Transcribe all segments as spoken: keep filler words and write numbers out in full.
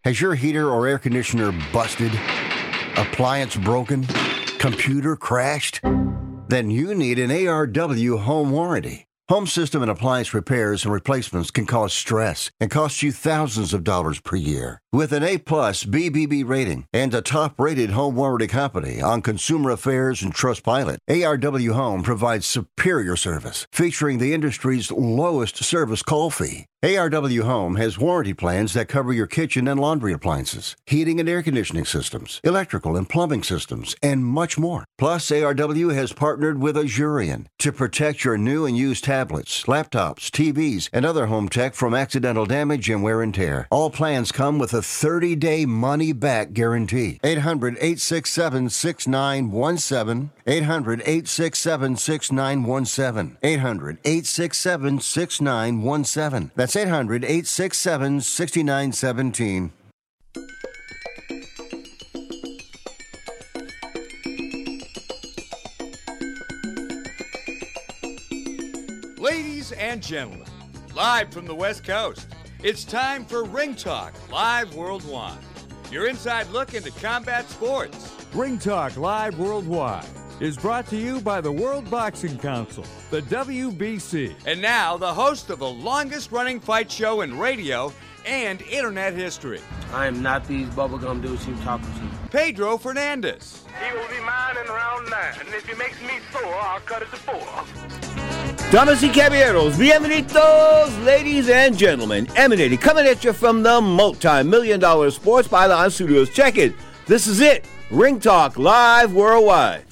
Has your heater or air conditioner busted? Appliance broken? Computer crashed? Then you need an A R W home warranty. Home system and appliance repairs and replacements can cause stress and cost you thousands of dollars per year. With an A-plus B B B rating and a top-rated home warranty company on Consumer Affairs and Trustpilot, A R W Home provides superior service, featuring the industry's lowest service call fee. A R W Home has warranty plans that cover your kitchen and laundry appliances, heating and air conditioning systems, electrical and plumbing systems, and much more. Plus, A R W has partnered with Azurion to protect your new and used tablets, laptops, T Vs, and other home tech from accidental damage and wear and tear. All plans come with a thirty-day money-back guarantee. eight hundred, eight six seven, six nine one seven. eight hundred, eight six seven, six nine one seven. eight hundred, eight six seven, six nine one seven. That's eight hundred, eight six seven, six nine one seven. Ladies and gentlemen, live from the West Coast, it's time for Ring Talk Live Worldwide. Your inside look into combat sports. Ring Talk Live Worldwide is brought to you by the World Boxing Council, the W B C. And now, the host of the longest-running fight show in radio and internet history. I am not these bubblegum dudes you talking to. Pedro Fernandez. He will be mine in round nine, and if he makes me sore, I'll cut it to four. Damas y caballeros, bienvenidos, ladies and gentlemen. Emanating, coming at you from the multi-million dollar Sports Pylon Studios. Check it. This is it. Ring Talk Live Worldwide.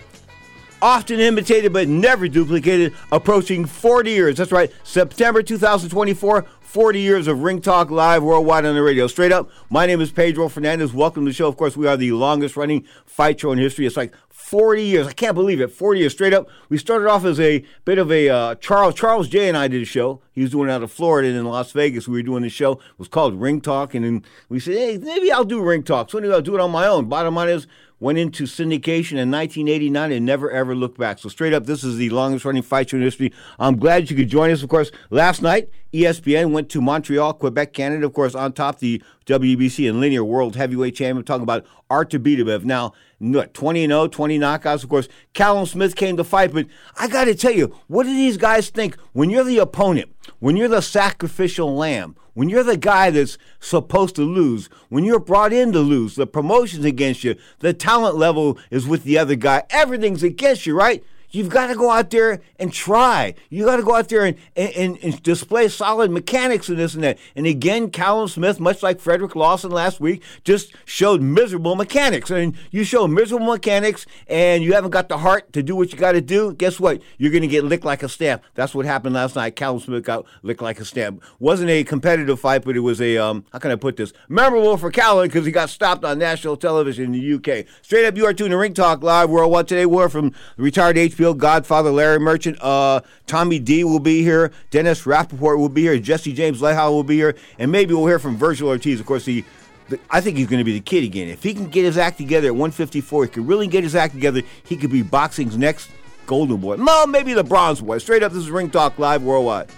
Often imitated but never duplicated, approaching forty years. That's right, September two thousand twenty-four, forty years of Ring Talk Live Worldwide on the radio. Straight up, my name is Pedro Fernandez. Welcome to the show. Of course, we are the longest running fight show in history. It's like forty years. I can't believe it. forty years straight up. We started off as a bit of a uh, Charles Charles J and I did a show. He was doing it out of Florida, and in Las Vegas we were doing the show. It was called Ring Talk, and then we said, hey, maybe I'll do Ring Talk. So anyway, I'll do it on my own. Bottom line is, went into syndication in nineteen eighty-nine and never, ever looked back. So straight up, this is the longest-running fight show in history. I'm glad you could join us. Of course, last night, E S P N went to Montreal, Quebec, Canada. Of course, on top, the W B C and Linear World Heavyweight Champion. Talking about Artur Beterbiev. Now, twenty and oh, twenty knockouts. Of course, Callum Smith came to fight. But I got to tell you, what do these guys think when you're the opponent, when you're the sacrificial lamb, when you're the guy that's supposed to lose, when you're brought in to lose, the promotion's against you, the talent level is with the other guy, everything's against you, right? You've got to go out there and try. You got to go out there and, and, and display solid mechanics and this and that. And again, Callum Smith, much like Frederick Lawson last week, just showed miserable mechanics. I mean, you show miserable mechanics and you haven't got the heart to do what you got to do, guess what? You're going to get licked like a stamp. That's what happened last night. Callum Smith got licked like a stamp. Wasn't a competitive fight, but it was a, um, how can I put this? Memorable for Callum because he got stopped on national television in the U K. Straight up, you are tuned to Ring Talk Live Worldwide. Today we're from retired H B O Godfather Larry Merchant. Uh, Tommy D will be here. Dennis Rappaport will be here. Jesse James Lehal will be here. And maybe we'll hear from Virgil Ortiz. Of course, he, the, I think he's going to be the kid again. If he can get his act together at one fifty-four, he can really get his act together, he could be boxing's next golden boy. No, maybe the bronze boy. Straight up, this is Ring Talk Live Worldwide.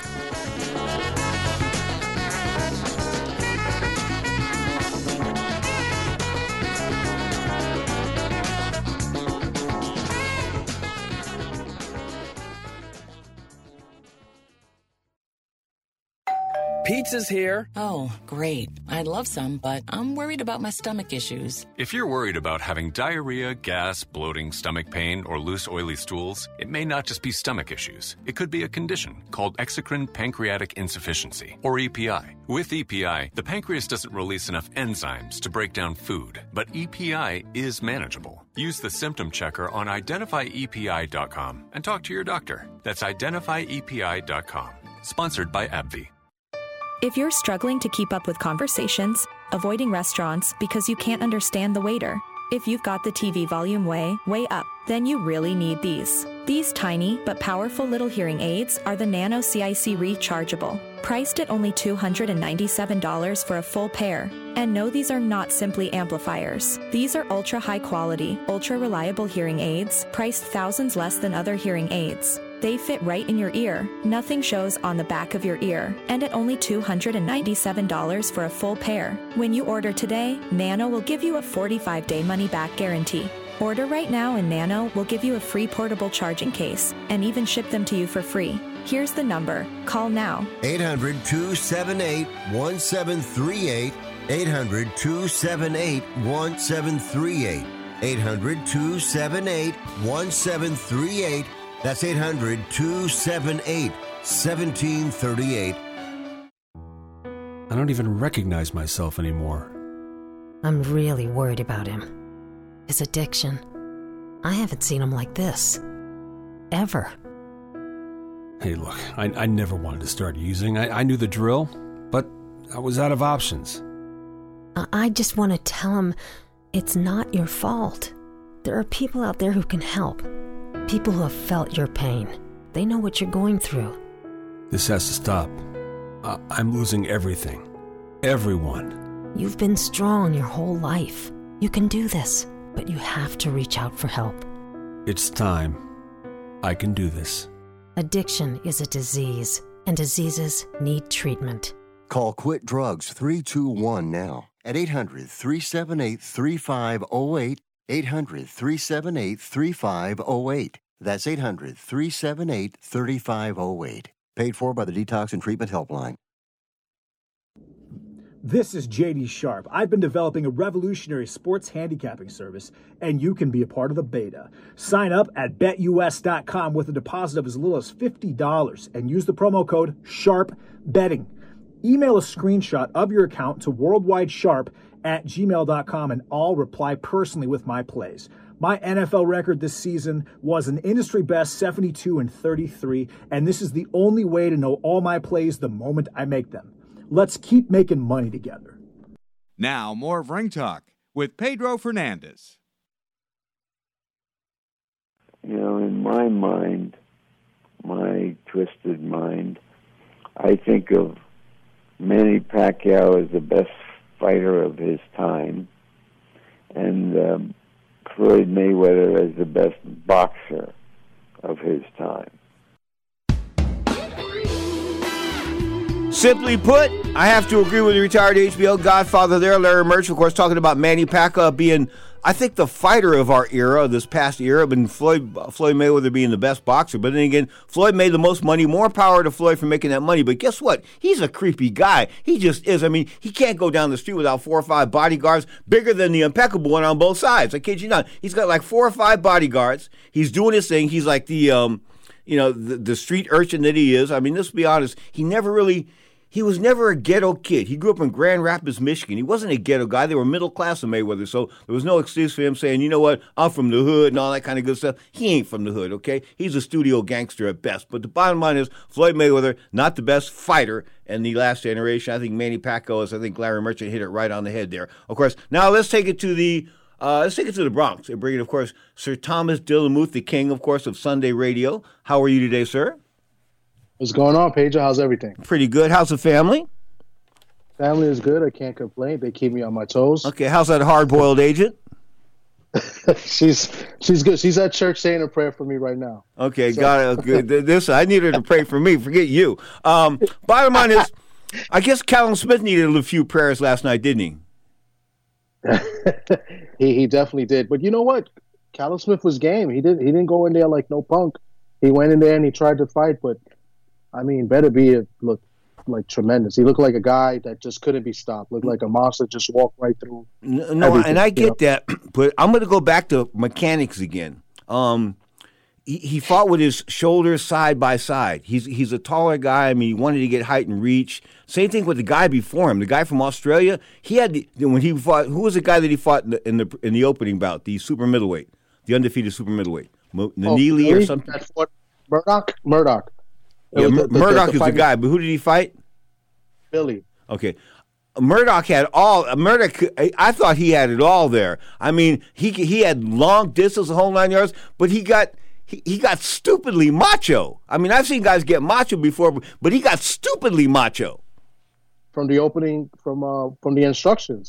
Pizza's here. Oh, great. I'd love some, but I'm worried about my stomach issues. If you're worried about having diarrhea, gas, bloating, stomach pain, or loose, oily stools, it may not just be stomach issues. It could be a condition called exocrine pancreatic insufficiency, or E P I. With E P I, the pancreas doesn't release enough enzymes to break down food, but E P I is manageable. Use the symptom checker on identify E P I dot com and talk to your doctor. That's identify E P I dot com. Sponsored by AbbVie. If you're struggling to keep up with conversations, avoiding restaurants because you can't understand the waiter, if you've got the T V volume way, way up, then you really need these. These tiny but powerful little hearing aids are the Nano C I C Rechargeable, priced at only two hundred ninety-seven dollars for a full pair. And no, these are not simply amplifiers. These are ultra high quality, ultra reliable hearing aids, priced thousands less than other hearing aids. They fit right in your ear. Nothing shows on the back of your ear. And at only two hundred ninety-seven dollars for a full pair. When you order today, Nano will give you a forty-five day money-back guarantee. Order right now and Nano will give you a free portable charging case and even ship them to you for free. Here's the number. Call now. eight hundred, two seven eight, one seven three eight. eight hundred, two seven eight, one seven three eight. eight hundred, two seven eight, one seven three eight. That's eight hundred, two seven eight, one seven three eight. I don't even recognize myself anymore. I'm really worried about him. His addiction. I haven't seen him like this. Ever. Hey, look, I, I never wanted to start using. I, I knew the drill, but I was out of options. I, I just want to tell him it's not your fault. There are people out there who can help. People who have felt your pain. They know what you're going through. This has to stop. I, I'm losing everything. Everyone. You've been strong your whole life. You can do this. But you have to reach out for help. It's time. I can do this. Addiction is a disease, and diseases need treatment. Call Quit Drugs three two one now at eight hundred, three seven eight, three five zero eight, eight hundred, three seven eight, three five zero eight. That's eight hundred, three seven eight, three five zero eight. Paid for by the Detox and Treatment Helpline. This is J D Sharp. I've been developing a revolutionary sports handicapping service, and you can be a part of the beta. Sign up at bet U S dot com with a deposit of as little as fifty dollars and use the promo code SHARPBetting. Email a screenshot of your account to worldwidesharp at gmail dot com, and I'll reply personally with my plays. My N F L record this season was an industry best seventy-two and thirty-three, and this is the only way to know all my plays the moment I make them. Let's keep making money together. Now, more of Ring Talk with Pedro Fernandez. You know, in my mind, my twisted mind, I think of Manny Pacquiao as the best fighter of his time, and um, Floyd Mayweather as the best boxer of his time. Simply put, I have to agree with the retired H B O godfather there, Larry Merchant, of course, talking about Manny Pacquiao being, I think, the fighter of our era, this past era, but Floyd, Floyd Mayweather being the best boxer. But then again, Floyd made the most money. More power to Floyd for making that money. But guess what? He's a creepy guy. He just is. I mean, he can't go down the street without four or five bodyguards, bigger than the impeccable one on both sides. I kid you not. He's got like four or five bodyguards. He's doing his thing. He's like the, um, you know, the, the street urchin that he is. I mean, let's be honest. He never really... He was never a ghetto kid. He grew up in Grand Rapids, Michigan. He wasn't a ghetto guy. They were middle class in Mayweather, so there was no excuse for him saying, you know what, I'm from the hood and all that kind of good stuff. He ain't from the hood, okay? He's a studio gangster at best. But the bottom line is Floyd Mayweather, not the best fighter in the last generation. I think Manny Pacquiao is, I think Larry Merchant hit it right on the head there. Of course, now let's take it to the uh, let's take it to the Bronx and bring in, of course, Sir Thomas Dillamuth, the king, of course, of Sunday radio. How are you today, sir? What's going on, Pedro? How's everything? Pretty good. How's the family? Family is good. I can't complain. They keep me on my toes. Okay, how's that hard-boiled agent? she's she's good. She's at church saying a prayer for me right now. Okay, so. got it. This I need her to pray for me. Forget you. Um, bottom line is, I guess Callum Smith needed a few prayers last night, didn't he? he he definitely did. But you know what? Callum Smith was game. He didn't he didn't go in there like no punk. He went in there and he tried to fight, but I mean, better be a look. Like tremendous. He looked like a guy that just couldn't be stopped. Looked like a monster, just walked right through. No, no and I get you know? that, but I'm going to go back to mechanics again. Um, he, he fought with his shoulders side by side. He's he's a taller guy. I mean, he wanted to get height and reach. Same thing with the guy before him, the guy from Australia. He had the, when he fought. Who was the guy that he fought in the in the, in the opening bout? The super middleweight, the undefeated super middleweight, Nanili oh, really? or something. That's what Murdoch. Murdoch. Yeah, the, the, Murdoch the, the, the is the guy, but who did he fight? Billy. Okay. Murdoch had all. Murdoch, I thought he had it all there. I mean, he he had long distance, the whole nine yards, but he got he, he got stupidly macho. I mean, I've seen guys get macho before, but he got stupidly macho. From the opening, from uh, from the instructions,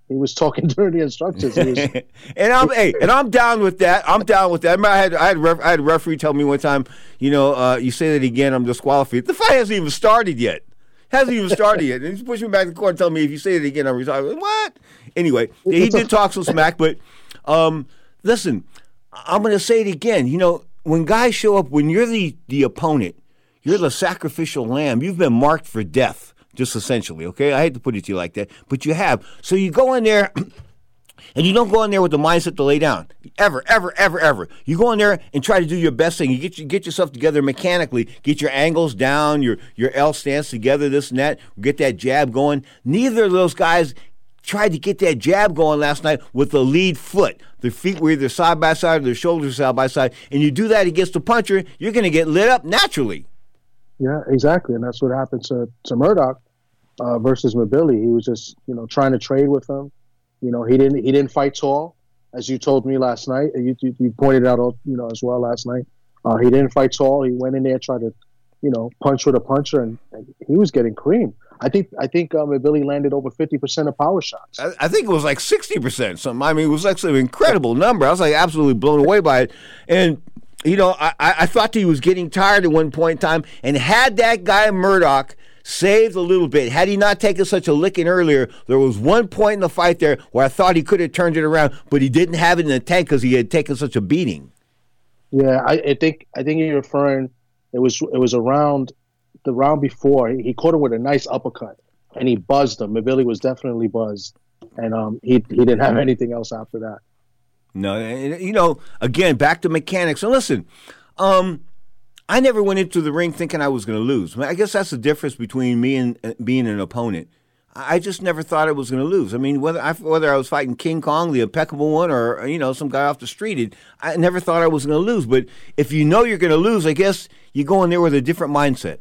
He was talking during the instructions. He was, and I'm hey, and I'm down with that. I'm down with that. I, remember I had I had, ref, I had a referee tell me one time, you know, uh, you say that again, I'm disqualified. The fight hasn't even started yet. Hasn't even started yet. And he's pushing me back to the court and telling me if you say it again, I'm retired. What? Anyway, he did talk some smack, but um, listen, I'm going to say it again. You know, when guys show up, when you're the, the opponent, you're the sacrificial lamb. You've been marked for death, just essentially, okay? I hate to put it to you like that, but you have. So you go in there, and you don't go in there with the mindset to lay down. Ever, ever, ever, ever. You go in there and try to do your best thing. You get you get yourself together mechanically, get your angles down, your, your L stance together, this and that, get that jab going. Neither of those guys tried to get that jab going last night with the lead foot. Their feet were either side by side or their shoulders side by side. And you do that against the puncher, you're going to get lit up naturally. Yeah, exactly. And that's what happened to, to Murdoch uh, versus Mabili. He was just, you know, trying to trade with him. You know, he didn't he didn't fight tall, as you told me last night. You you, you pointed out, you know, as well last night. Uh, he didn't fight tall. He went in there, tried to, you know, punch with a puncher, and, and he was getting creamed. I think I think um, Mabili landed over fifty percent of power shots. I, I think it was like sixty percent. Something. I mean, it was actually an incredible number. I was like absolutely blown away by it. And you know, I, I thought he was getting tired at one point in time. And had that guy Murdoch saved a little bit, had he not taken such a licking earlier, there was one point in the fight there where I thought he could have turned it around, but he didn't have it in the tank because he had taken such a beating. Yeah, I, I think I think you're referring. It was it was around the round before. He, he caught him with a nice uppercut, and he buzzed him. Mabili was definitely buzzed, and um, he he didn't have anything else after that. No, and, you know, again, back to mechanics. And listen, um, I never went into the ring thinking I was going to lose. I guess that's the difference between me and uh, being an opponent. I just never thought I was going to lose. I mean, whether I, whether I was fighting King Kong, the impeccable one, or, you know, some guy off the street, it, I never thought I was going to lose. But if you know you're going to lose, I guess you go in there with a different mindset.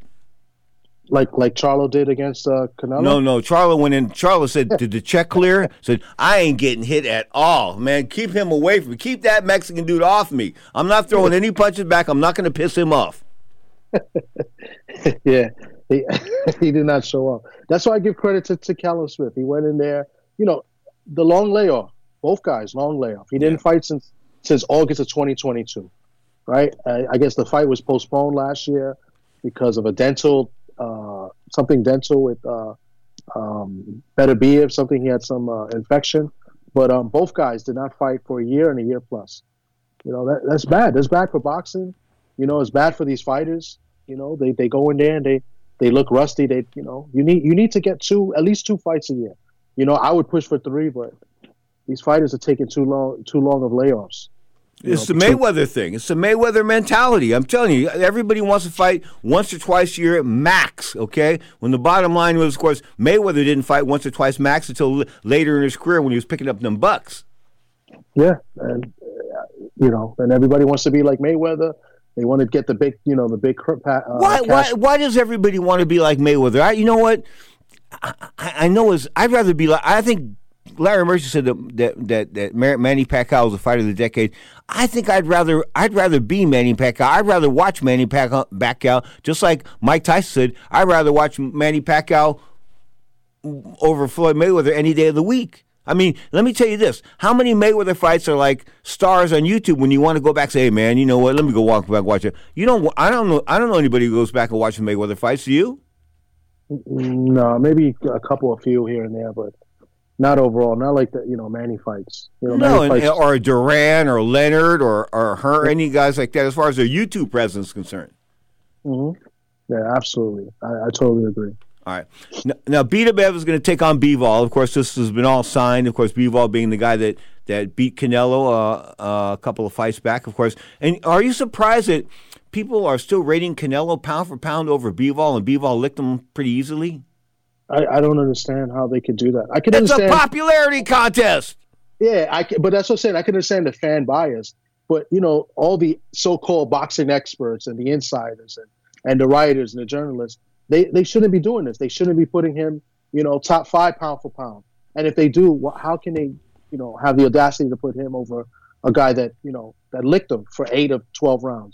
Like like Charlo did against uh, Canelo? No, no. Charlo went in. Charlo said, did the check clear? Said, I ain't getting hit at all. Man, keep him away from me. Keep that Mexican dude off me. I'm not throwing any punches back. I'm not going to piss him off. Yeah, he, he did not show up. That's why I give credit to, to Callum Smith. He went in there. You know, the long layoff. Both guys, long layoff. He didn't yeah. fight since since August of twenty twenty-two, right? I, I guess the fight was postponed last year because of a dental Uh, something dental with uh, um, Beterbiev, something he had some uh, infection. But um, both guys did not fight for a year and a year plus. You know, that, that's bad. That's bad for boxing. You know, it's bad for these fighters. You know, they, they go in there and they, they look rusty. They, you know, you need you need to get two, at least two fights a year. You know, I would push for three, but these fighters are taking too long too long of layoffs. It's know, the Mayweather thing. It's the Mayweather mentality. I'm telling you, everybody wants to fight once or twice a year max, okay? When the bottom line was, of course, Mayweather didn't fight once or twice max until l- later in his career when he was picking up them bucks. Yeah, and, uh, you know, and everybody wants to be like Mayweather. They want to get the big, you know, the big uh, why, why, why does everybody want to be like Mayweather? I, you know what? I, I, I know is I'd rather be like, I think Larry Mercer said that, that that that Manny Pacquiao was the fighter of the decade. I think I'd rather I'd rather be Manny Pacquiao. I'd rather watch Manny Pacquiao, just like Mike Tyson said. I'd rather watch Manny Pacquiao over Floyd Mayweather any day of the week. I mean, let me tell you this: how many Mayweather fights are like stars on YouTube when you want to go back and say, "Hey, man, you know what? Let me go walk back and watch it." You don't. I don't know. I don't know anybody who goes back and watches Mayweather fights. Do you? No, maybe a couple, a few here and there, but. Not overall, not like the you know Manny fights. You know, no, Manny and, fights. or Duran or Leonard or or her, any guys like that, as far as their YouTube presence is concerned. Mm-hmm. Yeah, absolutely. I, I totally agree. All right. Now, now Beterbiev is going to take on Bivol. Of course, this has been all signed. Of course, Bivol being the guy that, that beat Canelo uh, uh, a couple of fights back, of course. And are you surprised that people are still rating Canelo pound for pound over Bivol, and Bivol licked him pretty easily? I, I don't understand how they could do that. I can it's understand a popularity contest. Yeah, I can, but that's what I'm saying. I can understand the fan bias, but you know, all the so-called boxing experts and the insiders and, and the writers and the journalists, they, they shouldn't be doing this. They shouldn't be putting him, you know, top five pound for pound. And if they do, how can they, you know, have the audacity to put him over a guy that, you know, that licked him for eight of twelve rounds?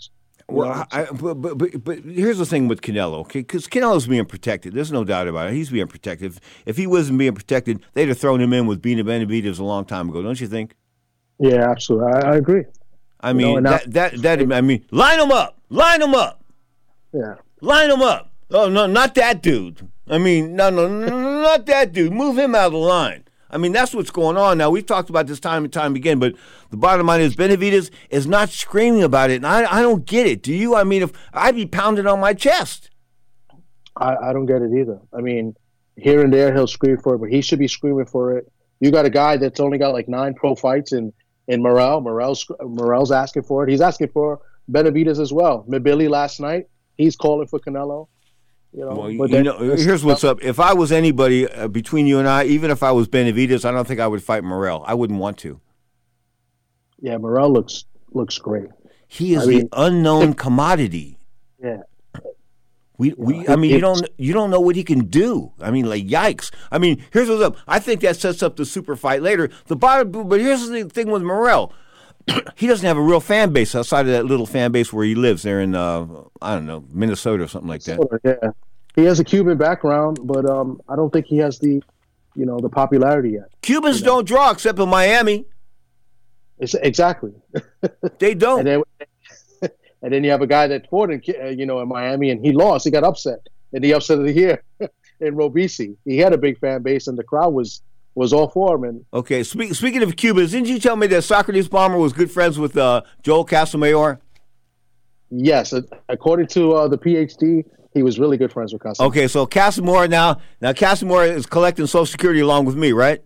Well, I, but, but, but, but here's the thing with Canelo, okay? Because Canelo's being protected. There's no doubt about it. He's being protected. If he wasn't being protected, they'd have thrown him in with Bina Benavidez a long time ago, don't you think? Yeah, absolutely. I, I agree. I mean, you know, that, that, that, I mean, line them up. Line them up. Yeah. Line them up. Oh, no, not that dude. I mean, no, no, no, not that dude. Move him out of the line. I mean, that's what's going on now. We've talked about this time and time again, but the bottom line is Benavidez is not screaming about it, and I, I don't get it. Do you? I mean, if I'd be pounding on my chest. I, I don't get it either. I mean, here and there he'll scream for it, but he should be screaming for it. You got a guy that's only got like nine pro fights in, in Morrell. Morrell's, Morrell's asking for it. He's asking for Benavidez as well. Mabili last night, he's calling for Canelo. You know, well, but you then, know, here's what's up. If I was anybody uh, between you and I, even if I was Benavidez, I don't think I would fight Morrell. I wouldn't want to. Yeah, Morrell looks looks great. He is I the mean, unknown commodity. Yeah. We, we, I mean, you don't, you don't know what he can do. I mean, like, yikes. I mean, here's what's up. I think that sets up the super fight later. The bottom, but here's the thing with Morrell. He doesn't have a real fan base outside of that little fan base where he lives there in, uh, I don't know, Minnesota or something like that. Yeah, he has a Cuban background, but um, I don't think he has the, you know, the popularity yet. Cubans you know? don't draw except in Miami. It's, exactly. They don't. And then, and then you have a guy that fought in, uh, you know, in Miami, and he lost. He got upset, and the upset of the year in Robeisy. He had a big fan base, and the crowd was. was all for him. And okay, speak, speaking of Cubans, didn't you tell me that Socrates Palmer was good friends with uh, Joel Casamayor? Yes, according to uh, the P H D, he was really good friends with Casamayor. Okay, so Casamayor now, now Casamayor is collecting Social Security along with me, right?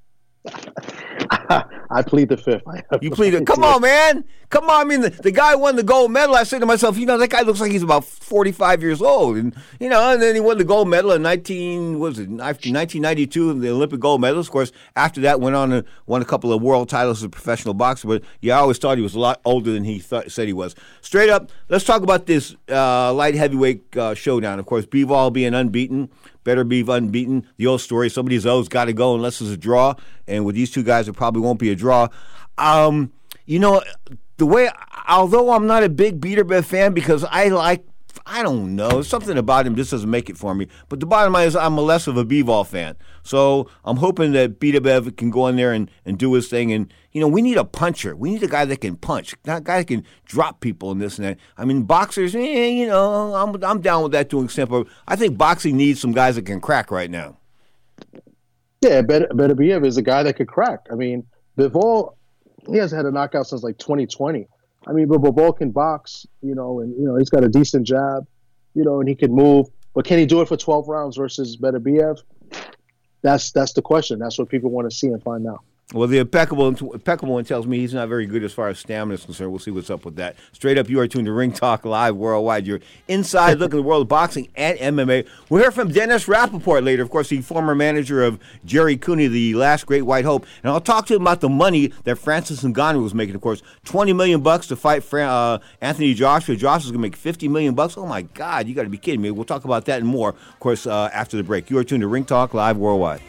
I plead the fifth. You plead it. Come on, man. Come on. I mean, the, the guy won the gold medal. I said to myself, you know, that guy looks like he's about forty-five years old. And, you know, and then he won the gold medal in nineteen, what was it, nineteen ninety-two, the Olympic gold medals. Of course, after that, went on and won a couple of world titles as a professional boxer. But, yeah, I always thought he was a lot older than he thought, said he was. Straight up, let's talk about this uh, light heavyweight uh, showdown. Of course, Bivol being unbeaten. Better be unbeaten. The old story, somebody's always got to go unless it's a draw. And with these two guys, it probably won't be a draw. Um, you know, the way, although I'm not a big Beterbiev fan because I like, I don't know, something about him just doesn't make it for me. But the bottom line is I'm a less of a Bivol fan. So I'm hoping that Beterbiev can go in there and, and do his thing. And, you know, we need a puncher. We need a guy that can punch, not a guy that can drop people and this and that. I mean, boxers, eh, you know, I'm I'm down with that to an extent. But I think boxing needs some guys that can crack right now. Yeah, Beterbiev is a guy that could crack. I mean, Bivol, he hasn't had a knockout since like twenty twenty. I mean, but Bivol can box, you know, and, you know, he's got a decent jab, you know, and he can move. But can he do it for twelve rounds versus Beterbiev? That's that's the question. That's what people want to see and find out. Well, the impeccable, impeccable one tells me he's not very good as far as stamina is concerned. We'll see what's up with that. Straight up, you are tuned to Ring Talk Live Worldwide. Your inside look at the world of boxing and M M A. We'll hear from Dennis Rappaport later. Of course, the former manager of Jerry Cooney, the last great white hope. And I'll talk to him about the money that Francis Ngannou was making. Of course, twenty million bucks to fight Fra- uh, Anthony Joshua. Joshua's going to make fifty million bucks. Oh, my God, you got to be kidding me. We'll talk about that and more, of course, uh, after the break. You are tuned to Ring Talk Live Worldwide.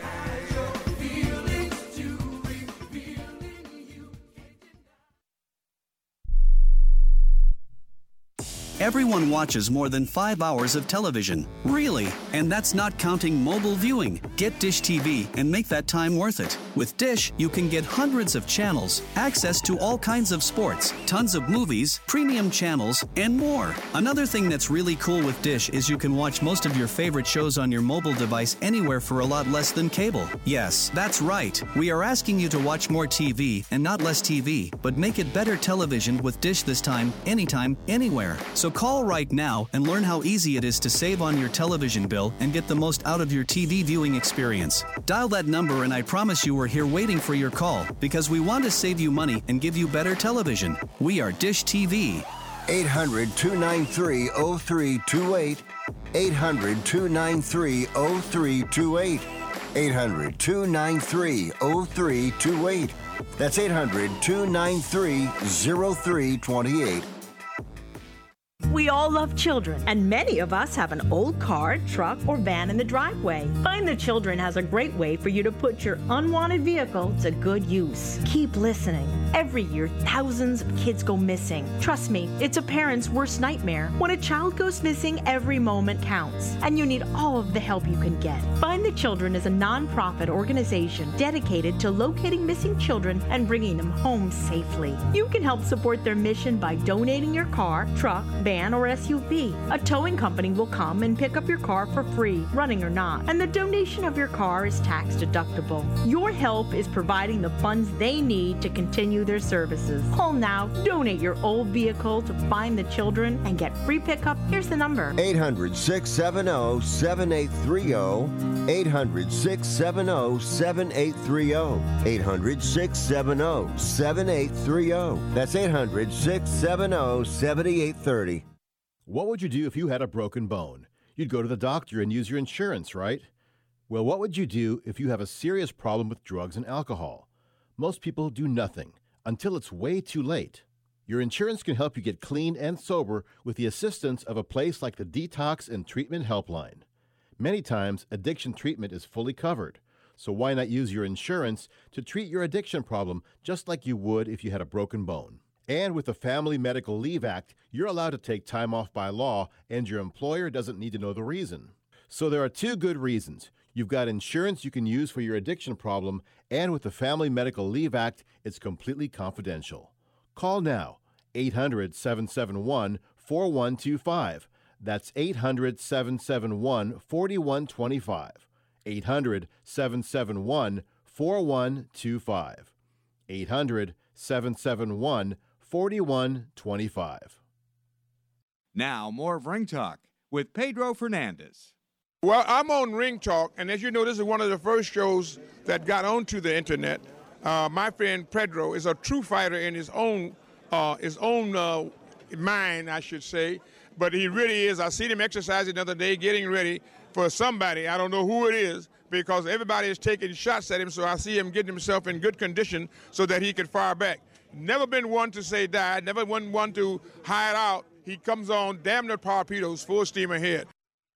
Everyone watches more than five hours of television. Really? And that's not counting mobile viewing. Get Dish T V and make that time worth it. With Dish, you can get hundreds of channels, access to all kinds of sports, tons of movies, premium channels, and more. Another thing that's really cool with Dish is you can watch most of your favorite shows on your mobile device anywhere for a lot less than cable. Yes, that's right. We are asking you to watch more T V and not less T V, but make it better television with Dish this time, anytime, anywhere. So call right now and learn how easy it is to save on your television bill and get the most out of your T V viewing experience. Dial that number and I promise you we're here waiting for your call because we want to save you money and give you better television. We are Dish T V. eight hundred, two nine three, oh three two eight. eight hundred, two nine three, oh three two eight. eight hundred, two nine three, oh three two eight. That's eight hundred, two nine three, oh three two eight. We all love children, and many of us have an old car, truck, or van in the driveway. Find the Children has a great way for you to put your unwanted vehicle to good use. Keep listening. Every year, thousands of kids go missing. Trust me, it's a parent's worst nightmare. When a child goes missing, every moment counts, and you need all of the help you can get. Find the Children is a non-profit organization dedicated to locating missing children and bringing them home safely. You can help support their mission by donating your car, truck, van, or S U V. A towing company will come and pick up your car for free, running or not, and the donation of your car is tax deductible. Your help is providing the funds they need to continue their services. Call now, donate your old vehicle to Find the Children, and get free pickup. Here's the number. eight hundred, six seven zero, seven eight three zero. eight hundred, six seven zero, seven eight three zero. eight hundred, six seven zero, seven eight three zero. That's eight hundred, six seven zero, seven eight three zero. What would you do if you had a broken bone? You'd go to the doctor and use your insurance, right? Well, what would you do if you have a serious problem with drugs and alcohol? Most people do nothing until it's way too late. Your insurance can help you get clean and sober with the assistance of a place like the Detox and Treatment Helpline. Many times, addiction treatment is fully covered, so why not use your insurance to treat your addiction problem just like you would if you had a broken bone? And with the Family Medical Leave Act, you're allowed to take time off by law, and your employer doesn't need to know the reason. So there are two good reasons. You've got insurance you can use for your addiction problem, and with the Family Medical Leave Act, it's completely confidential. Call now, eight hundred, seven seven one, four one two five. That's eight hundred, seven seven one, four one two five. eight hundred, seven seven one, four one two five. eight hundred, seven seven one, four one two five. Now, more of Ring Talk with Pedro Fernandez. Well, I'm on Ring Talk, and as you know, this is one of the first shows that got onto the internet. Uh, my friend Pedro is a true fighter in his own uh, his own uh, mind, I should say. But he really is. I seen him exercising the other day, getting ready for somebody. I don't know who it is, because everybody is taking shots at him, so I see him getting himself in good condition so that he could fire back. Never been one to say die, never been one to hide out. He comes on damn near torpedoes, full steam ahead.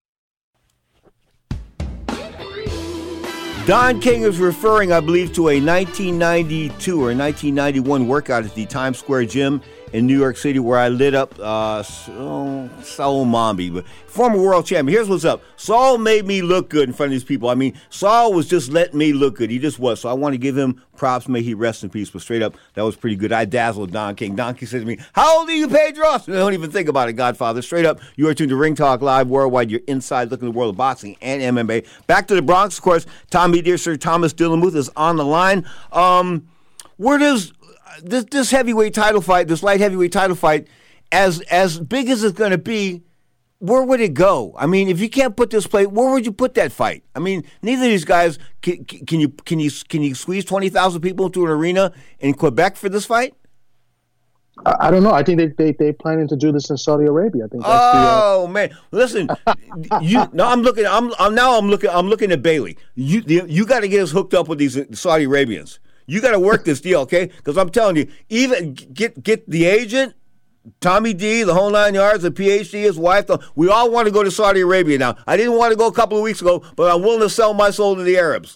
Don King is referring, I believe, to a nineteen ninety-two or nineteen ninety-one workout at the Times Square Gym in New York City, where I lit up uh, Saul Mambi, but former world champion. Here's what's up. Saul made me look good in front of these people. I mean, Saul was just letting me look good. He just was. So I want to give him props. May he rest in peace. But straight up, that was pretty good. I dazzled Don King. Don King said to me, "How old are you, Pedro?" I don't even think about it, Godfather. Straight up, you are tuned to Ring Talk Live Worldwide. You're inside looking at the world of boxing and M M A. Back to the Bronx, of course. Tommy Dear Sir Thomas Dillamuth is on the line. Um, where does This this heavyweight title fight, this light heavyweight title fight, as as big as it's going to be, where would it go? I mean, if you can't put this play, where would you put that fight? I mean, neither of these guys can, can you can you can you squeeze twenty thousand people into an arena in Quebec for this fight? I, I don't know. I think they they they planning to do this in Saudi Arabia. I think. That's oh the, uh... man, listen, you no, I'm looking. I'm, I'm now I'm looking. I'm looking at Bailey. You you got to get us hooked up with these Saudi Arabians. You got to work this deal, okay? Because I'm telling you, even get get the agent, Tommy D, the whole nine yards, the P H D, his wife. The, we all want to go to Saudi Arabia now. I didn't want to go a couple of weeks ago, but I'm willing to sell my soul to the Arabs.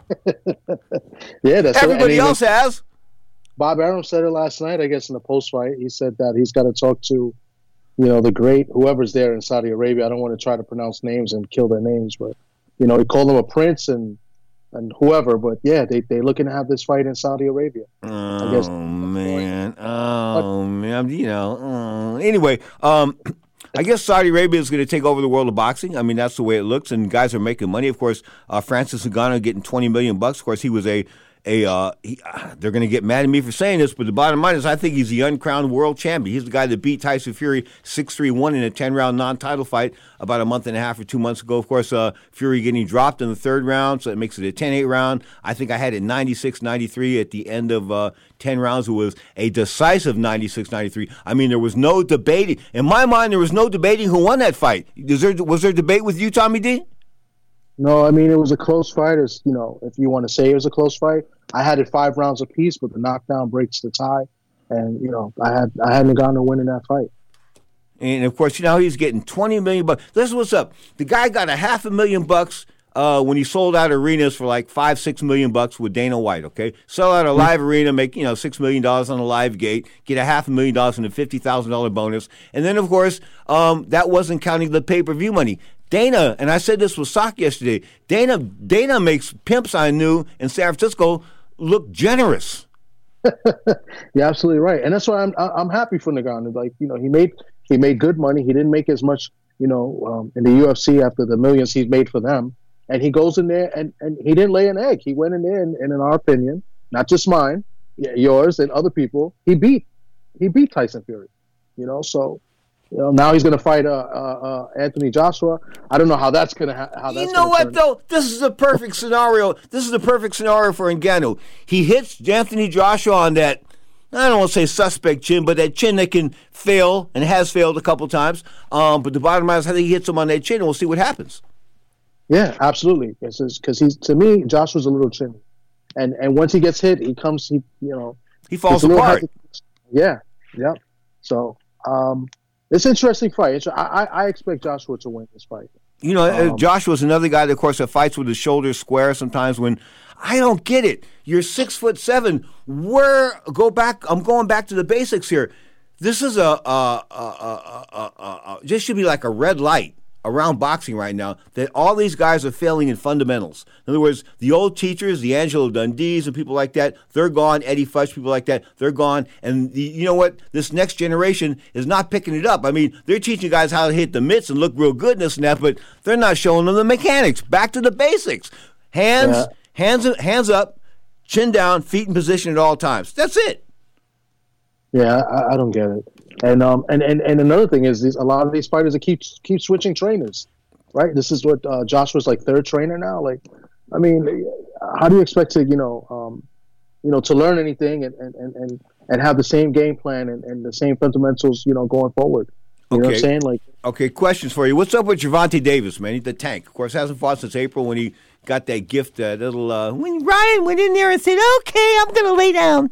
Yeah, that's everybody else was, has. Bob Arum said it last night, I guess, in the post fight. He said that he's got to talk to, you know, the great whoever's there in Saudi Arabia. I don't want to try to pronounce names and kill their names, but you know, he called him a prince and. And whoever, but yeah, they they looking to have this fight in Saudi Arabia. Oh I guess. man, oh but, man, you know. Uh, anyway, um, I guess Saudi Arabia is going to take over the world of boxing. I mean, that's the way it looks, and guys are making money. Of course, uh, Francis Ngannou getting twenty million bucks. Of course, he was a a. Uh, he, uh, they're going to get mad at me for saying this, but the bottom line is, I think he's the uncrowned world champion. He's the guy that beat Tyson Fury six three one in a ten round non-title fight about a month and a half or two months ago. Of course, uh, Fury getting dropped in the third round, so it makes it a ten eight round. I think I had it ninety-six ninety-three at the end of uh, ten rounds. It was a decisive ninety-six ninety-three. I mean, there was no debating. In my mind, there was no debating who won that fight. Was there, was there debate with you, Tommy D? No, I mean, it was a close fight. As you know, if you want to say it was a close fight, I had it five rounds apiece, but the knockdown breaks the tie, and you know, I had I had Ngannou winning that fight. And, of course, you know, he's getting twenty million bucks. This is what's up. The guy got a half a million bucks uh, when he sold out arenas for like five, six million bucks with Dana White, okay? Sell out a live arena, make, you know, six million dollars on a live gate, get a half a million dollars and a fifty thousand dollars bonus. And then, of course, um, that wasn't counting the pay-per-view money. Dana, and I said this with Sock yesterday, Dana Dana makes pimps I knew in San Francisco look generous. You're absolutely right. And that's why I'm I'm happy for Ngannou. Like, you know, he made he made good money. He didn't make as much, you know, um, in the U F C after the millions he's made for them. And he goes in there and, and he didn't lay an egg. He went in there and, and in our opinion, not just mine, yours and other people, he beat he beat Tyson Fury. You know, so you know, now he's going to fight uh, uh, uh, Anthony Joshua. I don't know how that's going to ha- how that's. You know what though? This is the perfect scenario. This is the perfect scenario for Ngannou. He hits Anthony Joshua on that, I don't want to say suspect chin, but that chin that can fail and has failed a couple times. Um, but the bottom line is, I think he hits him on that chin, and we'll see what happens. Yeah, absolutely. Because he's to me, Joshua's a little chinny, and and once he gets hit, he comes. He you know he falls apart. Yeah, yeah. So. Um, It's an interesting fight. I, I, I expect Joshua to win this fight. You know, um, Joshua's another guy that, of course, that fights with his shoulders square sometimes when I don't get it. You're six foot seven. Where, go back, I'm going back to the basics here. This is a, a, a, a, a, a, a this should be like a red light around boxing right now, that all these guys are failing in fundamentals. In other words, the old teachers, the Angelo Dundees and people like that, they're gone. Eddie Futch, people like that, they're gone. And the, you know what? This next generation is not picking it up. I mean, they're teaching guys how to hit the mitts and look real good and this and that, but they're not showing them the mechanics. Back to the basics. Hands, yeah. hands, hands up, chin down, feet in position at all times. That's it. Yeah, I, I don't get it. And um and, and, and another thing is these, a lot of these fighters that keep keep switching trainers, right? This is what uh, Joshua's like third trainer now. Like, I mean, how do you expect to you know um you know to learn anything and and, and, and have the same game plan and, and the same fundamentals you know going forward? You okay. know what I'm saying? Like, okay, questions for you. What's up with Gervonta Davis, man? He's the tank. Of course, hasn't fought since April when he got that gift. That little uh, when Ryan went in there and said, "Okay, I'm gonna lay down."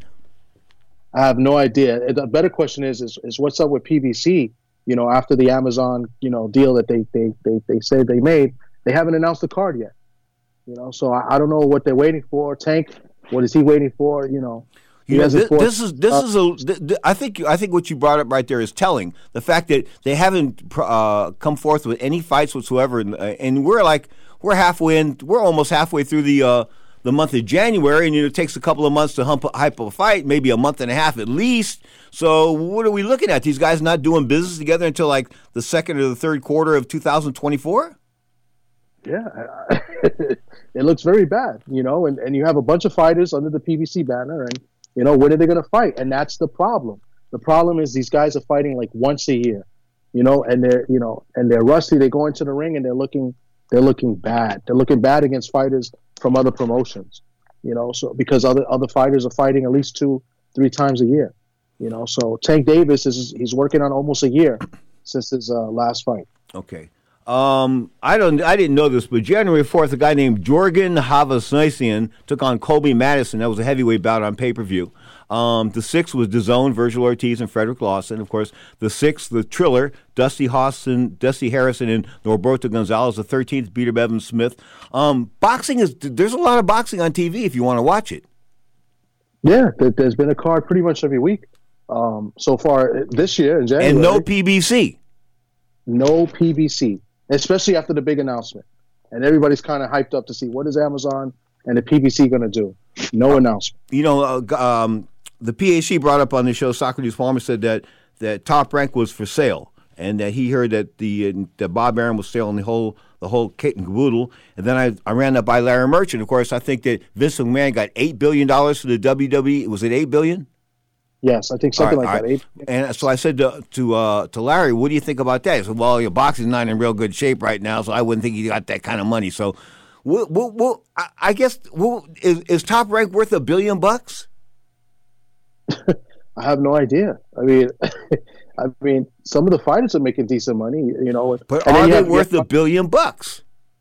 I have no idea. The better question is, is, is what's up with P B C? You know, after the Amazon, you know, deal that they they they they said they made, they haven't announced the card yet. You know, so I, I don't know what they're waiting for. Tank, what is he waiting for? You know, you know this, this is this uh, is a. Th- th- I think I think what you brought up right there is telling. The fact that they haven't uh, come forth with any fights whatsoever, and, uh, and we're like we're halfway in. We're almost halfway through the. Uh, the month of January, and you know, it takes a couple of months to hump, hype a fight, maybe a month and a half at least. So what are we looking at? These guys not doing business together until like the second or the third quarter of two thousand twenty-four? Yeah, it looks very bad, you know, and, and you have a bunch of fighters under the P B C banner, and, you know, when are they going to fight? And that's the problem. The problem is these guys are fighting like once a year, you know, and they're, you know, and they're rusty. They go into the ring and they're looking They're looking bad. They're looking bad against fighters from other promotions, you know. So because other other fighters are fighting at least two, three times a year, you know. So Tank Davis is he's working on almost a year since his uh, last fight. Okay, um, I don't I didn't know this, but January fourth, a guy named Jorgen Havasnasian took on Colby Madison. That was a heavyweight bout on pay per view. Um, the sixth was DAZN, Virgil Ortiz and Frederick Lawson. Of course, the sixth, the Triller, Dusty Harrison, Dusty Harrison and Norberto Gonzalez. The thirteenth, Peter Bevan Smith. Um, boxing is there's a lot of boxing on T V if you want to watch it. Yeah, there's been a card pretty much every week um, so far this year in January. And no P B C. No P B C, especially after the big announcement. And everybody's kind of hyped up to see what is Amazon and the P B C going to do. No announcement. You know, uh, um, the P H C brought up on the show, Socrates Palmer said that, that Top Rank was for sale, and that he heard that the uh, that Bob Arum was selling the whole the whole kit and caboodle. And then I, I ran that by Larry Merchant. Of course, I think that Vince McMahon got eight billion dollars for the W W E. Was it eight billion dollars? Yes, I think something right, like that. Eight. And so I said to to, uh, to Larry, what do you think about that? He said, well, your boxing's not in real good shape right now, so I wouldn't think you got that kind of money. So, we'll, we'll, we'll, I, I guess, we'll, is, is Top Rank worth a billion bucks? I have no idea. I mean, I mean, some of the fighters are making decent money, you know. But are they worth a billion bucks?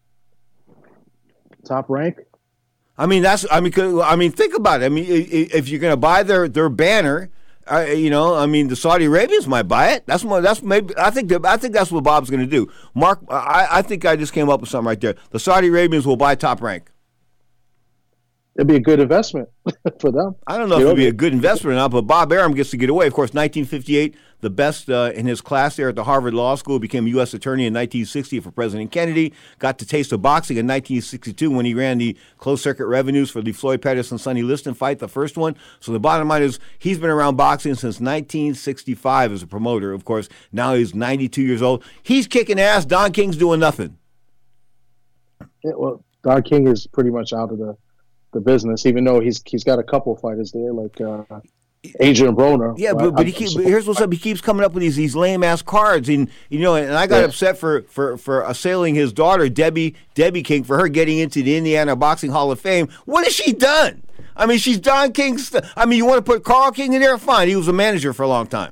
Top Rank? I mean, that's. I mean, I mean, think about it. I mean, if you're going to buy their, their banner, I, you know, I mean, the Saudi Arabians might buy it. That's more. That's maybe. I think. That, I think that's what Bob's going to do. Mark, I, I think I just came up with something right there. The Saudi Arabians will buy Top Rank. It'd be a good investment for them. I don't know you if it'd be a good investment or not, but Bob Arum gets to get away. Of course, nineteen fifty-eight, the best uh, in his class there at the Harvard Law School, became U S attorney in nineteen sixty for President Kennedy, got the taste of boxing in nineteen sixty-two when he ran the closed-circuit revenues for the Floyd Patterson-Sonny Liston fight, the first one. So the bottom line is he's been around boxing since nineteen sixty-five as a promoter. Of course, now he's ninety-two years old. He's kicking ass. Don King's doing nothing. Yeah, well, Don King is pretty much out of the the business, even though he's he's got a couple fighters there, like uh, Adrian Broner. Yeah, but, but he keep, but here's what's up. He keeps coming up with these these lame ass cards, and you know, and I got yeah. upset for, for for assailing his daughter, Debbie Debbie King, for her getting into the Indiana Boxing Hall of Fame. What has she done? I mean, she's Don King's. St- I mean, you want to put Carl King in there? Fine. He was a manager for a long time.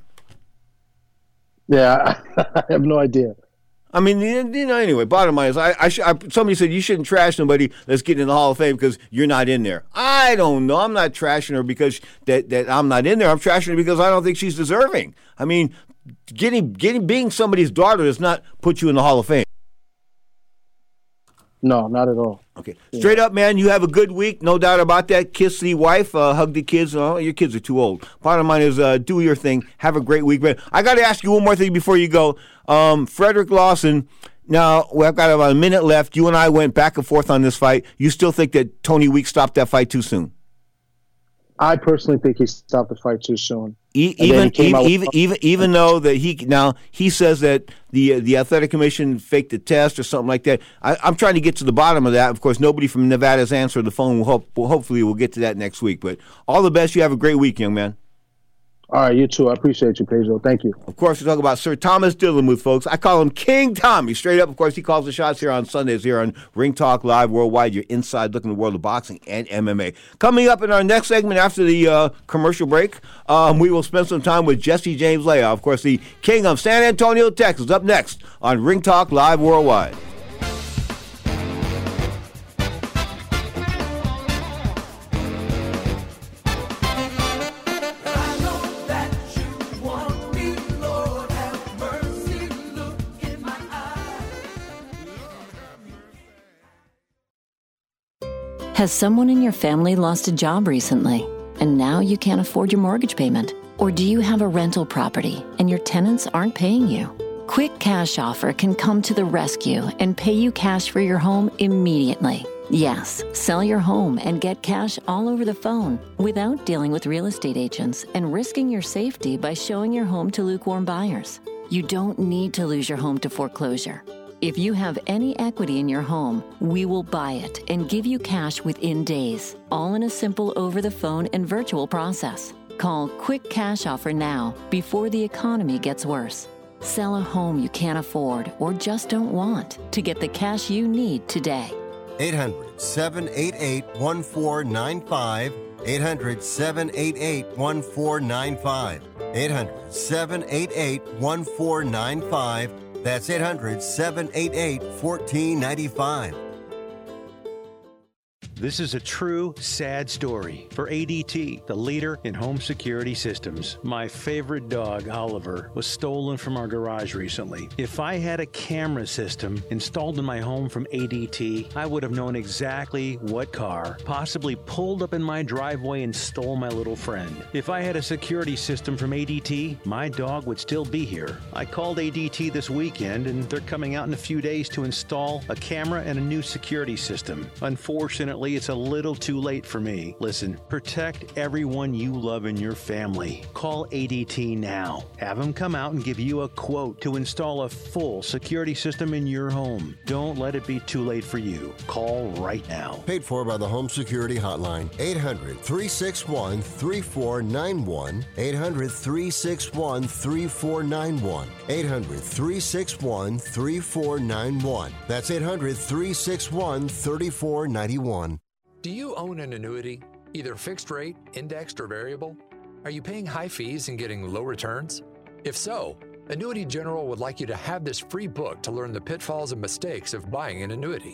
Yeah, I have no idea. I mean, you know, anyway, bottom line is, I, I, sh- I somebody said you shouldn't trash somebody that's getting in the Hall of Fame because you're not in there. I don't know. I'm not trashing her because that, that I'm not in there. I'm trashing her because I don't think she's deserving. I mean, getting getting being somebody's daughter does not put you in the Hall of Fame. No, not at all. Okay. Straight yeah. up, man, you have a good week. No doubt about that. Kiss the wife, uh, hug the kids. Oh, your kids are too old. Bottom line is uh, do your thing. Have a great week. Man, I got to ask you one more thing before you go. Um, Frederick Lawson, now we've got about a minute left. You and I went back and forth on this fight. You still think that Tony Weeks stopped that fight too soon? I personally think he stopped the fight too soon. E- even even even, even even though that he now he says that the uh, the athletic commission faked the test or something like that. I, I'm trying to get to the bottom of that. Of course, nobody from Nevada's answered the phone. We'll hope, well, hopefully we'll get to that next week. But all the best. You have a great week, young man. All right, you too. I appreciate you, Pedro. Thank you. Of course, we talk about Sir Thomas Dillamuth, folks. I call him King Tommy, straight up. Of course, he calls the shots here on Sundays here on Ring Talk Live Worldwide. Your inside look in the world of boxing and M M A. Coming up in our next segment after the uh, commercial break, um, we will spend some time with Jesse James Leah, of course, the king of San Antonio, Texas. Up next on Ring Talk Live Worldwide. Has someone in your family lost a job recently, and now you can't afford your mortgage payment? Or do you have a rental property and your tenants aren't paying you? Quick Cash Offer can come to the rescue and pay you cash for your home immediately. Yes, sell your home and get cash all over the phone without dealing with real estate agents and risking your safety by showing your home to lukewarm buyers. You don't need to lose your home to foreclosure. If you have any equity in your home, we will buy it and give you cash within days, all in a simple over-the-phone and virtual process. Call Quick Cash Offer now before the economy gets worse. Sell a home you can't afford or just don't want to get the cash you need today. eight hundred, seven eight eight, one four nine five. eight hundred, seven eight eight, one four nine five. eight hundred, seven eight eight, one four nine five. That's eight hundred, seven eight eight, one four nine five. This is a true, sad story for A D T, the leader in home security systems. My favorite dog, Oliver, was stolen from our garage recently. If I had a camera system installed in my home from A D T, I would have known exactly what car possibly pulled up in my driveway and stole my little friend. If I had a security system from A D T, my dog would still be here. I called A D T this weekend, and they're coming out in a few days to install a camera and a new security system. Unfortunately, it's a little too late for me. Listen, protect everyone you love in your family. Call A D T now. Have them come out and give you a quote to install a full security system in your home. Don't let it be too late for you. Call right now. Paid for by the Home Security Hotline. eight hundred, three six one, three four nine one. eight hundred, three six one, three four nine one. eight hundred, three six one, three four nine one. That's eight hundred, three six one, three four nine one. Do you own an annuity, either fixed rate, indexed, or variable? Are you paying high fees and getting low returns? If so, Annuity General would like you to have this free book to learn the pitfalls and mistakes of buying an annuity.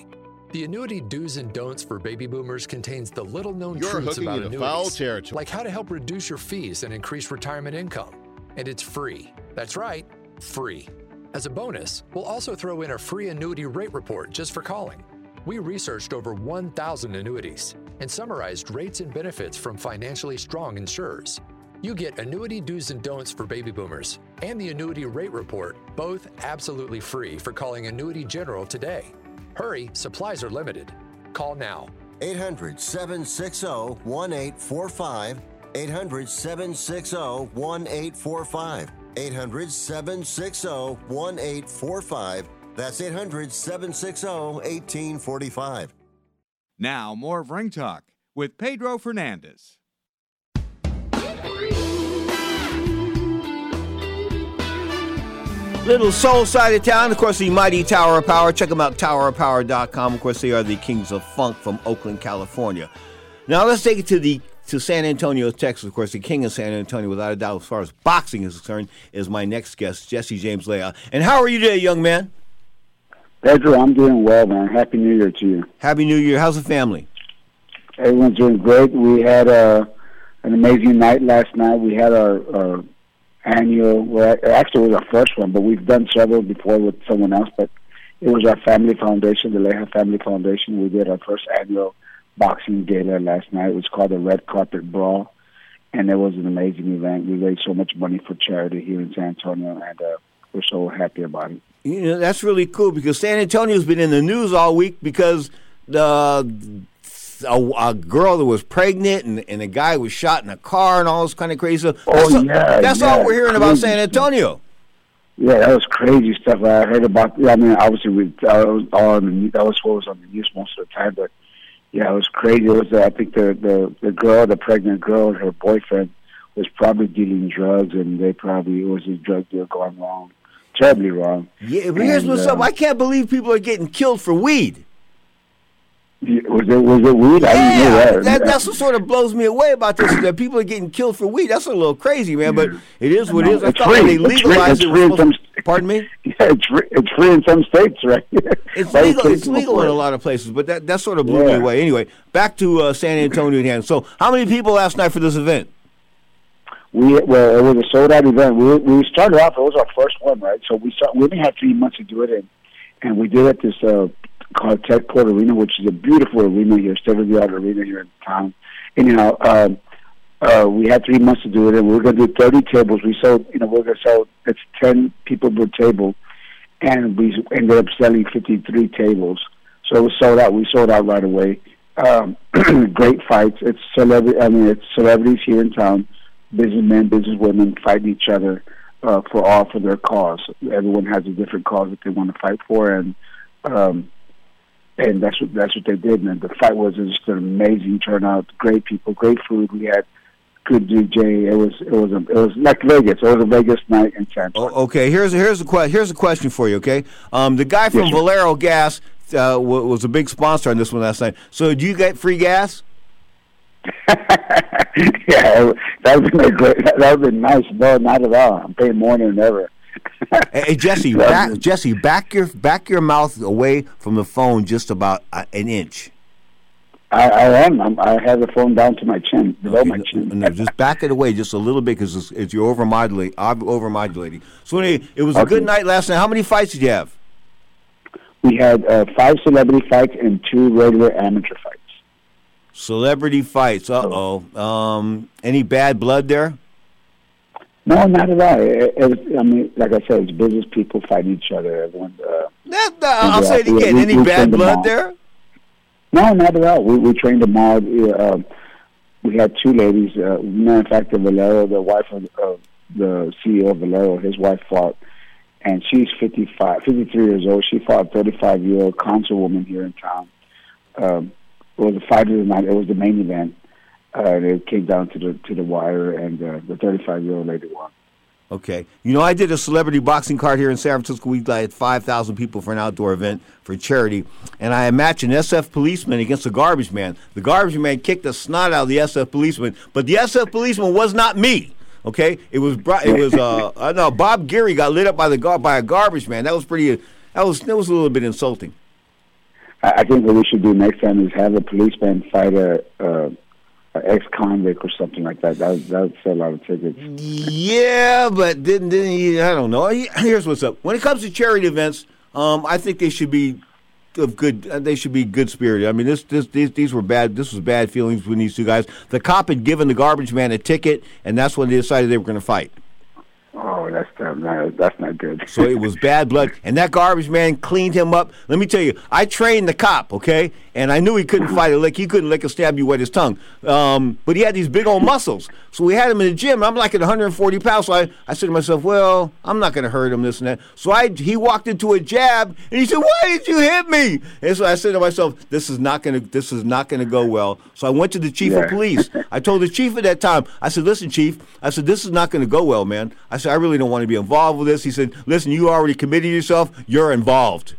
The annuity do's and don'ts for baby boomers contains the little-known You're truths hooking about into annuities, foul territory. like how to help reduce your fees and increase retirement income. And it's free. That's right, free. As a bonus, we'll also throw in a free annuity rate report just for calling. We researched over one thousand annuities and summarized rates and benefits from financially strong insurers. You get annuity do's and don'ts for baby boomers and the annuity rate report, both absolutely free for calling Annuity General today. Hurry, supplies are limited. Call now. eight hundred, seven six zero, one eight four five. eight hundred, seven six zero, one eight four five. eight hundred, seven six zero, one eight four five. That's eight hundred, seven six zero, one eight four five. Now, more of Ring Talk with Pedro Fernandez. Little soul side of town, of course, the mighty Tower of Power. Check them out, tower of power dot com. Of course, they are the kings of funk from Oakland, California. Now, let's take it to the to San Antonio, Texas. Of course, the king of San Antonio, without a doubt, as far as boxing is concerned, is my next guest, Jesse James Leah. And how are you today, young man? Pedro, I'm doing well, man. Happy New Year to you. Happy New Year. How's the family? Everyone's doing great. We had uh, an amazing night last night. We had our, our annual, well, actually it was our first one, but we've done several before with someone else, but it was our family foundation, the Leja Family Foundation. We did our first annual boxing gala last night. It was called the Red Carpet Brawl, and it was an amazing event. We raised so much money for charity here in San Antonio, and uh, we're so happy about it. You know, that's really cool because San Antonio's been in the news all week because the a, a girl that was pregnant and, and a guy was shot in a car and all this kind of crazy stuff. Oh, that's yeah. all, that's yeah, all we're hearing crazy about San Antonio. Yeah, that was crazy stuff. I heard about. I mean, obviously, we uh, was all on the news. That was what was on the news most of the time. But yeah, it was crazy. It was. Uh, I think the the the girl, the pregnant girl, and her boyfriend was probably dealing drugs, and they probably it was a drug deal going wrong, terribly wrong. Yeah, but here's and, what's uh, up. I can't believe people are getting killed for weed. Was it was it weed? Yeah, I didn't know that. that, that's what sort of blows me away about this. Is that people are getting killed for weed. That's a little crazy, man. But it is what it is. I It's thought when free. they It's free. legalized It's it, free in was some supposed- pardon me. Yeah, it's free, it's free in some states, right? It's Most legal. states It's legal before. in a lot of places, but that that sort of blew me Yeah. away. Anyway, back to uh, San Antonio again. So, how many people last night for this event? We well, it was a sold out event. We we started off. It was our first one, right? So we start, we only had three months to do it, and and we did it at this uh, called Techport Arena, which is a beautiful arena here, state of the art arena here in town. Anyhow, um, uh, we had three months to do it, and we were going to do thirty tables. We sold, you know, we we're going to sell. It's ten people per table, and we ended up selling fifty-three tables. So it was sold out. We sold out right away. Um, great fights. It's celebrity. I mean, it's celebrities here in town. Businessmen, businesswomen fighting each other uh, for all for their cause. Everyone has a different cause that they want to fight for, and um, and that's what that's what they did. And the fight was just an amazing turnout. Great people, great food. We had good D J. It was it was a, it was like Vegas. It was a Vegas night in San Antonio. Oh, okay, here's here's a que- here's a question for you. Okay, um, the guy from Yes, sir. Valero Gas uh, w- was a big sponsor on this one last night. So, do you get free gas? Yeah, that would been a great. That would been nice. No, not at all. I'm paying more than ever. Hey, hey, Jesse, back, Jesse, back your back your mouth away from the phone just about uh, an inch. I, I am. I'm, I have the phone down to my chin, below my chin. No, just back it away just a little bit because it's, it's you're overmodulating. Overmodulating. So anyway, it was a Okay. good night last night. How many fights did you have? We had uh, five celebrity fights and two regular amateur fights. Celebrity fights. Uh oh. Um, any bad blood there? No, not at all. It, it was, I mean, like I said, it's business people fighting each other. Everyone's. Uh, That, that- I'll say it we- again. we- Any we bad trained them blood all. there? No, not at all. We we trained them all. Uh, we had two ladies. Uh, matter of fact, the Valero, the wife of uh, the C E O of Valero, his wife fought, and she's fifty-five, fifty-three years old. She fought a thirty-five-year-old councilwoman here in town. Um, it was a fight of the night. It was the main event. Uh, and it came down to the to the wire, and uh, the thirty-five-year-old lady won. Okay. You know, I did a celebrity boxing card here in San Francisco. We had five thousand people for an outdoor event for charity. And I matched an S F policeman against a garbage man. The garbage man kicked the snot out of the S F policeman, but the S F policeman was not me. Okay? It was, Bro- it was, uh, I know, Bob Geary got lit up by the gar- by a garbage man. That was pretty, that was, that was a little bit insulting. I, I think what we should do next time is have a policeman fight a, a, a ex-convict or something like that. That that would sell a lot of tickets. Yeah, but didn't didn't he, I don't know. Here's what's up. When it comes to charity events, um, I think they should be of good. They should be good spirited. I mean, this this these, these were bad. This was bad feelings between these two guys. The cop had given the garbage man a ticket, and that's when they decided they were going to fight. Oh, that's not, that's not good. So it was bad blood, and that garbage man cleaned him up. Let me tell you, I trained the cop, okay, and I knew he couldn't fight a lick. He couldn't lick or stab you with his tongue, um, but he had these big old muscles. So we had him in the gym. I'm like at one hundred forty pounds, so I, I said to myself, well, I'm not going to hurt him, this and that. So I he walked into a jab, and he said, why did you hit me? And so I said to myself, this is not going to this is not going to go well. So I went to the chief yeah. of police. I told the chief at that time, I said, listen, chief, I said, this is not going to go well, man. I said, I really don't want to be involved with this. He said, listen, you already committed yourself. You're involved.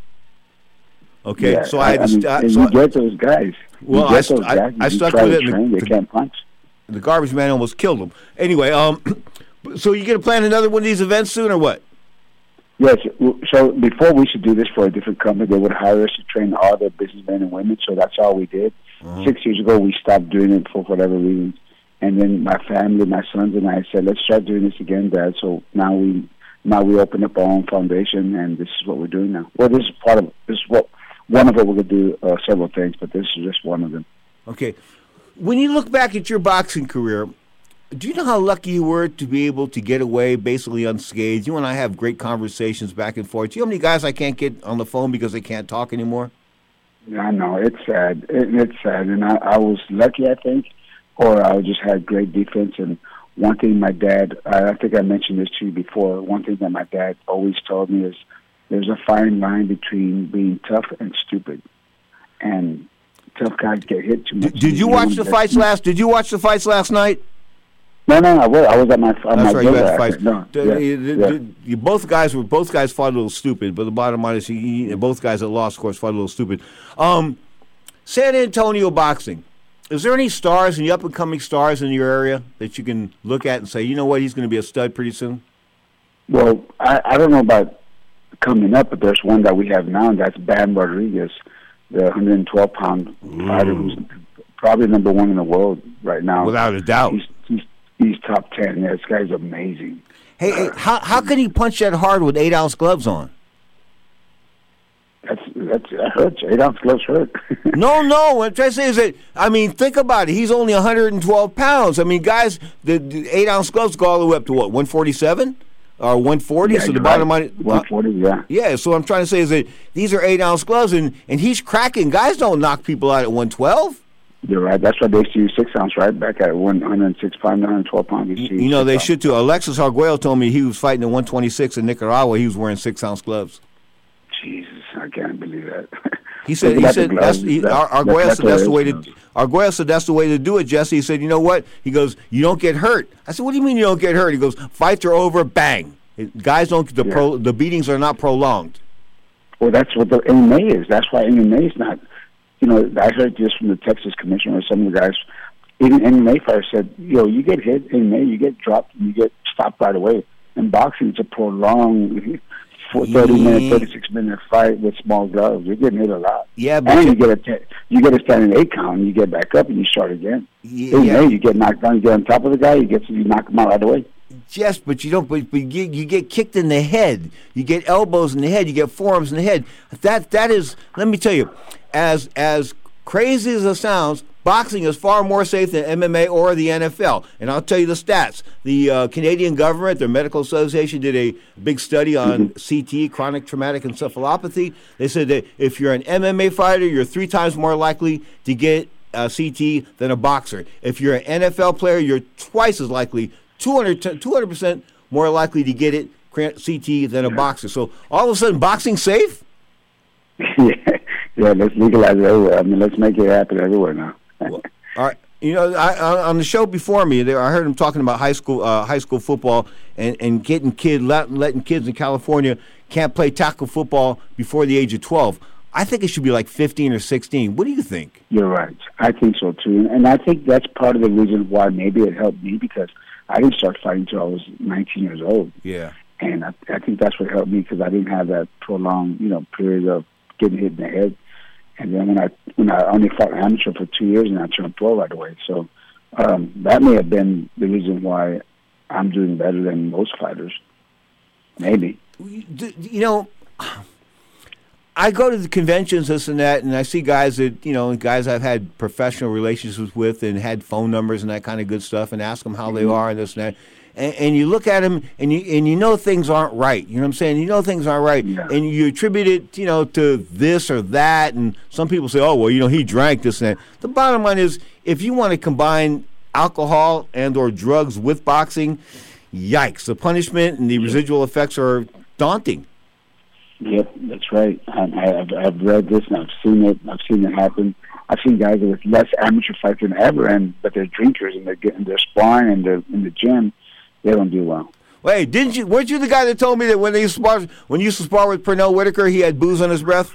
Okay, yeah, so I had I to. mean, St- and so you get those guys. Well, you I, get those I, guys. I, I you stuck try with to it. and train, The, they can't punch. The garbage man almost killed him. Anyway, um, so you going to plan another one of these events soon, or what? Yes. So before we should do this for a different company, they would hire us to train all their businessmen and women. So that's all we did. Uh-huh. Six years ago, we stopped doing it for whatever reasons. And then my family, my sons and I said, let's start doing this again, Dad. So now we now we open up our own foundation, and this is what we're doing now. Well, this is part of this is what one of it. We're going to do uh, several things, but this is just one of them. Okay. When you look back at your boxing career, do you know how lucky you were to be able to get away basically unscathed? You and I have great conversations back and forth. Do you know how many guys I can't get on the phone because they can't talk anymore? I know. It's sad. It, it's sad. And I, I was lucky, I think, or I just had great defense. And one thing my dad, I think I mentioned this to you before, one thing that my dad always told me is there's a fine line between being tough and stupid. And tough guys get hit too much. Did, did you watch the fights last? Did you watch the fights last night? No, no, I was. I was at my. At That's my right. You had fights. No, the, yeah, the, yeah. the, you, both guys were. Both guys fought a little stupid. But the bottom line is, you, you, both guys that lost, of course, fought a little stupid. Um, San Antonio boxing. Is there any stars, any up and coming stars in your area that you can look at and say, you know what, he's going to be a stud pretty soon? Well, I, I don't know about coming up, but there's one that we have now, and that's Bam Rodriguez, the one hundred twelve pound fighter who's probably number one in the world right now. Without a doubt. He's, he's, he's top ten. Yeah, this guy's amazing. Hey, hey how how can he punch that hard with eight ounce gloves on? That's that's that hurts. Eight ounce gloves hurt. no, no. What I'm trying to say is that, I mean, think about it. He's only one hundred twelve pounds. I mean, guys, the, the eight ounce gloves go all the way up to what, one forty-seven or one forty? Yeah, so the you're bottom right. line, one forty, yeah. Yeah. So what I'm trying to say is that these are eight ounce gloves, and and he's cracking. Guys don't knock people out at one twelve. You're right. That's why they used to use six ounce, right? Back at one hundred six pounds, one hundred twelve pounds. You, you know, they should too. Alexis Arguello told me he was fighting at one twenty-six in Nicaragua. He was wearing six ounce gloves. Jesus, I can't believe that. He said, he said, that's, he, that, Arguello said that's the way to, Arguello said that's the way to do it, Jesse. He said, you know what? He goes, you don't get hurt. I said, what do you mean you don't get hurt? He goes, fights are over, bang. It, guys don't, the, yeah. pro, the beatings are not prolonged. Well, that's what the M M A is. That's why M M A is not, you know, I heard this from the Texas commissioner, some of the guys, even M M A fighters said, you know, you get hit in M M A, you get dropped, and you get stopped right away. In boxing, it's a prolonged, for thirty yeah. minute, thirty-six minute fight with small gloves. You're getting hit a lot. Yeah, but and you get a t- you get a standing eight count, and you get back up and you start again. Yeah, in yeah. M M A, you get knocked down, you get on top of the guy, you get you knock him out right away. Yes, but you don't. But, but you, get, you get kicked in the head. You get elbows in the head. You get forearms in the head. That that is. Let me tell you, as as crazy as it sounds, boxing is far more safe than M M A or the N F L. And I'll tell you the stats. The uh, Canadian government, their medical association, did a big study on mm-hmm. C T E, chronic traumatic encephalopathy. They said that if you're an M M A fighter, you're three times more likely to get uh, C T E than a boxer. If you're an N F L player, you're twice as likely, two hundred percent more likely to get it, C T E, than a boxer. So all of a sudden, boxing's safe? yeah, yeah, let's legalize it everywhere. I mean, let's make it happen everywhere now. Well, all right. You know, I, on the show before me, there, I heard him talking about high school, uh, high school football, and, and getting kid, letting, letting kids in California can't play tackle football before the age of twelve. I think it should be like fifteen or sixteen. What do you think? You're right. I think so too, and I think that's part of the reason why maybe it helped me, because I didn't start fighting until I was nineteen years old. Yeah, and I, I think that's what helped me, because I didn't have that prolonged, you know, period of getting hit in the head. And then when I when I only fought amateur for two years, and I turned pro right away. So um, that may have been the reason why I'm doing better than most fighters. Maybe. You know, I go to the conventions, this and that, and I see guys that, you know, guys I've had professional relationships with and had phone numbers and that kind of good stuff, and ask them how they are and this and that. And, and you look at them, and you and you know things aren't right. You know what I'm saying? You know things aren't right, yeah. And you attribute it, you know, to this or that. And some people say, "Oh, well, you know, he drank this and that." The bottom line is, if you want to combine alcohol and or drugs with boxing, yikes! The punishment and the residual effects are daunting. Yep, that's right. I, I've, I've read this and I've seen it. I've seen it happen. I've seen guys with less amateur fights than ever, and but they're drinkers and they're getting they're sparring and they're in the gym. They don't do well. Wait, didn't you? Weren't you the guy that told me that when they spar, when you used to spar with Pernell Whitaker, he had booze on his breath?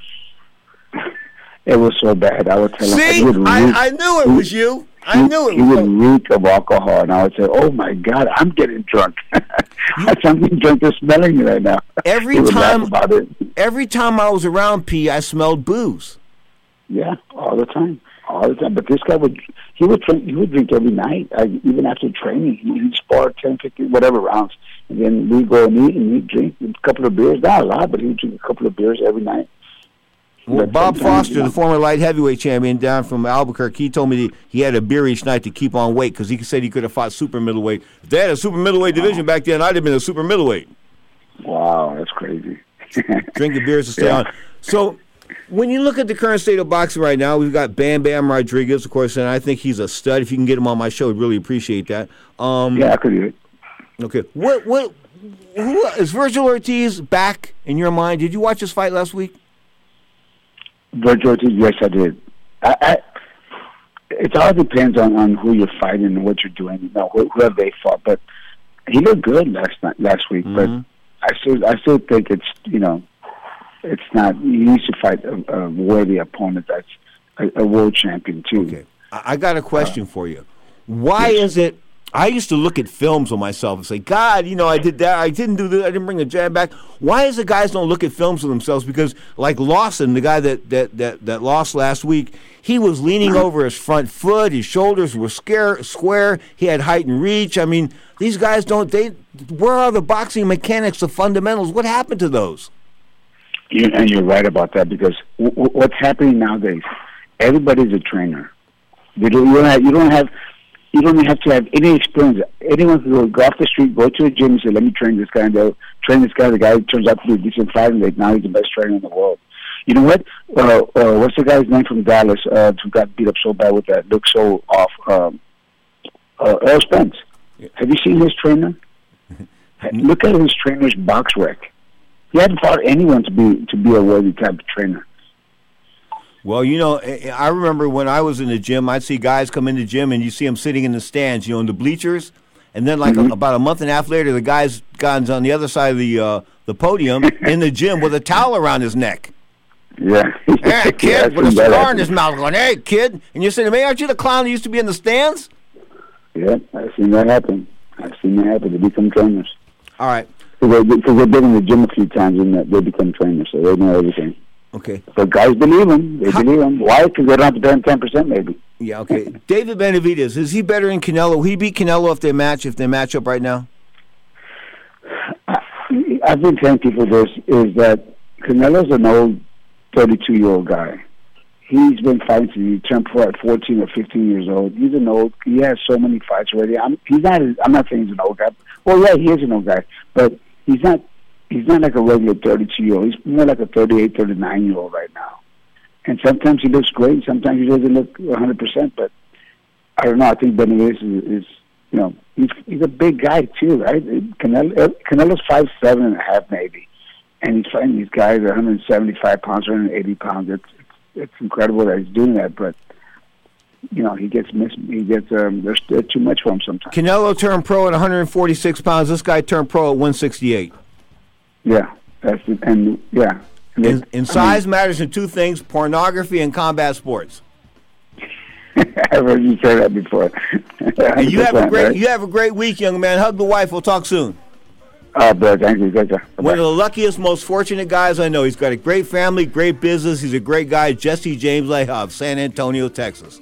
It was so bad. I would tell See? him. See, I, I knew it was you. I he, knew it. He was would reek of alcohol, and I would say, "Oh my God, I'm getting drunk. I'm getting drunk just smelling it right now." Every time, about it. every time I was around P, I smelled booze. Yeah, all the time, all the time. But this guy would, he would drink, he would drink every night, I, even after training. He'd spar ten, fifteen, whatever rounds, and then we'd go and eat, and he'd drink a couple of beers, not a lot, but he'd drink a couple of beers every night. Well, Bob Foster, you know, the former light heavyweight champion down from Albuquerque, he told me that he had a beer each night to keep on weight because he said he could have fought super middleweight. If they had a super middleweight division wow. back then, I'd have been a super middleweight. Wow, that's crazy. Drinking beers to stay yeah. on. So when you look at the current state of boxing right now, we've got Bam Bam Rodriguez, of course, and I think he's a stud. If you can get him on my show, I'd really appreciate that. Um, yeah, I could do it. Okay. What, what, who, is Virgil Ortiz back in your mind? Did you watch his fight last week? Virgil Ortiz, yes, I did. I, I, it all depends on, on who you're fighting and what you're doing. You know, whoever they fought, but he looked good last night, last week. Mm-hmm. But I still, I still think it's, you know, it's not. He needs to fight a, a worthy opponent that's a, a world champion too. Okay, I got a question uh, for you. Why yes. is it? I used to look at films of myself and say, God, you know, I did that. I didn't do that. I didn't bring the jab back. Why is the guys don't look at films of themselves? Because like Lawson, the guy that, that, that, that lost last week, he was leaning over his front foot. His shoulders were scare, square. He had height and reach. I mean, these guys don't, they, where are the boxing mechanics, the fundamentals? What happened to those? You, and you're right about that because w- w- what's happening nowadays, everybody's a trainer. You don't, you don't have, you don't have You don't have to have any experience. Anyone can go, go off the street, go to a gym and say, let me train this guy. And they'll train this guy. The guy turns out to be a decent fighter. Like, now he's the best trainer in the world. You know what? Uh, uh, what's the guy's name from Dallas uh, who got beat up so bad with that, looked so off? Um, uh, Earl Spence. Have you seen his trainer? Look at his trainer's box rec. He hadn't fought anyone to be to be a worthy type of trainer. Well, you know, I remember when I was in the gym, I'd see guys come in the gym and you see them sitting in the stands, you know, in the bleachers. And then like mm-hmm. a, about a month and a half later, the guy's gone on the other side of the uh, the podium in the gym with a towel around his neck. Yeah. Hey, kid, yeah, with a cigar in his mouth going, hey, kid. And you're saying, man, aren't you the clown that used to be in the stands? Yeah, I've seen that happen. I've seen that happen. They become trainers. All right. Because they, they've been in the gym a few times and they become trainers, so they know everything. Okay. But guys believe him. They How? believe him. Why? Because they don't have to pay him ten percent maybe. Yeah, okay. David Benavidez, is he better than Canelo? Will he beat Canelo if they match, if they match up right now? I, I've been telling people this, is that Canelo's an old thirty-two-year-old guy. He's been fighting since he turned pro at fourteen or fifteen years old. He's an old, he has so many fights already. I'm, he's not, I'm not saying he's an old guy. Well, yeah, he is an old guy, but he's not, he's not like a regular thirty-two-year-old. He's more like a thirty-eight, thirty-nine-year-old right now. And sometimes he looks great, sometimes he doesn't look one hundred percent, but I don't know, I think Benavidez is, is, you know, he's he's a big guy too, right? Canelo, Canelo's five seven and a half maybe, and he's fighting these guys at one hundred seventy-five pounds, one hundred eighty pounds. It's, it's, it's incredible that he's doing that, but, you know, he gets missed, he gets, um, there's, there's too much for him sometimes. Canelo turned pro at one hundred forty-six pounds, this guy turned pro at one sixty-eight. Yeah, that's it, and yeah. And, and, and size I mean, matters in two things: pornography and combat sports. I've heard you say that before. And you have a great, right? you have a great week, young man. Hug the wife. We'll talk soon. Uh, but thank you, guys. One of the luckiest, most fortunate guys I know. He's got a great family, great business. He's a great guy, Jesse James Lehoff, San Antonio, Texas.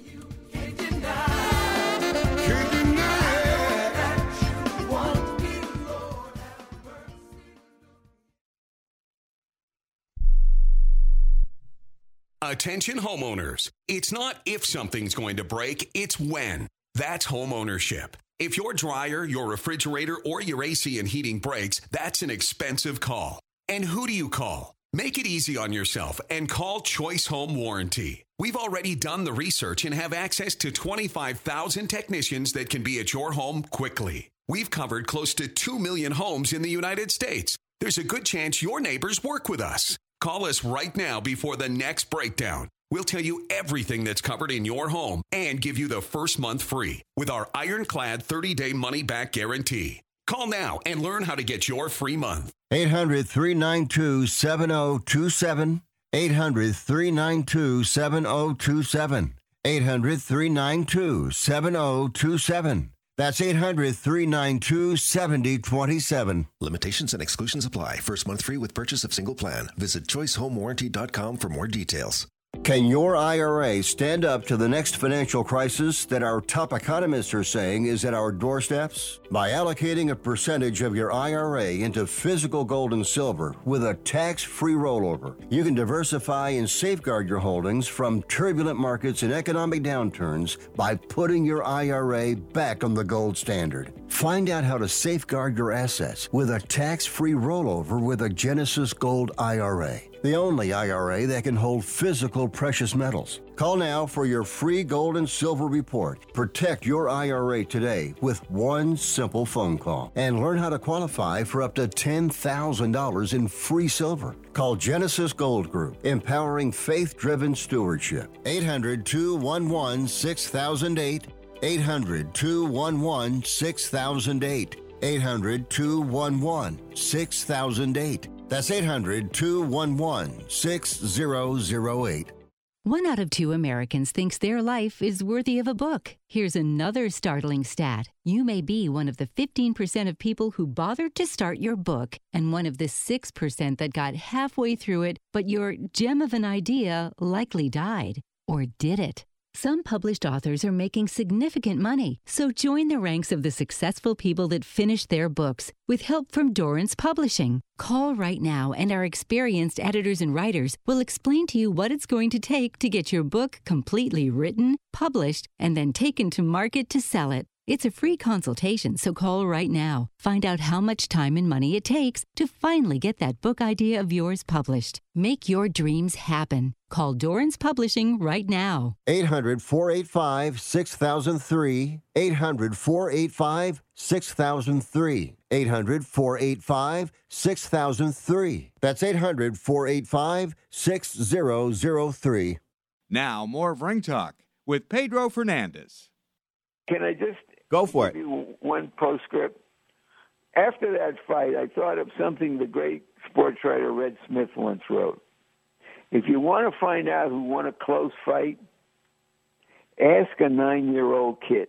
Attention homeowners. It's not if something's going to break, it's when. That's homeownership. If your dryer, your refrigerator, or your A C and heating breaks, that's an expensive call. And who do you call? Make it easy on yourself and call Choice Home Warranty. We've already done the research and have access to twenty-five thousand technicians that can be at your home quickly. We've covered close to two million homes in the United States. There's a good chance your neighbors work with us. Call us right now before the next breakdown. We'll tell you everything that's covered in your home and give you the first month free with our ironclad thirty-day money-back guarantee. Call now and learn how to get your free month. eight hundred, three nine two, seven oh two seven. eight hundred, three nine two, seven oh two seven. eight hundred, three nine two, seven oh two seven. That's eight hundred, three nine two, seven oh two seven. Limitations and exclusions apply. First month free with purchase of single plan. Visit choice home warranty dot com for more details. Can your I R A stand up to the next financial crisis that our top economists are saying is at our doorsteps? By allocating a percentage of your I R A into physical gold and silver with a tax-free rollover, you can diversify and safeguard your holdings from turbulent markets and economic downturns by putting your I R A back on the gold standard. Find out how to safeguard your assets with a tax-free rollover with a Genesis Gold I R A. The only I R A that can hold physical precious metals. Call now for your free gold and silver report. Protect your I R A today with one simple phone call and learn how to qualify for up to ten thousand dollars in free silver. Call Genesis Gold Group, empowering faith-driven stewardship. eight hundred, two one one, six thousand eight. eight hundred, two one one, six thousand eight. eight hundred, two one one, six thousand eight. That's eight hundred, two one one, six thousand eight. One out of two Americans thinks their life is worthy of a book. Here's another startling stat. You may be one of the fifteen percent of people who bothered to start your book and one of the six percent that got halfway through it, but your gem of an idea likely died. Or did it? Some published authors are making significant money, so join the ranks of the successful people that finished their books with help from Dorrance Publishing. Call right now and our experienced editors and writers will explain to you what it's going to take to get your book completely written, published, and then taken to market to sell it. It's a free consultation, so call right now. Find out how much time and money it takes to finally get that book idea of yours published. Make your dreams happen. Call Dorrance Publishing right now. eight hundred, four eight five, six thousand three. eight hundred, four eight five, six thousand three. eight hundred, four eight five, six thousand three. That's eight hundred, four eight five, six thousand three. Now, more of Ring Talk with Pedro Fernandez. Can I just go for it? One postscript. After that fight, I thought of something the great sports writer Red Smith once wrote. If you want to find out who won a close fight, ask a nine-year-old kid.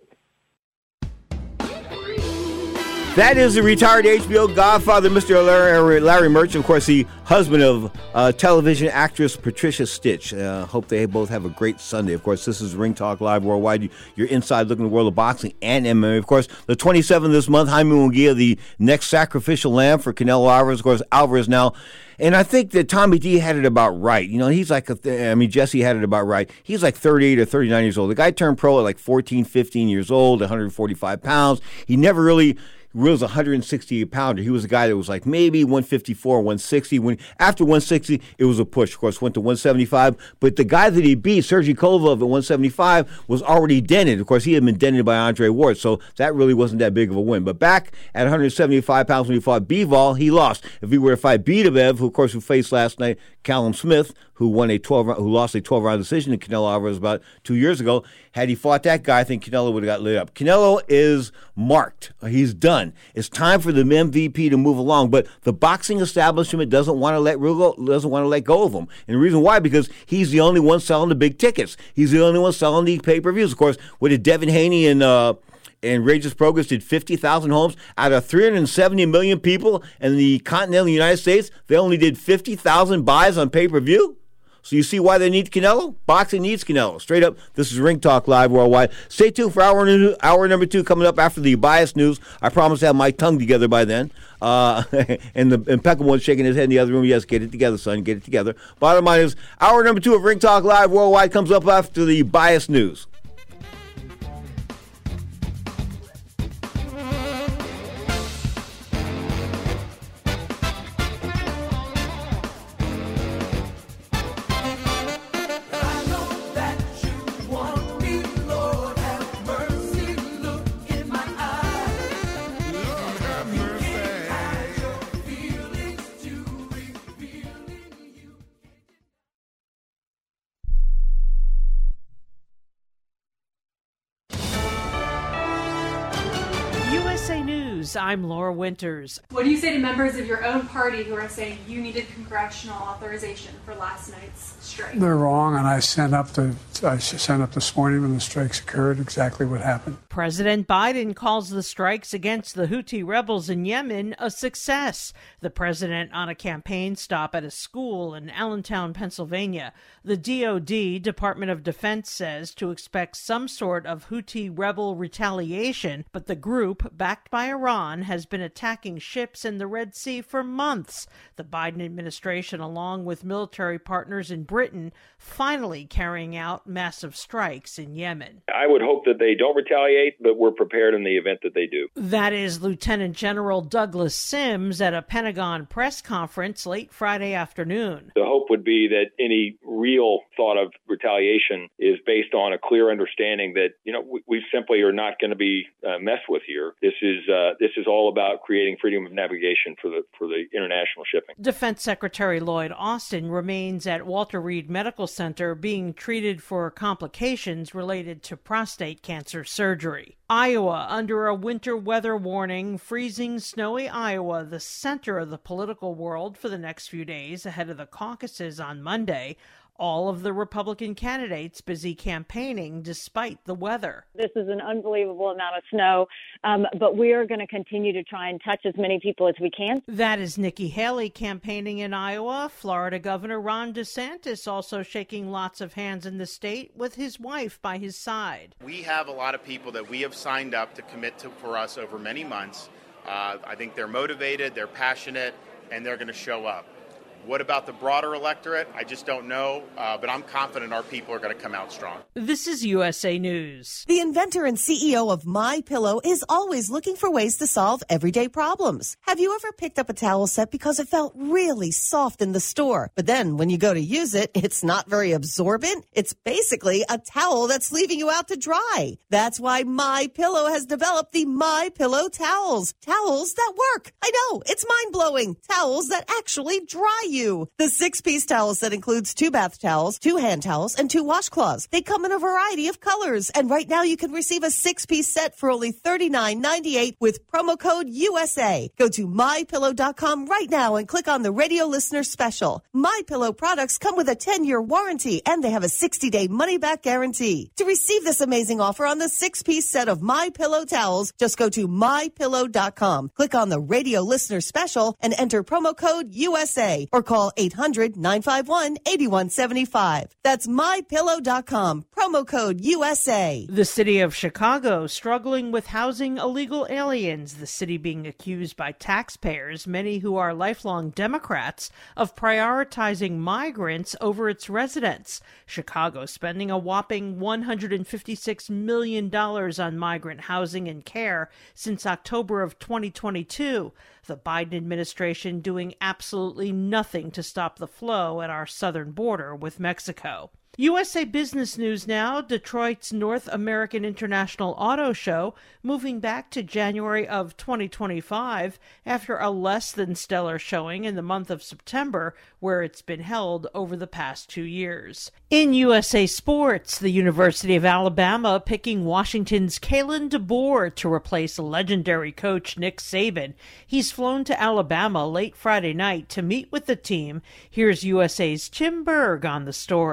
That is the retired H B O godfather, Mister Larry, Larry Merchant, of course, the husband of uh, television actress Patricia Stitch. Uh, hope they both have a great Sunday. Of course, this is Ring Talk Live Worldwide. You're inside looking at the world of boxing and M M A. Of course, the twenty-seventh this month, Jaime Munguia, the next sacrificial lamb for Canelo Alvarez. Of course, Alvarez now. And I think that Tommy D had it about right. You know, he's like, a, I mean, Jesse had it about right. He's like thirty-eight or thirty-nine years old. The guy turned pro at like fourteen, fifteen years old, one hundred forty-five pounds. He never really was a one hundred sixty pounder. He was a guy that was like maybe one fifty-four, one sixty. When after one sixty, it was a push. Of course, went to one seventy-five. But the guy that he beat, Sergey Kovalev at one seventy-five, was already dented. Of course, he had been dented by Andre Ward, so that really wasn't that big of a win. But back at one hundred seventy-five pounds when he fought Bivol, he lost. If he were to fight Bidabev, who of course who faced last night Callum Smith, who won a twelve who lost a twelve round decision to Canelo Alvarez about two years ago, had he fought that guy, I think Canelo would have got lit up. Canelo is marked. He's done. It's time for the M V P to move along, but the boxing establishment doesn't want to let go, doesn't want to let go of him. And the reason why, because he's the only one selling the big tickets. He's the only one selling the pay-per-views. Of course, what did Devin Haney and uh, and Regis Progress did fifty thousand homes out of three hundred seventy million people in the continental United States. They only did fifty thousand buys on pay-per-view. So you see why they need Canelo? Boxing needs Canelo. Straight up, this is Ring Talk Live Worldwide. Stay tuned for hour, hour number two coming up after the bias news. I promise to have my tongue together by then. Uh, and the impeccable one's shaking his head in the other room. Yes, get it together, son. Get it together. Bottom line is, hour number two of Ring Talk Live Worldwide comes up after the bias news. I'm Laura Winters. What do you say to members of your own party who are saying you needed congressional authorization for last night's strike? They're wrong, and I sent up the I sent up this morning when the strikes occurred exactly what happened. President Biden calls the strikes against the Houthi rebels in Yemen a success. The president on a campaign stop at a school in Allentown, Pennsylvania. The D O D, Department of Defense, says to expect some sort of Houthi rebel retaliation, but the group, backed by Iran, has been attacking ships in the Red Sea for months. The Biden administration, along with military partners in Britain, finally carrying out massive strikes in Yemen. I would hope that they don't retaliate, but we're prepared in the event that they do. That is Lieutenant General Douglas Sims at a Pentagon press conference late Friday afternoon. The hope would be that any real thought of retaliation is based on a clear understanding that, you know, we, we simply are not going to be uh, messed with here. This is uh, this is all about creating freedom of navigation for the for the international shipping. Defense Secretary Lloyd Austin remains at Walter Reed Medical Center being treated for complications related to prostate cancer surgery. Iowa under a winter weather warning, freezing, snowy Iowa, the center of the political world for the next few days ahead of the caucuses on Monday. All of the Republican candidates busy campaigning despite the weather. This is an unbelievable amount of snow, um, but we are going to continue to try and touch as many people as we can. That is Nikki Haley campaigning in Iowa. Florida Governor Ron DeSantis also shaking lots of hands in the state with his wife by his side. We have a lot of people that we have signed up to commit to for us over many months. Uh, I think they're motivated, they're passionate, and they're going to show up. What about the broader electorate? I just don't know, uh, but I'm confident our people are going to come out strong. This is U S A News. The inventor and C E O of MyPillow is always looking for ways to solve everyday problems. Have you ever picked up a towel set because it felt really soft in the store, but then when you go to use it, it's not very absorbent? It's basically a towel that's leaving you out to dry. That's why MyPillow has developed the MyPillow towels. Towels that work. I know, it's mind-blowing. Towels that actually dry you. You. The six-piece towel set includes two bath towels, two hand towels, and two washcloths. They come in a variety of colors, and right now you can receive a six-piece set for only thirty-nine ninety-eight with promo code U S A. Go to my pillow dot com right now and click on the radio listener special. MyPillow products come with a ten-year warranty, and they have a sixty-day money-back guarantee. To receive this amazing offer on the six-piece set of MyPillow towels, just go to my pillow dot com, click on the radio listener special, and enter promo code U S A. Or call eight hundred nine five one eight one seven five. That's my pillow dot com. Promo code U S A. The city of Chicago struggling with housing illegal aliens. The city being accused by taxpayers, many who are lifelong Democrats, of prioritizing migrants over its residents. Chicago spending a whopping one hundred fifty-six million dollars on migrant housing and care since October of twenty twenty-two. The Biden administration doing absolutely nothing to stop the flow at our southern border with Mexico. U S A Business News now. Detroit's North American International Auto Show moving back to January of twenty twenty-five after a less than stellar showing in the month of September, where it's been held over the past two years. In U S A Sports, the University of Alabama picking Washington's Kalen DeBoer to replace legendary coach Nick Saban. He's flown to Alabama late Friday night to meet with the team. Here's U S A's Tim Berg on the story. The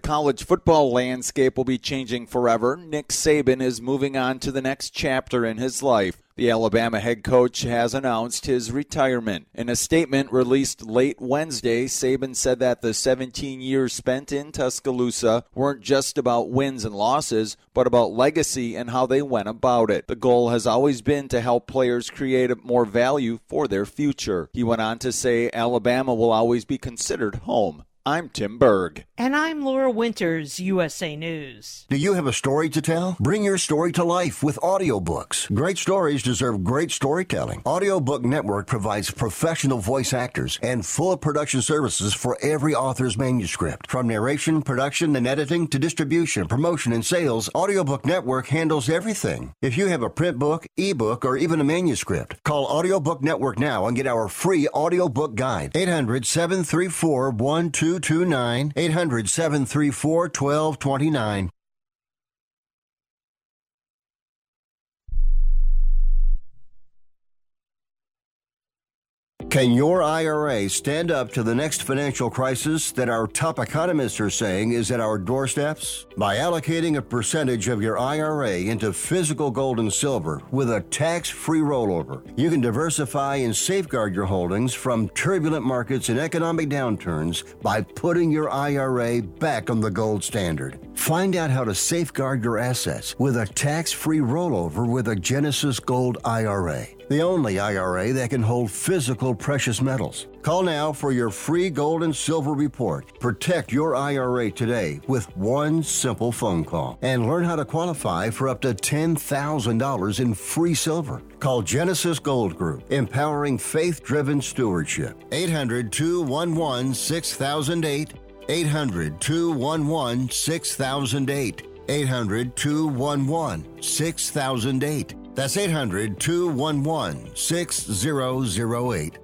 college football landscape will be changing forever. Nick Saban is moving on to the next chapter in his life. The Alabama head coach has announced his retirement. In a statement released late Wednesday, Saban said that the seventeen years spent in Tuscaloosa weren't just about wins and losses, but about legacy and how they went about it. The goal has always been to help players create more value for their future. He went on to say Alabama will always be considered home. I'm Tim Berg. And I'm Laura Winters, U S A News. Do you have a story to tell? Bring your story to life with audiobooks. Great stories deserve great storytelling. Audiobook Network provides professional voice actors and full production services for every author's manuscript. From narration, production, and editing to distribution, promotion, and sales, Audiobook Network handles everything. If you have a print book, ebook, or even a manuscript, call Audiobook Network now and get our free audiobook guide. eight hundred, seven three four, one two two nine, eight hundred, seven three four, one two two nine. Can your I R A stand up to the next financial crisis that our top economists are saying is at our doorsteps? By allocating a percentage of your I R A into physical gold and silver with a tax-free rollover, you can diversify and safeguard your holdings from turbulent markets and economic downturns by putting your I R A back on the gold standard. Find out how to safeguard your assets with a tax-free rollover with a Genesis Gold I R A. The only I R A that can hold physical precious metals. Call now for your free gold and silver report. Protect your I R A today with one simple phone call and learn how to qualify for up to ten thousand dollars in free silver. Call Genesis Gold Group, empowering faith-driven stewardship. eight hundred, two one one, six thousand eight. eight hundred, two one one, six thousand eight. eight hundred, two one one, six thousand eight. That's eight hundred, two one one, six thousand eight.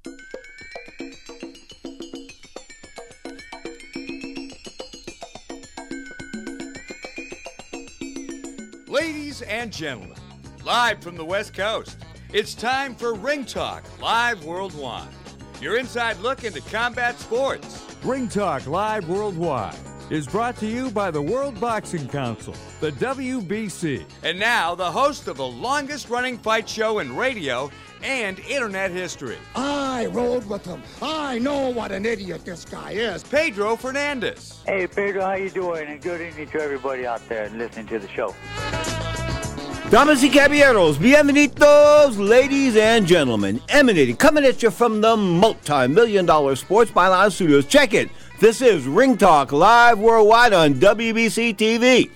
Ladies and gentlemen, live from the West Coast, it's time for Ring Talk Live Worldwide. Your inside look into combat sports. Ring Talk Live Worldwide is brought to you by the World Boxing Council, the W B C. And now, the host of the longest-running fight show in radio and internet history. I rode with him. I know what an idiot this guy is. Pedro Fernandez. Hey, Pedro, how you doing? And good evening to everybody out there and listening to the show. Damas y caballeros, bienvenidos, ladies and gentlemen. Emanating, coming at you from the multi-million dollar Sports Byline Studios. Check it. This is Ring Talk Live Worldwide on W B C T V.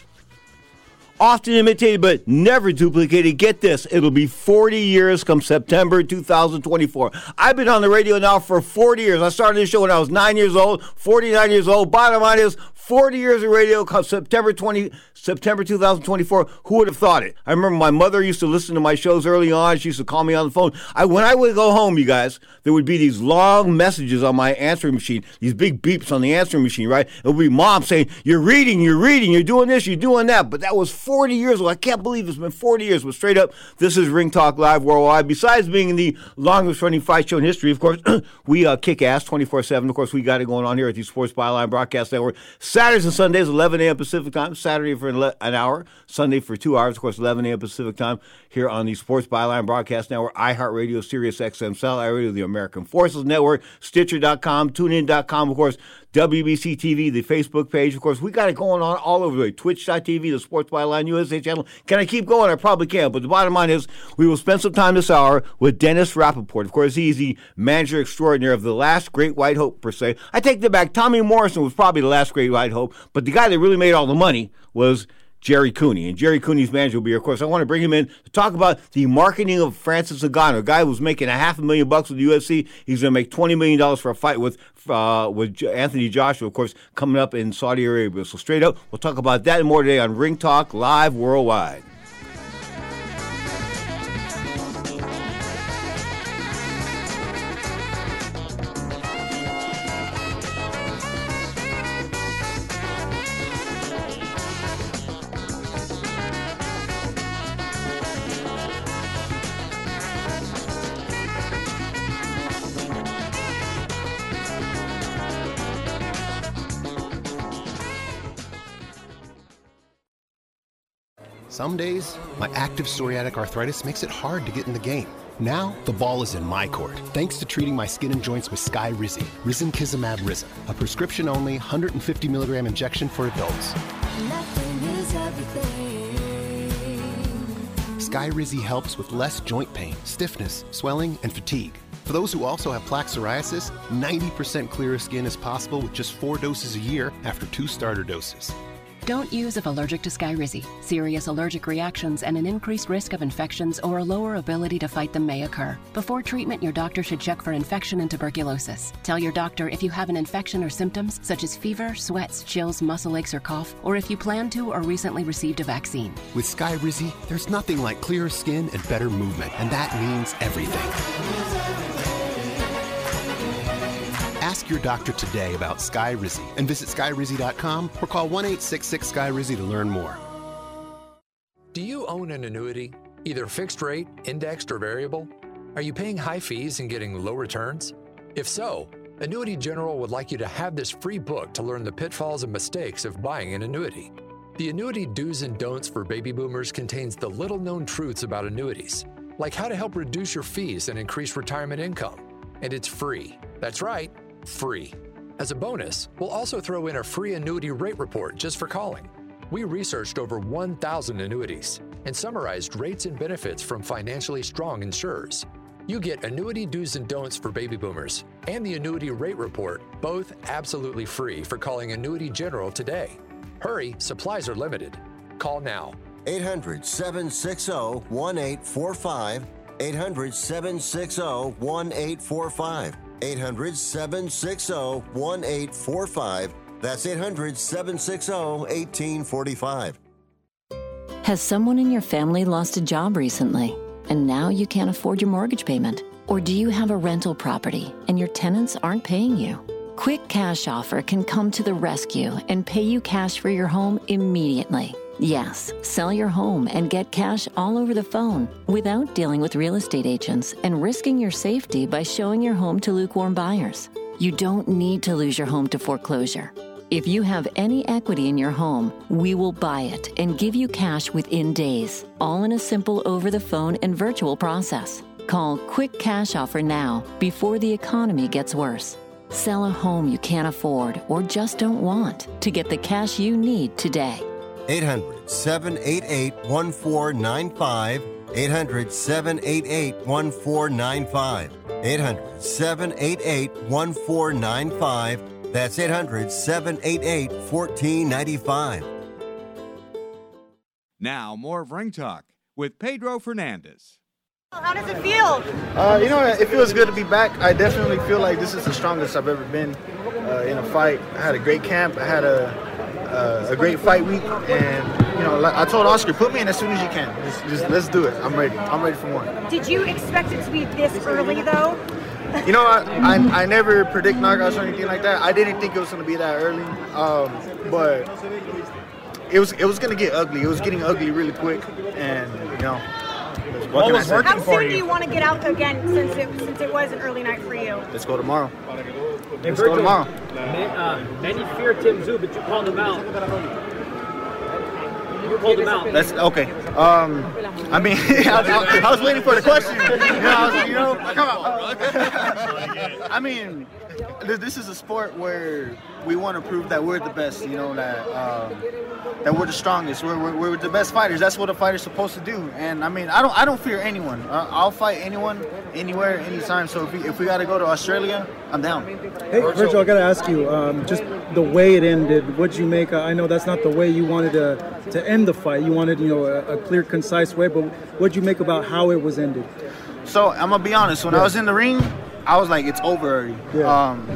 Often imitated but never duplicated. Get this, it'll be forty years come September two thousand twenty-four. I've been on the radio now for forty years. I started this show when I was nine years old, forty-nine years old. Bottom line is, forty years of radio come September twentieth, September two thousand twenty-four. Who would have thought it? I remember my mother used to listen to my shows early on. She used to call me on the phone. I, when I would go home, you guys, there would be these long messages on my answering machine, these big beeps on the answering machine, right? It would be mom saying, you're reading, you're reading, you're doing this, you're doing that. But that was forty years ago. I can't believe it's been forty years. But straight up, this is Ring Talk Live Worldwide. Besides being the longest running fight show in history, of course, we uh, kick ass twenty-four seven. Of course, we got it going on here at the Sports Byline Broadcast Network. Saturdays and Sundays, eleven a.m. Pacific time. Saturday for an hour. Sunday for two hours. Of course, eleven a.m. Pacific time here on the Sports Byline Broadcast Network, iHeartRadio, Sirius X M, Satellite Radio, the American Forces Network, Stitcher dot com, TuneIn dot com, of course, W B C T V, the Facebook page. Of course, we got it going on all over the way. Twitch dot T V, the Sports Byline U S A channel. Can I keep going? I probably can. But the bottom line is we will spend some time this hour with Dennis Rappaport. Of course, he's the manager extraordinaire of the last great White Hope, per se. I take that back. Tommy Morrison was probably the last great White Hope. But the guy that really made all the money was Jerry Cooney. And Jerry Cooney's manager will be here. Of course, I want to bring him in to talk about the marketing of Francis Ngannou, a guy who was making a half a million bucks with the U F C. He's going to make twenty million dollars for a fight with uh, with Anthony Joshua, of course, coming up in Saudi Arabia. So straight up, we'll talk about that and more today on Ring Talk Live Worldwide. Some days, my active psoriatic arthritis makes it hard to get in the game. Now, the ball is in my court, thanks to treating my skin and joints with Skyrizi, Risankizumab Risa, a prescription-only one hundred fifty milligram injection for adults. Skyrizi helps with less joint pain, stiffness, swelling, and fatigue. For those who also have plaque psoriasis, ninety percent clearer skin is possible with just four doses a year after two starter doses. Don't use if allergic to Skyrizi. Serious allergic reactions and an increased risk of infections or a lower ability to fight them may occur. Before treatment, your doctor should check for infection and tuberculosis. Tell your doctor if you have an infection or symptoms such as fever, sweats, chills, muscle aches, or cough, or if you plan to or recently received a vaccine. With Skyrizi, there's nothing like clearer skin and better movement, and that means everything. Ask your doctor today about Skyrizi and visit Skyrizi dot com or call one eight six six Sky Rizi to learn more. Do you own an annuity, either fixed rate, indexed, or variable? Are you paying high fees and getting low returns? If so, Annuity General would like you to have this free book to learn the pitfalls and mistakes of buying an annuity. The Annuity Do's and Don'ts for Baby Boomers contains the little-known truths about annuities, like how to help reduce your fees and increase retirement income. And it's free. That's right. Free. As a bonus, we'll also throw in a free annuity rate report just for calling. We researched over one thousand annuities and summarized rates and benefits from financially strong insurers. You get Annuity Do's and Don'ts for Baby Boomers and the Annuity Rate Report, both absolutely free for calling Annuity General today. Hurry, supplies are limited. Call now. eight hundred, seven six zero, one eight four five. eight hundred, seven six zero, one eight four five. eight hundred, seven six zero, one eight four five. That's eight hundred, seven six zero, one eight four five. Has someone in your family lost a job recently, and now you can't afford your mortgage payment? Or do you have a rental property and your tenants aren't paying you? Quick Cash Offer can come to the rescue and pay you cash for your home immediately. Yes, sell your home and get cash all over the phone without dealing with real estate agents and risking your safety by showing your home to lukewarm buyers. You don't need to lose your home to foreclosure. If you have any equity in your home, we will buy it and give you cash within days, all in a simple over-the-phone and virtual process. Call Quick Cash Offer now before the economy gets worse. Sell a home you can't afford or just don't want to get the cash you need today. eight hundred, seven eight eight, one four nine five. eight hundred, seven eight eight, one four nine five. eight hundred, seven eight eight, one four nine five. That's eight hundred, seven eight eight, one four nine five. Now, more of Ring Talk with Pedro Fernandez. How does it feel? Uh, you know, it feels good to be back. I definitely feel like this is the strongest I've ever been uh, in a fight. I had a great camp. I had a uh, a great fight week, and you know, like I told Oscar, put me in as soon as you can. Just, just let's do it. I'm ready. I'm ready for more. Did you expect it to be this early, though? You know, I, I I never predict knockouts or anything like that. I didn't think it was going to be that early, um, but it was it was going to get ugly. It was getting ugly really quick, and you know. What can I say? How soon do you want to get out again, since it since it was an early night for you? Let's go tomorrow. Hey, Let's Virgil, go tomorrow. Man, uh, many fear Tim Tszyu, but you called him out. You called him out. That's okay. Um, I mean, I, I, I was waiting for the question. You know, I was, you know, come on. I mean, this is a sport where we want to prove that we're the best. You know, that um, that we're the strongest. We're, we're we're the best fighters. That's what a fighter's supposed to do. And I mean, I don't I don't fear anyone. Uh, I'll fight anyone, anywhere, anytime. So if we if we got to go to Australia, I'm down. Hey, Virgil, I got to ask you, um, just the way it ended. What'd you make? I know that's not the way you wanted to to end the fight. You wanted, you know, a, a clear, concise way. But what'd you make about how it was ended? So I'm gonna be honest. When yeah. I was in the ring, I was like, it's over already. Yeah. Um,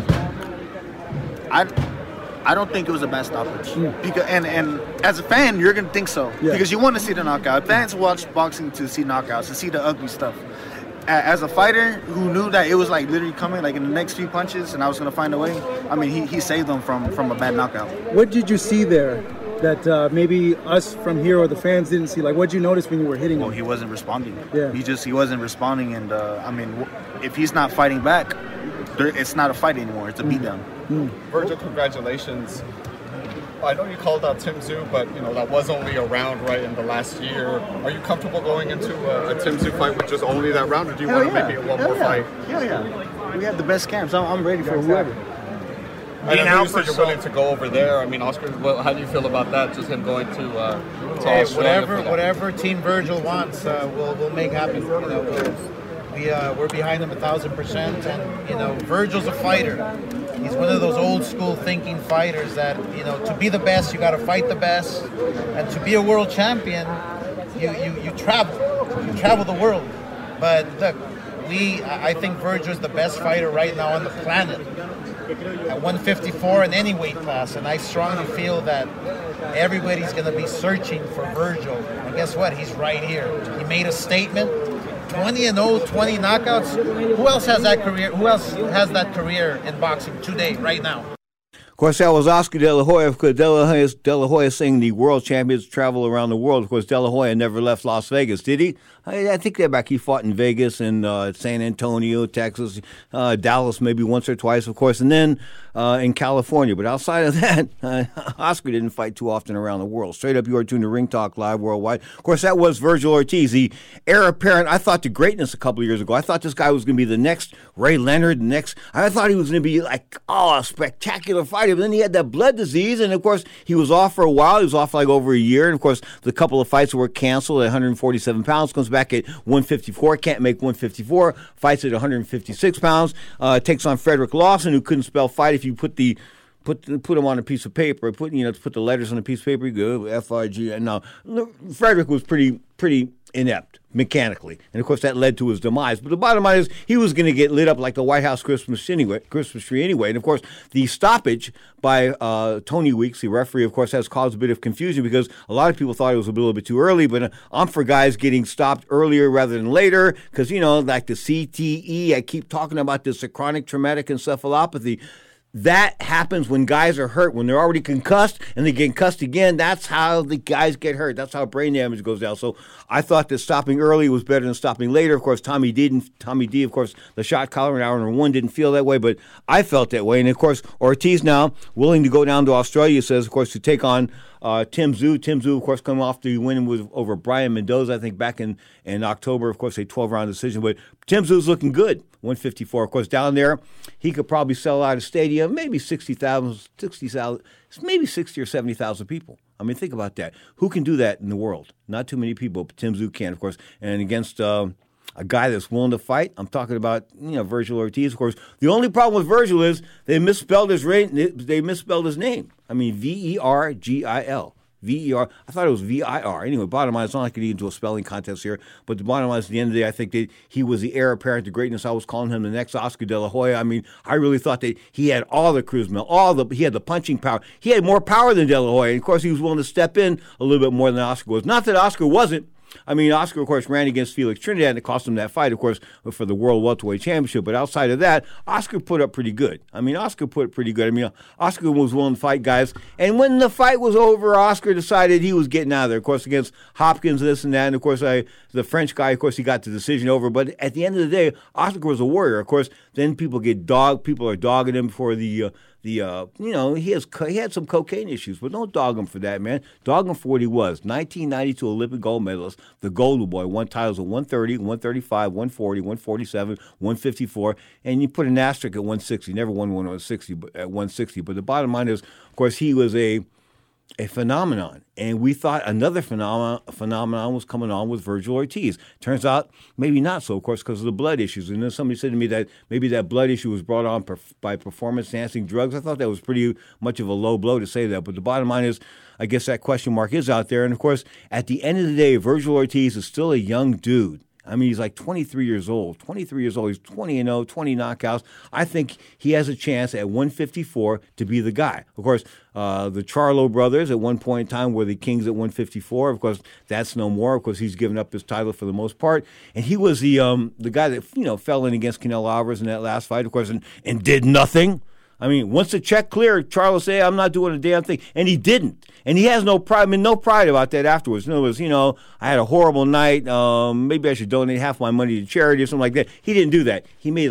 I I don't think it was a bad stoppage. Yeah. Because and, and as a fan, you're gonna think so yeah. because you want to see the knockout. Fans watch boxing to see knockouts, to see the ugly stuff. As a fighter who knew that it was like literally coming like in the next few punches, and I was gonna find a way. I mean, he, he saved them from from a bad knockout. What did you see there that uh, maybe us from here or the fans didn't see? Like, what did you notice when you were hitting him? Well, he wasn't responding. Yeah. He just he wasn't responding, and uh, I mean, if he's not fighting back, there, it's not a fight anymore. It's a beatdown. Mm. Virgil, congratulations. I know you called out Tim Tszyu, but you know that was only a round right in the last year. Are you comfortable going into a, a Tim Tszyu fight with just only that round, or do you Hell want to yeah. make it one Hell more yeah. fight? Hell yeah. We have the best camps. I'm, I'm ready for whoever. And I know you said you're willing to go over there. I mean, Oscar, well, how do you feel about that? Just him going to, uh, to Hey, Australia whatever, for that? whatever Team Virgil wants, uh, we'll we'll make happen. You know, we'll, we uh, we're behind him a thousand percent, and you know, Virgil's a fighter. He's one of those old school thinking fighters that, you know, to be the best, you got to fight the best, and to be a world champion, you you you travel, you travel the world. But look, we I think Virgil's the best fighter right now on the planet. At one fifty-four in any weight class, and I strongly feel that everybody's going to be searching for Virgil. And guess what? He's right here. He made a statement. twenty and oh, twenty knockouts. Who else has that career? Who else has that career in boxing today, right now? Of course, that was Oscar De La Hoya, because De La Hoya, De La Hoya saying the world champions travel around the world. Of course, De La Hoya never left Las Vegas, did he? I, I think they're back. He fought in Vegas and uh, San Antonio, Texas, uh, Dallas maybe once or twice, of course, and then uh, in California. But outside of that, uh, Oscar didn't fight too often around the world. Straight up, you are tuned to Ring Talk Live Worldwide. Of course, that was Virgil Ortiz, the heir apparent. I thought to greatness a couple of years ago. I thought this guy was going to be the next Ray Leonard, the next. I thought he was going to be like, oh, a spectacular fighter. But then he had that blood disease, and of course, he was off for a while. He was off like over a year. And of course, the couple of fights were canceled at one forty-seven pounds. Comes back at one fifty-four. Can't make one fifty-four. Fights at one fifty-six pounds. Uh, takes on Frederick Lawson, who couldn't spell fight. If you put the Put put him on a piece of paper. Put you know put the letters on a piece of paper. You go F I G. And now Frederick was pretty pretty inept mechanically, and of course that led to his demise. But the bottom line is he was going to get lit up like the White House Christmas anyway, Christmas tree anyway. And of course the stoppage by uh, Tony Weeks, the referee, of course, has caused a bit of confusion because a lot of people thought it was a little bit too early. But uh, I'm for guys getting stopped earlier rather than later because you know like the C T E. I keep talking about this, the chronic traumatic encephalopathy. That happens when guys are hurt, when they're already concussed and they get concussed again. That's how the guys get hurt. That's how brain damage goes down. So I thought that stopping early was better than stopping later. Of course, Tommy D, didn't, Tommy D, of course, the shot caller in hour number one didn't feel that way, but I felt that way. And, of course, Ortiz now willing to go down to Australia, says, of course, to take on uh, Tim Tszyu. Tim Tszyu, of course, coming off the win with, over Brian Mendoza, I think, back in, in October. Of course, a twelve-round decision. But Tim Tszyu's looking good. one fifty-four. Of course, down there, he could probably sell out a stadium, maybe sixty thousand, sixty thousand, maybe sixty or seventy thousand people. I mean, think about that. Who can do that in the world? Not too many people, but Tim Tszyu can, of course. And against uh, a guy that's willing to fight, I'm talking about, you know, Virgil Ortiz, of course. The only problem with Virgil is they misspelled his, ra- they misspelled his name. I mean, V E R G I L. V E R. I thought it was V I R. Anyway, bottom line, it's not like I get into a spelling contest here, but the bottom line is at the end of the day, I think that he was the heir apparent to greatness. I was calling him the next Oscar De La Hoya. I mean, I really thought that he had all the charisma, all the, he had the punching power. He had more power than De La Hoya. And of course, he was willing to step in a little bit more than Oscar was. Not that Oscar wasn't. I mean, Oscar, of course, ran against Felix Trinidad, and it cost him that fight, of course, for the World Welterweight Championship. But outside of that, Oscar put up pretty good. I mean, Oscar put up pretty good. I mean, Oscar was willing to fight guys. And when the fight was over, Oscar decided he was getting out of there. Of course, against Hopkins, this and that. And, of course, I, the French guy, of course, he got the decision over. But at the end of the day, Oscar was a warrior. Of course, then people get dogged. People are dogging him for the... Uh, The uh, you know, he has he had some cocaine issues, but don't dog him for that, man. Dog him for what he was. nineteen ninety-two Olympic gold medalist, the Golden Boy. Won titles at one thirty, one thirty-five, one forty, one forty-seven, one fifty-four, and you put an asterisk at one sixty. Never won one at sixty, but at one sixty. But the bottom line is, of course, he was a a phenomenon, and we thought another phenomenon phenomenon was coming on with Virgil Ortiz. Turns out maybe not so, of course, because of the blood issues. And then somebody said to me that maybe that blood issue was brought on per, by performance-enhancing drugs. I thought that was pretty much of a low blow to say that. But the bottom line is, I guess that question mark is out there. And, of course, at the end of the day, Virgil Ortiz is still a young dude. I mean, he's like twenty-three years old. twenty-three years old. He's twenty and oh, twenty knockouts. I think he has a chance at one fifty-four to be the guy. Of course, uh, the Charlo brothers at one point in time were the kings at one fifty-four. Of course, that's no more. Of course, he's given up his title for the most part. And he was the um, the guy that, you know, fell in against Canelo Alvarez in that last fight, of course, and, and did nothing. I mean, once the check cleared, Charlo said, I'm not doing a damn thing. And he didn't. And he has no pride, I mean, no pride about that afterwards. In other words, you know, I had a horrible night. Um, maybe I should donate half my money to charity or something like that. He didn't do that. He made like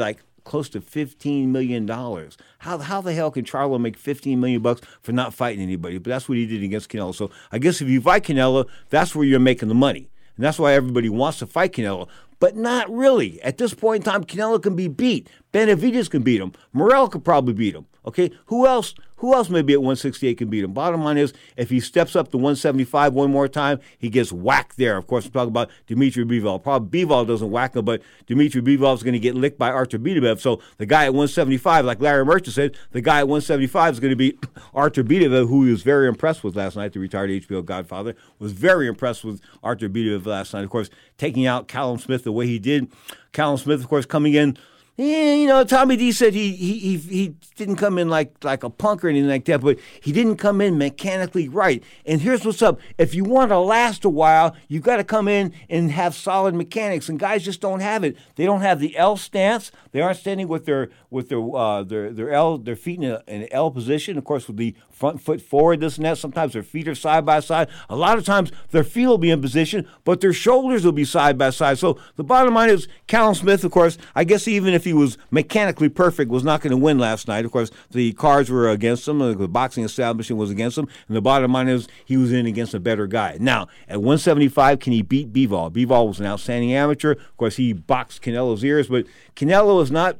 close to fifteen million dollars. How how the hell can Charlo make fifteen million bucks for not fighting anybody? But that's what he did against Canelo. So I guess if you fight Canelo, that's where you're making the money. And that's why everybody wants to fight Canelo. But not really. At this point in time, Canelo can be beat. Benavidez can beat him. Morrell could probably beat him. Okay, who else? Who else maybe at one sixty-eight can beat him? Bottom line is, if he steps up to one seventy-five one more time, he gets whacked there. Of course, we're talking about Dimitri Bivol. Probably Bivol doesn't whack him, but Dimitri Bivol is going to get licked by Artur Beterbiev. So the guy at one seventy-five, like Larry Merchant said, the guy at one seventy-five is going to be Artur Beterbiev, who he was very impressed with last night. The retired H B O Godfather was very impressed with Artur Beterbiev last night. Of course, taking out Callum Smith the way he did. Callum Smith, of course, coming in. Yeah, you know, Tommy D said he he he he didn't come in like like a punk or anything like that, but he didn't come in mechanically right. And here's what's up: if you want to last a while, you got to come in and have solid mechanics. And guys just don't have it. They don't have the L stance. They aren't standing with their with their uh, their their L their feet in a, an L position. Of course, with the front foot forward, this and that. Sometimes their feet are side by side. A lot of times their feet will be in position, but their shoulders will be side by side. So the bottom line is, Callum Smith, of course, I guess even if he was mechanically perfect, was not going to win last night. Of course, the cards were against him. The boxing establishment was against him. And the bottom line is, he was in against a better guy. Now, at one seventy-five, can he beat Bivol? Bivol was an outstanding amateur. Of course, he boxed Canelo's ears, but Canelo is not,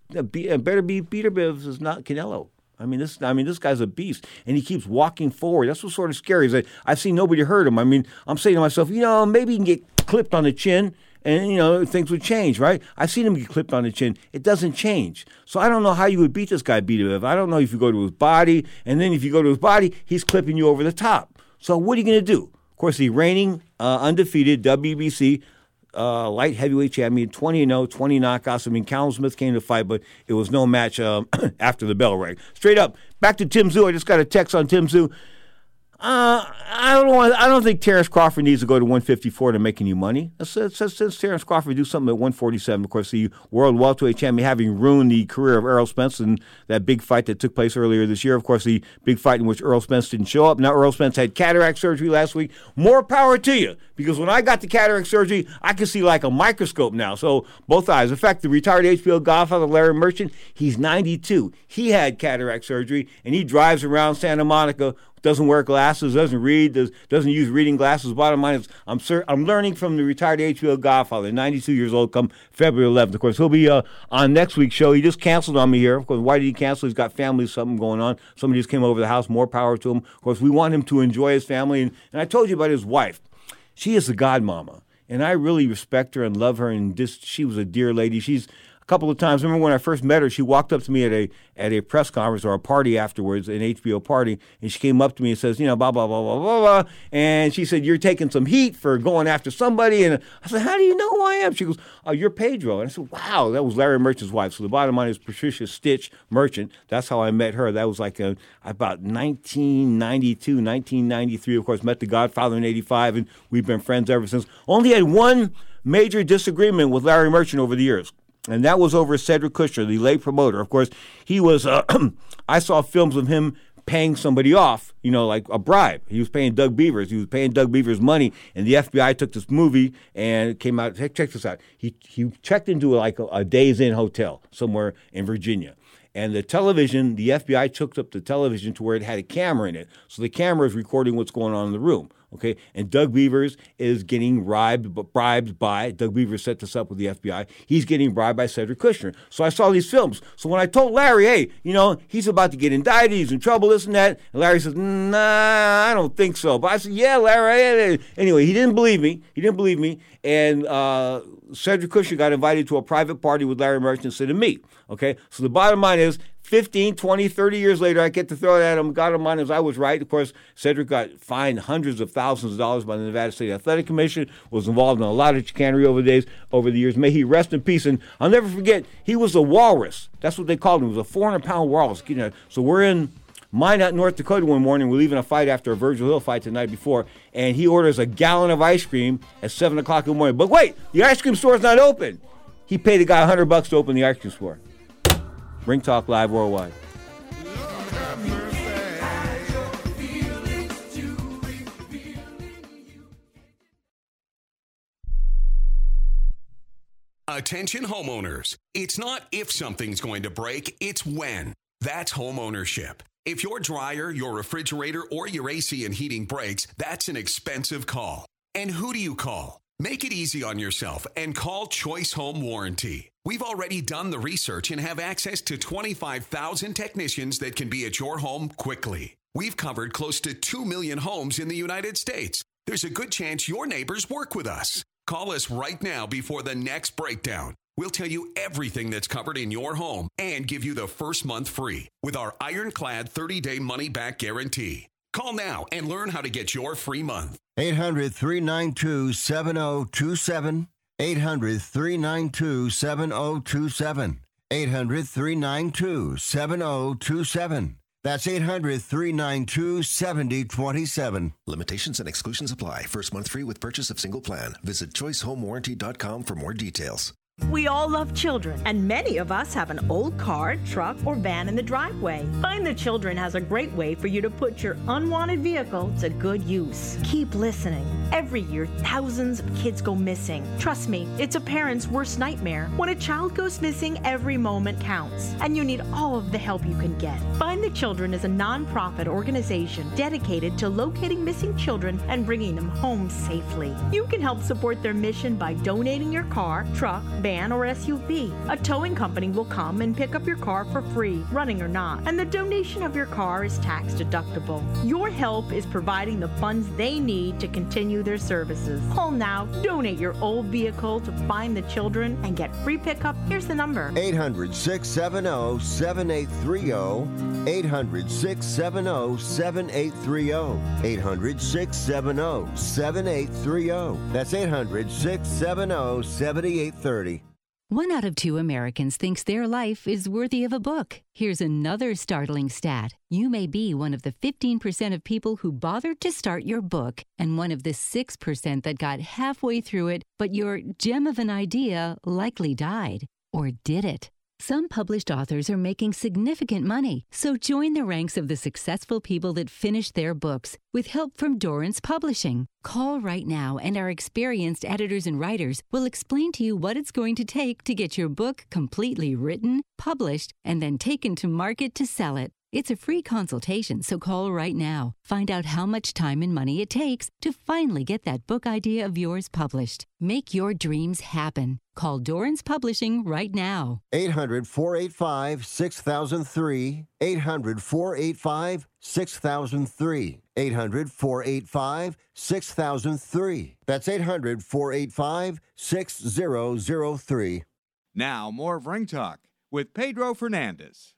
better be Beterbiev is not Canelo. I mean, this. I mean, this guy's a beast, and he keeps walking forward. That's what's sort of scary. Is that I've seen nobody hurt him. I mean, I'm saying to myself, you know, maybe he can get clipped on the chin, and you know, things would change, right? I've seen him get clipped on the chin. It doesn't change. So I don't know how you would beat this guy, Beterbiev. I don't know if you go to his body, and then if you go to his body, he's clipping you over the top. So what are you going to do? Of course, the reigning uh, undefeated W B C Uh, light heavyweight champion, twenty and oh, twenty knockouts. I mean, Callum Smith came to fight, but it was no match um, after the bell rang. Straight up, back to Tim Tszyu. I just got a text on Tim Tszyu. Uh, I don't want. I don't think Terrence Crawford needs to go to one fifty-four to make any money. Since, since Terrence Crawford do something at one forty-seven, of course, the world welterweight champion having ruined the career of Errol Spence in that big fight that took place earlier this year. Of course, the big fight in which Errol Spence didn't show up. Now Errol Spence had cataract surgery last week. More power to you, because when I got the cataract surgery, I could see like a microscope now. So both eyes. In fact, the retired H B O Godfather Larry Merchant, he's ninety-two. He had cataract surgery, and he drives around Santa Monica. Doesn't wear glasses, doesn't read, does, doesn't use reading glasses. Bottom line is, I'm sur- I'm learning from the retired H B O Godfather, ninety-two years old, come February eleventh. Of course, he'll be uh, on next week's show. He just canceled on me here. Of course, why did he cancel? He's got family something going on. Somebody just came over the house. More power to him. Of course, we want him to enjoy his family. And, and I told you about his wife. She is a godmama, and I really respect her and love her. And just, she was a dear lady. She's a couple of times. Remember when I first met her, she walked up to me at a at a press conference or a party afterwards, an H B O party, and she came up to me and says, you know, blah, blah, blah, blah, blah, blah. And she said, you're taking some heat for going after somebody. And I said, how do you know who I am? She goes, oh, you're Pedro. And I said, wow, that was Larry Merchant's wife. So the bottom line is Patricia Stitch Merchant. That's how I met her. That was like a, about nineteen ninety-two, nineteen ninety-three. Of course, met the Godfather in eighty-five, and we've been friends ever since. Only had one major disagreement with Larry Merchant over the years. And that was over Cedric Kushner, the late promoter. Of course, he was, uh, I saw films of him paying somebody off, you know, like a bribe. He was paying Doug Beavers. He was paying Doug Beavers money. And the F B I took this movie and it came out, check, check this out. He he checked into like a, a Days Inn hotel somewhere in Virginia. And the television, the F B I took up the television to where it had a camera in it. So the camera is recording what's going on in the room. Okay, and Doug Beavers is getting bribed, bribed by, Doug Beavers set this up with the F B I, he's getting bribed by Cedric Kushner. So I saw these films. So when I told Larry, hey, you know, he's about to get indicted, he's in trouble, this and that, and Larry says, nah, I don't think so. But I said, yeah, Larry. Anyway, he didn't believe me. He didn't believe me. And uh, Cedric Kushner got invited to a private party with Larry Merchant instead of me. Okay, so the bottom line is, fifteen, twenty, thirty years later, I get to throw it at him, got him on as I was right. Of course, Cedric got fined hundreds of thousands of dollars by the Nevada State Athletic Commission, was involved in a lot of chicanery over the days, over the years. May he rest in peace. And I'll never forget, he was a walrus. That's what they called him. He was a four hundred pound walrus. You know, so we're in Minot, North Dakota one morning. We're leaving a fight after a Virgil Hill fight the night before, and he orders a gallon of ice cream at seven o'clock in the morning. But wait, the ice cream store's not open. He paid the guy one hundred bucks to open the ice cream store. Ring Talk Live Worldwide. Attention homeowners. It's not if something's going to break, it's when. That's home ownership. If your dryer, your refrigerator, or your A C and heating breaks, that's an expensive call. And who do you call? Make it easy on yourself and call Choice Home Warranty. We've already done the research and have access to twenty-five thousand technicians that can be at your home quickly. We've covered close to two million homes in the United States. There's a good chance your neighbors work with us. Call us right now before the next breakdown. We'll tell you everything that's covered in your home and give you the first month free with our ironclad thirty-day money-back guarantee. Call now and learn how to get your free month. eight hundred, three nine two, seven oh two seven. eight hundred, three nine two, seven oh two seven. eight hundred, three nine two, seven oh two seven. That's eight hundred, three nine two, seven oh two seven. Limitations and exclusions apply. First month free with purchase of single plan. Visit choice home warranty dot com for more details. We all love children, and many of us have an old car, truck, or van in the driveway. Find the Children has a great way for you to put your unwanted vehicle to good use. Keep listening. Every year, thousands of kids go missing. Trust me, it's a parent's worst nightmare. When a child goes missing, every moment counts, and you need all of the help you can get. Find the Children is a nonprofit organization dedicated to locating missing children and bringing them home safely. You can help support their mission by donating your car, truck, van, or S U V. A towing company will come and pick up your car for free, running or not, and the donation of your car is tax deductible. Your help is providing the funds they need to continue their services. Call now, donate your old vehicle to Find the Children, and get free pickup. Here's the number. eight hundred, six seven zero, seven eight three zero. eight hundred, six seven zero, seven eight three zero. eight hundred, six seven zero, seven eight three zero. That's eight hundred, six seven zero, seven eight three zero. One out of two Americans thinks their life is worthy of a book. Here's another startling stat. You may be one of the fifteen percent of people who bothered to start your book, and one of the six percent that got halfway through it, but your gem of an idea likely died. Or did it? Some published authors are making significant money, so join the ranks of the successful people that finish their books with help from Dorrance Publishing. Call right now, and our experienced editors and writers will explain to you what it's going to take to get your book completely written, published, and then taken to market to sell it. It's a free consultation, so call right now. Find out how much time and money it takes to finally get that book idea of yours published. Make your dreams happen. Call Dorrance Publishing right now. eight hundred, four eight five, six thousand three. eight hundred, four eight five, six thousand three. eight hundred, four eight five, six thousand three. That's eight hundred, four eight five, six thousand three. Now, more of Ring Talk with Pedro Fernandez.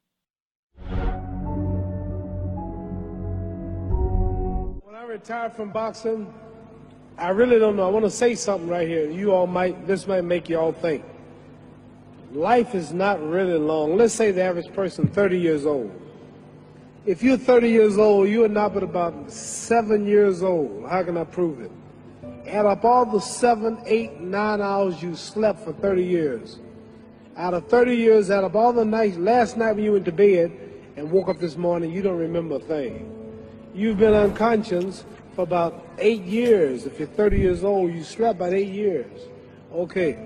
When I retired from boxing, I really don't know. I want to say something right here. You all might, this might make you all think. Life is not really long. Let's say the average person, thirty years old. If you're thirty years old, you are not but about seven years old. How can I prove it? Add up all the seven, eight, nine hours you slept for thirty years. Out of thirty years, out of all the nights, last night when you went to bed and woke up this morning, you don't remember a thing. You've been unconscious for about eight years. If you're thirty years old, you slept about eight years. Okay.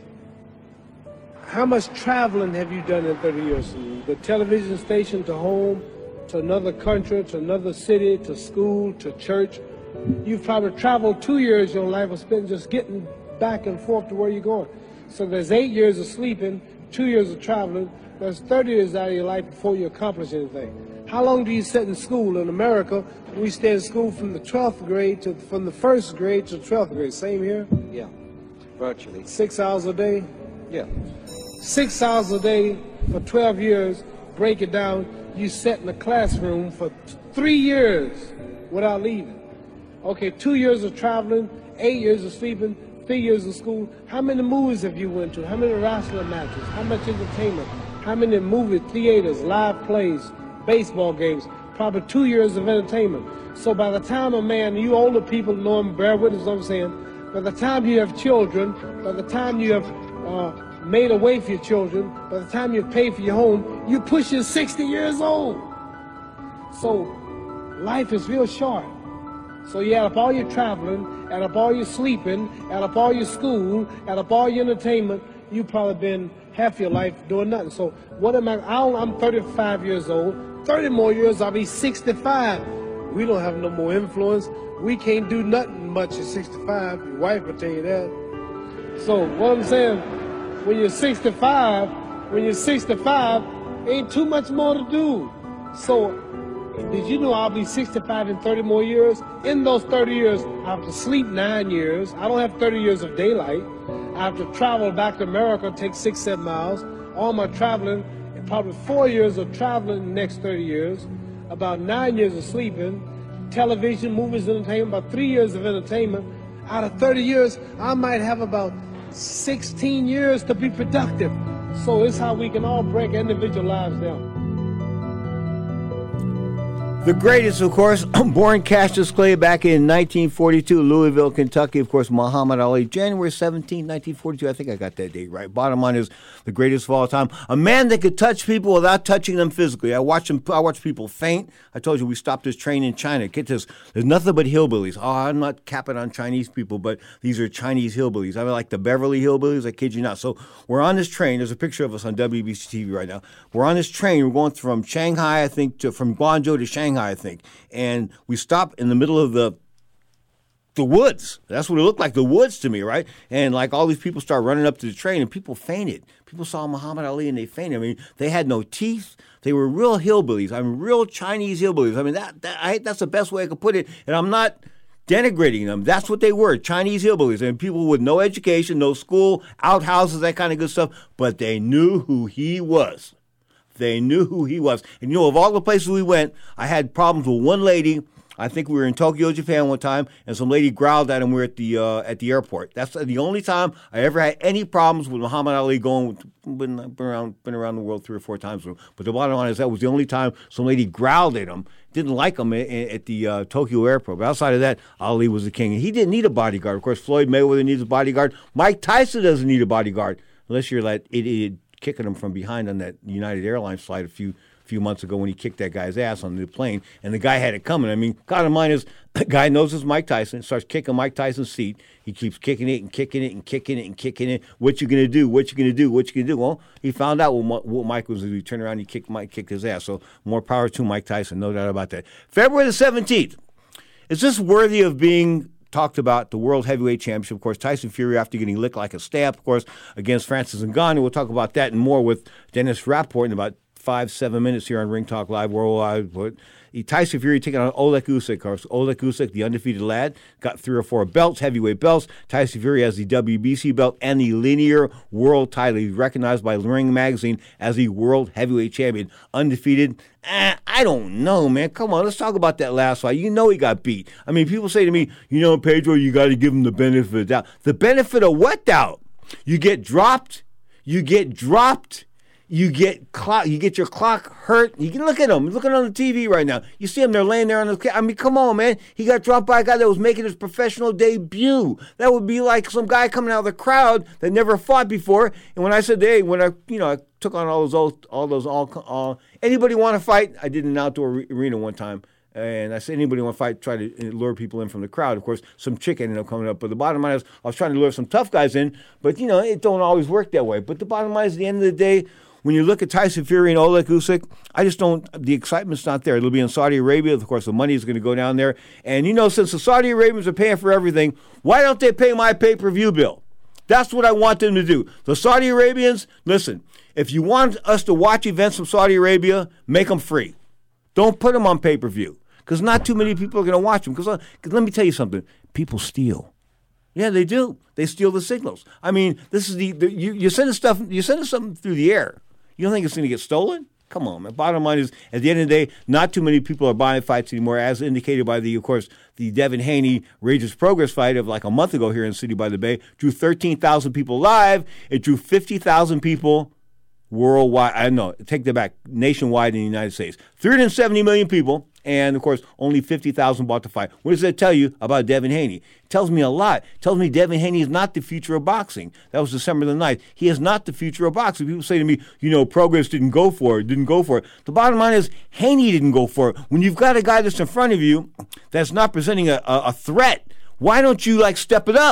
How much traveling have you done in thirty years? From the television station to home, to another country, to another city, to school, to church. You've probably traveled two years of your life or spent just getting back and forth to where you're going. So there's eight years of sleeping, two years of traveling. There's thirty years out of your life before you accomplish anything. How long do you sit in school? In America, we stay in school from the twelfth grade to, from the first grade to twelfth grade. Same here? Yeah, virtually. Six hours a day? Yeah. Six hours a day for twelve years, break it down, you sat in the classroom for t- three years without leaving. Okay, two years of traveling, eight years of sleeping, three years of school. How many movies have you went to? How many wrestling matches? How much entertainment? How many movie theaters, live plays, baseball games? Probably two years of entertainment. So by the time a man, you older people know him, bear witness what I'm saying, by the time you have children, by the time you have uh, made a way for your children, by the time you pay for your home, you push your sixty years old. So life is real short. So you add up all your traveling, add up all your sleeping, add up all your school, add up all your entertainment, you've probably been half your life doing nothing. So what am I? I don't, I'm thirty-five years old. thirty more years, I'll be sixty-five. We don't have no more influence. We can't do nothing much at sixty-five. Your wife will tell you that. So what I'm saying, when you're sixty-five, when you're sixty-five, ain't too much more to do. So did you know I'll be sixty-five in thirty more years? In those thirty years, I have to sleep nine years. I don't have thirty years of daylight. I have to travel back to America, take six, seven miles. All my traveling, and probably four years of traveling in the next thirty years. About nine years of sleeping. Television, movies, entertainment, about three years of entertainment. Out of thirty years, I might have about sixteen years to be productive. So it's how we can all break individual lives down. The greatest, of course, born Cassius Clay back in nineteen forty-two, Louisville, Kentucky. Of course, Muhammad Ali, January seventeenth, nineteen forty-two. I think I got that date right. Bottom line is the greatest of all time. A man that could touch people without touching them physically. I watch him. I watch people faint. I told you we stopped this train in China. Get this. There's nothing but hillbillies. Oh, I'm not capping on Chinese people, but these are Chinese hillbillies. I mean, like the Beverly Hillbillies. I kid you not. So we're on this train. There's a picture of us on W B C T V right now. We're on this train. We're going from Shanghai, I think, to from Guangzhou to Shanghai. I think, and we stop in the middle of the the woods. That's what it looked like, the woods to me, right? And like all these people start running up to the train, and people fainted. People saw Muhammad Ali and they fainted. I mean, they had no teeth. They were real hillbillies. I mean, real Chinese hillbillies. I mean, that, that I, that's the best way I could put it. And I'm not denigrating them. That's what they were, Chinese hillbillies. And people with no education, no school, outhouses, that kind of good stuff. But they knew who he was. They knew who he was. And, you know, of all the places we went, I had problems with one lady. I think we were in Tokyo, Japan one time, and some lady growled at him. We were at the uh, at the airport. That's the only time I ever had any problems with Muhammad Ali going. Been, been, around, been around the world three or four times. But the bottom line is that was the only time some lady growled at him. Didn't like him at, at the uh, Tokyo airport. But outside of that, Ali was the king. And he didn't need a bodyguard. Of course, Floyd Mayweather needs a bodyguard. Mike Tyson doesn't need a bodyguard unless you're that idiot kicking him from behind on that United Airlines flight a few few months ago when he kicked that guy's ass on the plane, and the guy had it coming. I mean, bottom line is, the guy knows it's Mike Tyson, starts kicking Mike Tyson's seat. He keeps kicking it and kicking it and kicking it and kicking it. What you gonna do? What you gonna do? What you gonna do? Well, he found out what, what Mike was going to do. He turned around and he kicked Mike, kicked his ass. So more power to Mike Tyson, no doubt about that. February the seventeenth. Is this worthy of being talked about, the World Heavyweight Championship? Of course, Tyson Fury, after getting licked like a stamp, of course, against Francis Ngannou. We'll talk about that and more with Dennis Rappaport in about five, seven minutes here on Ring Talk Live Worldwide. But Tyson Fury taking on Oleg Usyk. Of course, Oleg Usyk, the undefeated lad, got three or four belts, heavyweight belts. Tyson Fury has the W B C belt and the linear world title. He's recognized by Ring Magazine as the world heavyweight champion. Undefeated. Eh, I don't know, man. Come on, let's talk about that last fight. You know he got beat. I mean, people say to me, you know, Pedro, you got to give him the benefit of the doubt. The benefit of what doubt? You get dropped. You get dropped. You get clock. You get your clock hurt. You can look at him. Look at him on the T V right now. You see him. They're laying there on the. I mean, come on, man. He got dropped by a guy that was making his professional debut. That would be like some guy coming out of the crowd that never fought before. And when I said, hey, when I, you know, I took on all those, old, all those, all, all. Anybody want to fight? I did an outdoor arena one time. And I said, anybody want to fight, try to lure people in from the crowd. Of course, some chick ended up coming up. But the bottom line is, I was trying to lure some tough guys in. But, you know, it don't always work that way. But the bottom line is, at the end of the day, when you look at Tyson Fury and Oleg Usyk, I just don't, the excitement's not there. It'll be in Saudi Arabia. Of course, the money is going to go down there. And, you know, since the Saudi Arabians are paying for everything, why don't they pay my pay-per-view bill? That's what I want them to do. The Saudi Arabians, listen, if you want us to watch events from Saudi Arabia, make them free. Don't put them on pay-per-view. Because not too many people are going to watch them. Because let me tell you something. People steal. Yeah, they do. They steal the signals. I mean, this is the, the you, you're sending stuff. You're sending something through the air. You don't think it's going to get stolen? Come on, man. Bottom line is, at the end of the day, not too many people are buying fights anymore, as indicated by the, of course, the Devin Haney Rageous Progress fight of like a month ago here in City by the Bay. Drew thirteen thousand people live. It drew fifty thousand people worldwide. I know, take that back, nationwide in the United States. three hundred seventy million people. And, of course, only fifty thousand bought the fight. What does that tell you about Devin Haney? It tells me a lot. It tells me Devin Haney is not the future of boxing. That was December the ninth. He is not the future of boxing. People say to me, you know, Progress didn't go for it, didn't go for it. The bottom line is Haney didn't go for it. When you've got a guy that's in front of you that's not presenting a, a, a threat, why don't you, like, step it up?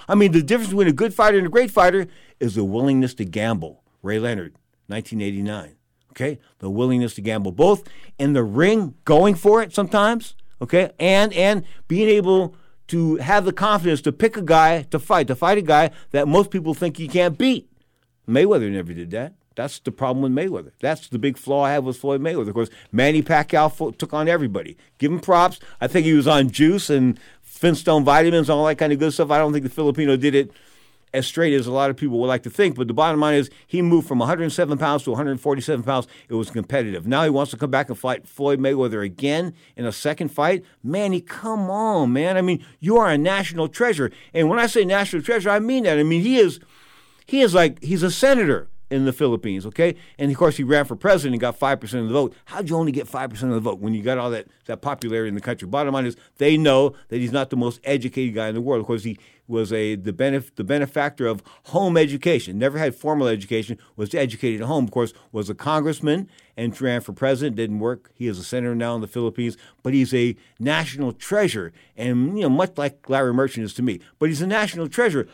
I mean, the difference between a good fighter and a great fighter is the willingness to gamble. Ray Leonard, nineteen eighty-nine. Okay? The willingness to gamble, both in the ring, going for it sometimes, okay, and and being able to have the confidence to pick a guy to fight, to fight a guy that most people think you can't beat. Mayweather never did that. That's the problem with Mayweather. That's the big flaw I have with Floyd Mayweather. Of course, Manny Pacquiao fo- took on everybody. Give him props. I think he was on juice and Flintstone vitamins and all that kind of good stuff. I don't think the Filipino did it as straight as a lot of people would like to think. But the bottom line is he moved from one hundred seven pounds to one hundred forty-seven pounds. It was competitive. Now he wants to come back and fight Floyd Mayweather again in a second fight. Manny, come on, man. I mean, you are a national treasure. And when I say national treasure, I mean that. I mean, he is, he is like, he's a senator in the Philippines, okay? And, of course, he ran for president and got five percent of the vote. How'd you only get five percent of the vote when you got all that, that popularity in the country? Bottom line is they know that he's not the most educated guy in the world. Of course, he was a the, benef- the benefactor of home education, never had formal education, was educated at home. Of course, was a congressman and ran for president, didn't work. He is a senator now in the Philippines, but he's a national treasure, and, you know, much like Larry Merchant is to me. But he's a national treasure.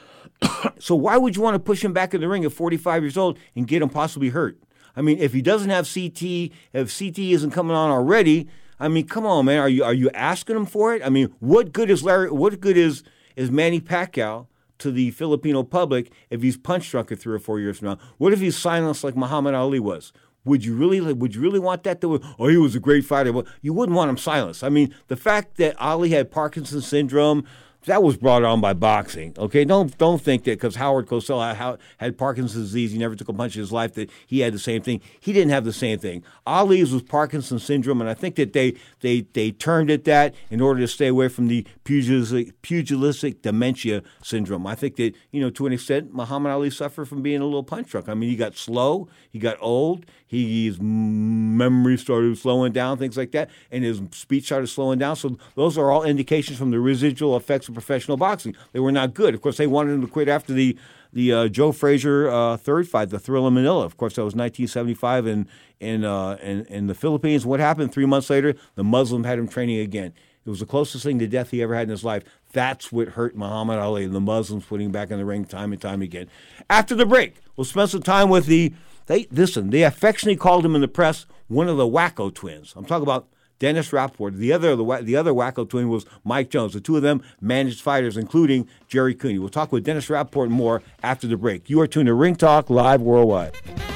So why would you want to push him back in the ring at forty-five years old and get him possibly hurt? I mean, if he doesn't have C T, if C T isn't coming on already, I mean, come on, man. Are you are you asking him for it? I mean, what good is Larry? What good is is Manny Pacquiao to the Filipino public if he's punch drunk at three or four years from now? What if he's silenced like Muhammad Ali was? Would you really would you really want that? To, oh, he was a great fighter. Well, you wouldn't want him silenced. I mean, the fact that Ali had Parkinson's syndrome, that was brought on by boxing, okay? Don't don't think that because Howard Cosell had, had Parkinson's disease, he never took a punch in his life, that he had the same thing. He didn't have the same thing. Ali's was Parkinson's syndrome, and I think that they they they termed it that in order to stay away from the pugilistic, pugilistic dementia syndrome. I think that, you know, to an extent, Muhammad Ali suffered from being a little punch drunk. I mean, he got slow, he got old, he, his memory started slowing down, things like that, and his speech started slowing down. So those are all indications from the residual effects of professional boxing. They were not good. Of course, they wanted him to quit after the the uh, Joe Frazier uh, third fight, the Thrill in Manila. Of course, that was nineteen seventy-five in in, uh, in in the Philippines. What happened? Three months later, the Muslim had him training again. It was the closest thing to death he ever had in his life. That's what hurt Muhammad Ali, the Muslims putting him back in the ring time and time again. After the break, we'll spend some time with the, they listen, they affectionately called him in the press one of the Wacko twins. I'm talking about Dennis Rappaport. The other the, the other Wacko twin was Mike Jones. The two of them managed fighters, including Jerry Cooney. We'll talk with Dennis Rappaport more after the break. You are tuned to Ring Talk Live Worldwide.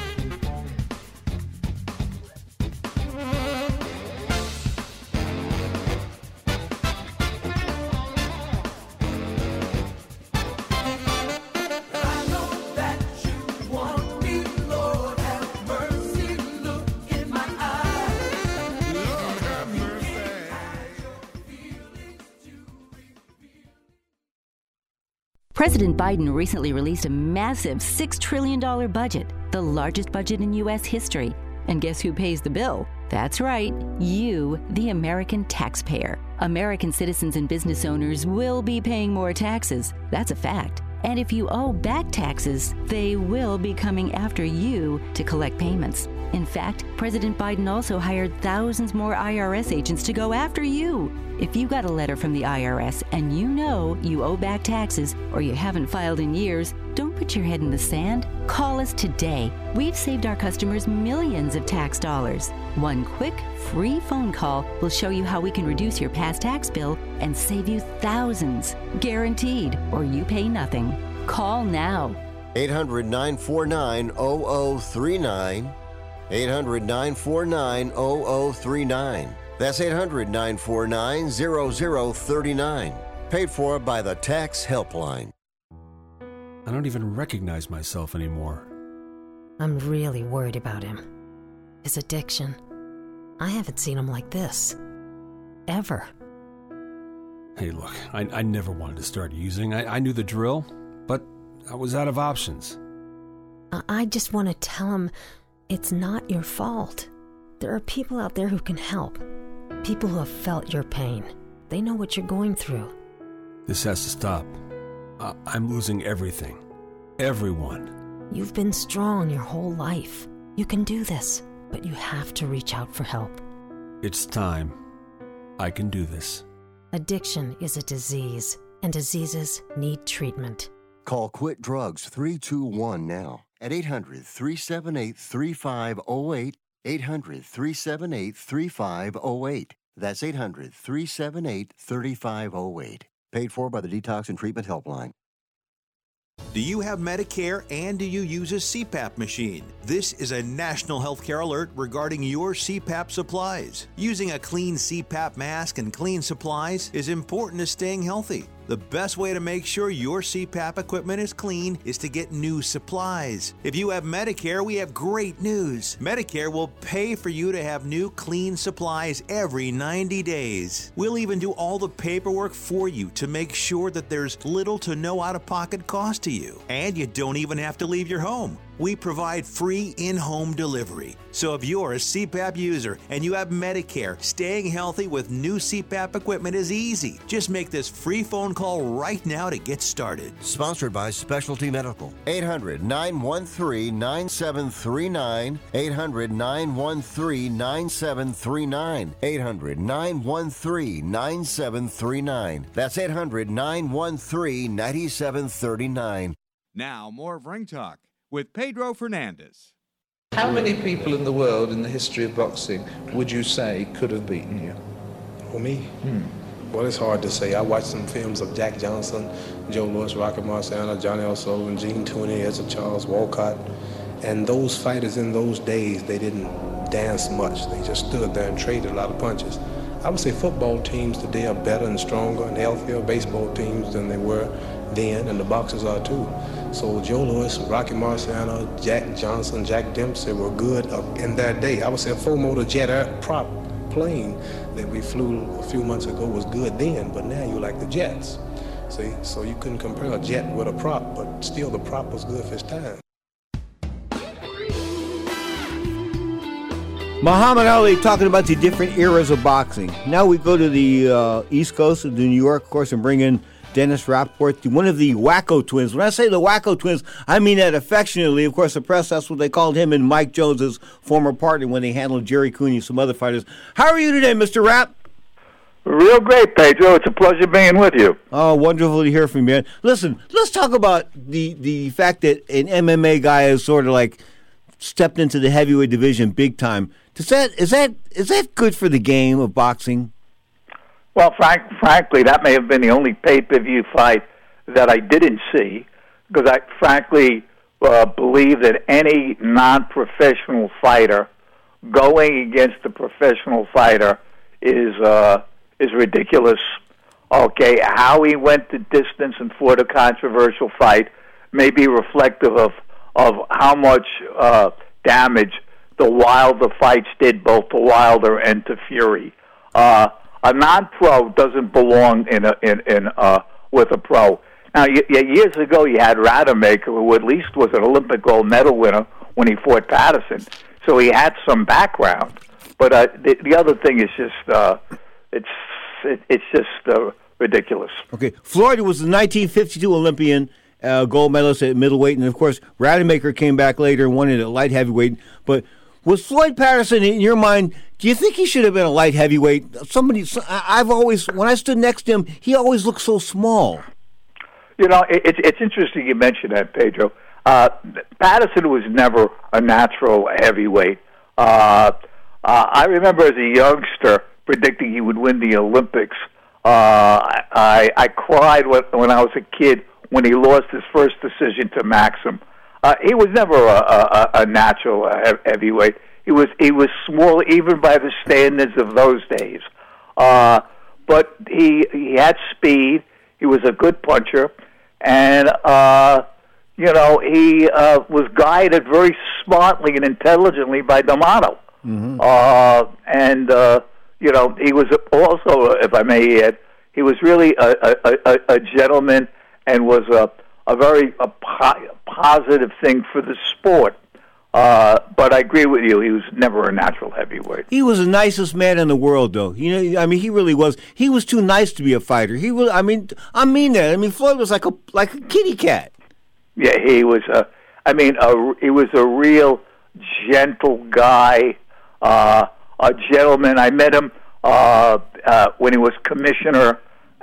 President Biden recently released a massive six trillion dollars budget, the largest budget in U S history. And guess who pays the bill? That's right, you, the American taxpayer. American citizens and business owners will be paying more taxes. That's a fact. And if you owe back taxes, they will be coming after you to collect payments. In fact, President Biden also hired thousands more I R S agents to go after you. If you got a letter from the I R S and you know you owe back taxes or you haven't filed in years, don't put your head in the sand. Call us today. We've saved our customers millions of tax dollars. One quick, free phone call will show you how we can reduce your past tax bill and save you thousands. Guaranteed, or you pay nothing. Call now. eight hundred, nine four nine, zero zero three nine. eight hundred, nine four nine, zero zero three nine. That's eight hundred, nine four nine, zero zero three nine. Paid for by the Tax Helpline. I don't even recognize myself anymore. I'm really worried about him. His addiction. I haven't seen him like this. Ever. Hey, look, I, I never wanted to start using. I, I knew the drill, but I was out of options. I, I just want to tell him it's not your fault. There are people out there who can help. People who have felt your pain. They know what you're going through. This has to stop. I- I'm losing everything. Everyone. You've been strong your whole life. You can do this, but you have to reach out for help. It's time. I can do this. Addiction is a disease, and diseases need treatment. Call Quit Drugs three two one now at eight hundred, three seven eight, three five zero eight, eight hundred, three seven eight, three five zero eight. That's eight hundred, three seven eight, three five zero eight. Paid for by the Detox and Treatment Helpline. Do you have Medicare and do you use a C PAP machine? This is a national healthcare alert regarding your C PAP supplies. Using a clean C PAP mask and clean supplies is important to staying healthy. The best way to make sure your C PAP equipment is clean is to get new supplies. If you have Medicare, we have great news. Medicare will pay for you to have new clean supplies every ninety days. We'll even do all the paperwork for you to make sure that there's little to no out-of-pocket cost to you. And you don't even have to leave your home. We provide free in-home delivery. So if you're a C PAP user and you have Medicare, staying healthy with new C PAP equipment is easy. Just make this free phone call right now to get started. Sponsored by Specialty Medical. eight hundred, nine one three, nine seven three nine. eight hundred, nine one three, nine seven three nine. eight hundred, nine one three, nine seven three nine. That's eight hundred, nine one three, nine seven three nine. Now, more of Ring Talk with Pedro Fernandez. How many people in the world in the history of boxing would you say could have beaten you? For me? Hmm. Well, it's hard to say. I watched some films of Jack Johnson, Joe Louis, Rocky Marciano, Johnny L. Sullivan, Gene Tooney, Edson Charles, Walcott. And those fighters in those days, they didn't dance much. They just stood there and traded a lot of punches. I would say football teams today are better and stronger and healthier baseball teams than they were then, and the boxers are too. So Joe Louis, Rocky Marciano, Jack Johnson, Jack Dempsey were good in their day. I would say a four-motor jet air prop plane that we flew a few months ago was good then, but now you like the jets. See, so you couldn't compare a jet with a prop, but still the prop was good for its time. Muhammad Ali talking about the different eras of boxing. Now we go to the uh, East Coast of New York, of course, and bring in Dennis Rappaport, one of the Wacko twins. When I say the Wacko twins, I mean that affectionately. Of course, the press, that's what they called him and Mike Jones, his former partner, when they handled Jerry Cooney and some other fighters. How are you today, Mister Rapp? Real great, Pedro. It's a pleasure being with you. Oh, wonderful to hear from you, man. Listen, let's talk about the, the fact that an M M A guy has sort of like stepped into the heavyweight division big time. Does that, is that, is that good for the game of boxing? Well, frank, frankly, that may have been the only pay-per-view fight that I didn't see, because I frankly uh, believe that any non-professional fighter going against a professional fighter is uh, is ridiculous. Okay, how he went the distance and fought a controversial fight may be reflective of of how much uh, damage the Wilder fights did, both to Wilder and to Fury. Uh, A non-pro doesn't belong in a, in, in uh, with a pro. Now, y- y- years ago, you had Rademacher, who at least was an Olympic gold medal winner when he fought Patterson, so he had some background. But uh, the, the other thing is just uh, it's it, it's just uh, ridiculous. Okay, Floyd was the nineteen fifty-two Olympian uh, gold medalist at middleweight, and of course, Rademacher came back later and won it at light heavyweight. But was Floyd Patterson, in your mind, do you think he should have been a light heavyweight? Somebody, I've always, when I stood next to him, he always looked so small. You know, it, it's it's interesting you mention that, Pedro. Uh, Patterson was never a natural heavyweight. Uh, uh, I remember as a youngster predicting he would win the Olympics. Uh, I, I cried when, when I was a kid when he lost his first decision to Maxim. Uh, he was never a, a, a natural heavyweight. He was he was small even by the standards of those days. Uh, but he he had speed. He was a good puncher, and uh, you know he uh, was guided very smartly and intelligently by D'Amato. Mm-hmm. Uh, and uh, you know he was also, if I may add, he was really a, a, a, a gentleman and was a a very a po- positive thing for the sport. Uh, but I agree with you, he was never a natural heavyweight. He was the nicest man in the world, though. You know, I mean, he really was. He was too nice to be a fighter. He was. I mean, I mean that. I mean, Floyd was like a like a kitty cat. Yeah, he was. A, I mean, a, he was a real gentle guy, uh, a gentleman. I met him uh, uh, when he was commissioner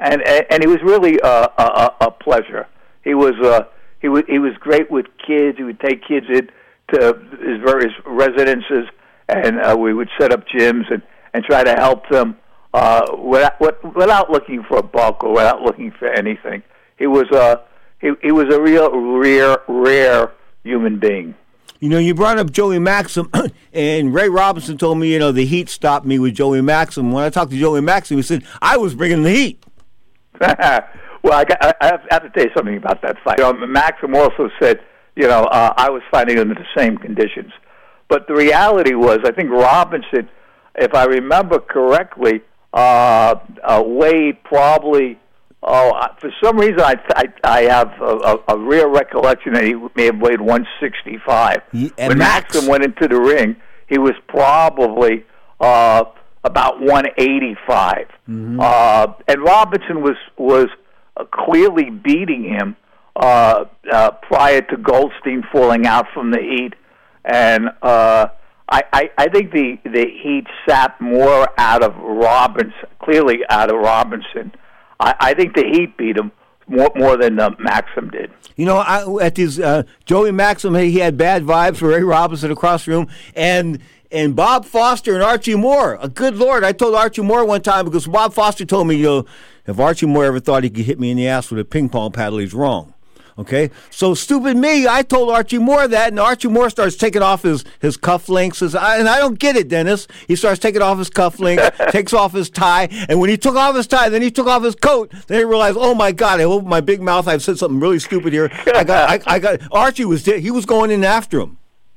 and and, and he was really a, a, a pleasure. He was uh, he was he was great with kids. He would take kids in to his various residences, and uh, we would set up gyms and, and try to help them uh, without without looking for a buck or without looking for anything. He was a he, he was a real rare rare human being. You know, you brought up Joey Maxim, and Ray Robinson told me, you know, the Heat stopped me with Joey Maxim. When I talked to Joey Maxim, he said, I was bringing the heat. Well, I, got, I have to tell you something about that fight. You know, Maxim also said, you know, uh, I was fighting under the same conditions. But the reality was, I think Robinson, if I remember correctly, uh, uh, weighed probably... Oh, for some reason, I I, I have a, a, a rare recollection that he may have weighed one sixty-five. Yeah, when Max. Maxim went into the ring, he was probably uh, about one eighty-five. Mm-hmm. Uh, and Robinson was was uh, clearly beating him uh, uh, prior to Goldstein falling out from the Heat. And uh, I, I, I think the, the Heat sat more out of Robinson, clearly out of Robinson. I think the Heat beat him more more than uh, Maxim did. You know, I, at his uh, Joey Maxim, he had bad vibes for Ray Robinson across the room, and and Bob Foster and Archie Moore. A good Lord, I told Archie Moore one time because Bob Foster told me, you know, if Archie Moore ever thought he could hit me in the ass with a ping pong paddle, he's wrong. Okay, so stupid me, I told Archie Moore that, and Archie Moore starts taking off his, his cufflinks, his, and I don't get it, Dennis. He starts taking off his cufflinks, takes off his tie, and when he took off his tie, then he took off his coat, then he realized, oh my God, I opened my big mouth, I've said something really stupid here. I got, I, I got, Archie was, he was going in after him.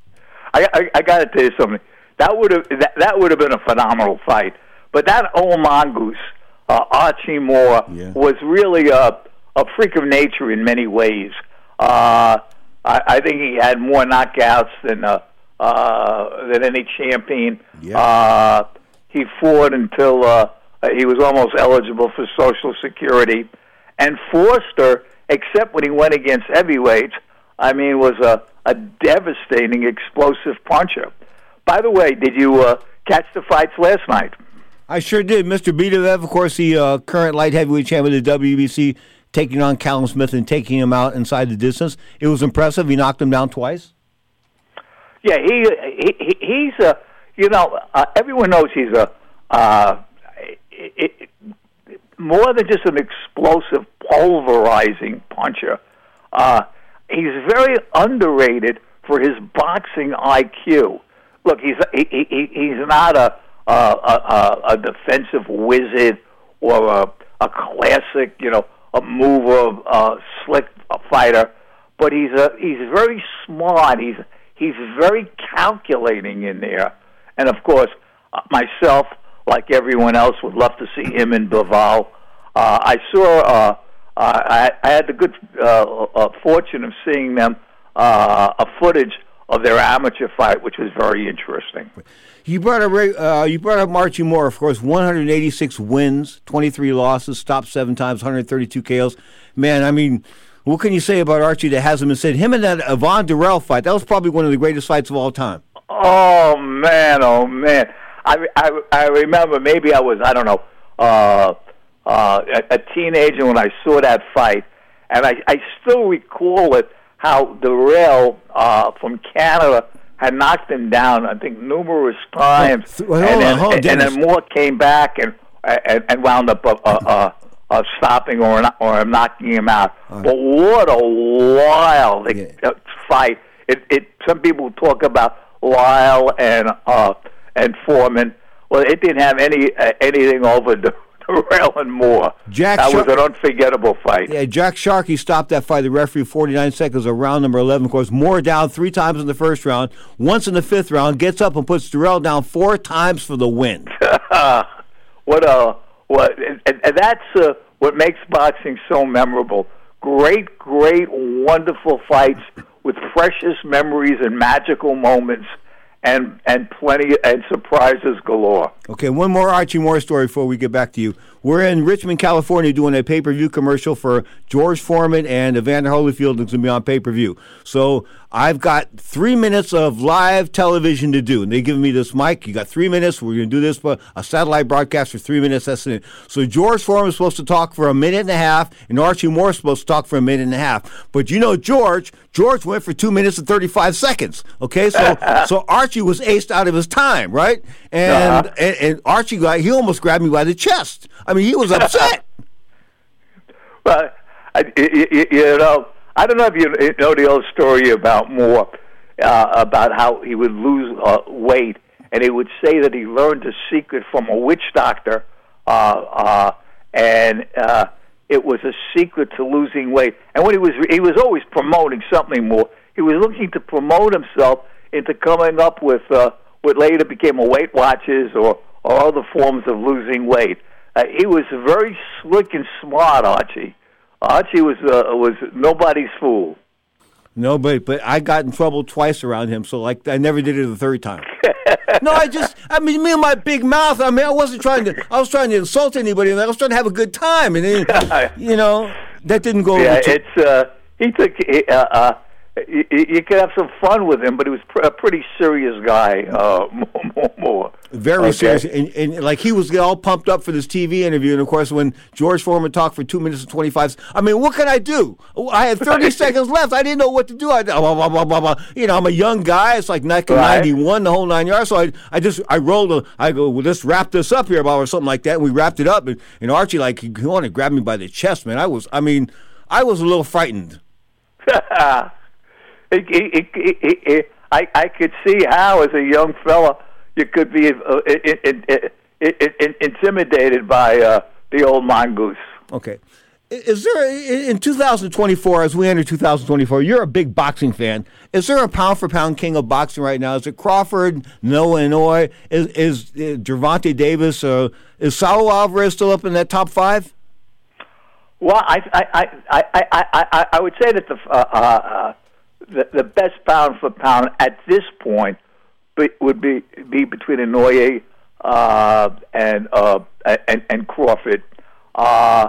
I, I, I got to tell you something. That would have, that, that would have been a phenomenal fight. But that old mongoose, uh, Archie Moore, yeah. was really a, a freak of nature in many ways. Uh, I, I think he had more knockouts than uh, uh, than any champion. Yeah. Uh, he fought until uh, he was almost eligible for Social Security. And Foster, except when he went against heavyweights, I mean, was a, a devastating, explosive puncher. By the way, did you uh, catch the fights last night? I sure did. Mister Bidavev, of course, the uh, current light heavyweight champion of the W B C, taking on Callum Smith and taking him out inside the distance. It was impressive. He knocked him down twice. Yeah, he, he he's a, you know, uh, everyone knows he's a, uh, it, it, more than just an explosive, pulverizing puncher. Uh, he's very underrated for his boxing I Q. Look, he's he, he, he's not a, a, a, a defensive wizard or a, a classic, you know, a mover, a slick fighter, but he's a he's very smart. He's he's very calculating in there, and of course, uh, myself, like everyone else, would love to see him in Bivol. Uh, I saw. Uh, uh, I, I had the good uh, uh, fortune of seeing them uh, a footage of their amateur fight, which was very interesting. You brought up uh, you brought up Archie Moore, of course, one hundred eighty-six wins, twenty-three losses, stopped seven times, one hundred thirty-two K Os. Man, I mean, what can you say about Archie that hasn't been said? Him and that Yvonne Durrell fight, that was probably one of the greatest fights of all time. Oh, man, oh, man. I, I, I remember maybe I was, I don't know, uh, uh, a, a teenager when I saw that fight, and I, I still recall it, how Durrell uh, from Canada had knocked him down, I think, numerous times, well, and, on, then, on, and, and then Moore came back and and, and wound up uh, uh, uh, stopping or not, or knocking him out. Right. But what a wild yeah. fight! It, it some people talk about Lyle and uh, and Foreman. Well, it didn't have any uh, anything over the. Durrell and Moore. Jack that Shark- was an unforgettable fight. Yeah, Jack Sharkey stopped that fight. The referee, forty-nine seconds of round number eleven. Of course, Moore down three times in the first round, once in the fifth round, gets up and puts Durrell down four times for the win. what a what, and, and that's uh, what makes boxing so memorable. Great, great, wonderful fights with precious memories and magical moments. And and plenty and surprises galore. Okay, one more Archie Moore story before we get back to you. we're in Richmond, California, doing a pay-per-view commercial for George Foreman and Evander Holyfield. It's going to be on pay-per-view. So I've got three minutes of live television to do. And they give me this mic. You got three minutes. We're going to do this for a satellite broadcast for three minutes. That's it. So George Foreman is supposed to talk for a minute and a half, and Archie Moore is supposed to talk for a minute and a half. But you know, George, George went for two minutes and thirty-five seconds. Okay, so so Archie was aced out of his time, right? And Uh-huh. and, and Archie got he almost grabbed me by the chest. I mean, he was upset. Well, I, you, you, you know, I don't know if you know the old story about Moore, uh, about how he would lose uh, weight, and he would say that he learned a secret from a witch doctor, uh, uh, and uh, it was a secret to losing weight. And when he was, he was always promoting something more. He was looking to promote himself into coming up with uh, what later became a Weight Watchers or, or other forms of losing weight. Uh, he was very slick and smart, Archie. Archie was uh, was nobody's fool. No, but but I got in trouble twice around him, so like I never did it the third time. No, I just, I mean, me and my big mouth. I mean, I wasn't trying to. I was trying to insult anybody. I was trying to have a good time, and then, you know, that didn't go. Yeah, over too- it's uh, he took. Uh, uh, you, you could have some fun with him, but he was pr- a pretty serious guy. Uh, more, more, more. Very Okay. serious, and, and like he was all pumped up for this T V interview, and of course, when George Foreman talked for two minutes and twenty-five, I mean, what can I do? I had thirty seconds left. I didn't know what to do. I, blah, blah, blah, blah, blah. You know, I'm a young guy. It's like nineteen ninety-one, the whole nine yards. So I, I just, I rolled. A, I go, well, let's wrap this up here, or something like that. And we wrapped it up, and, and Archie, like, he wanted to grab me by the chest, man. I was, I mean, I was a little frightened. it, it, it, it, it, it, I I could see how, as a young fella, you could be uh, it, it, it, it, it, intimidated by uh, the old mongoose. Okay. Is there, in two thousand twenty-four, as we enter two thousand twenty-four, you're a big boxing fan. Is there a pound-for-pound king of boxing right now? Is it Crawford, Noah Inoue? Is, is, is Gervonta Davis? Uh, is Saul Alvarez still up in that top five? Well, I I I I I, I, I would say that the, uh, uh, the the best pound for pound at this point be, would be be between Inoue uh, and uh, and and Crawford. Uh,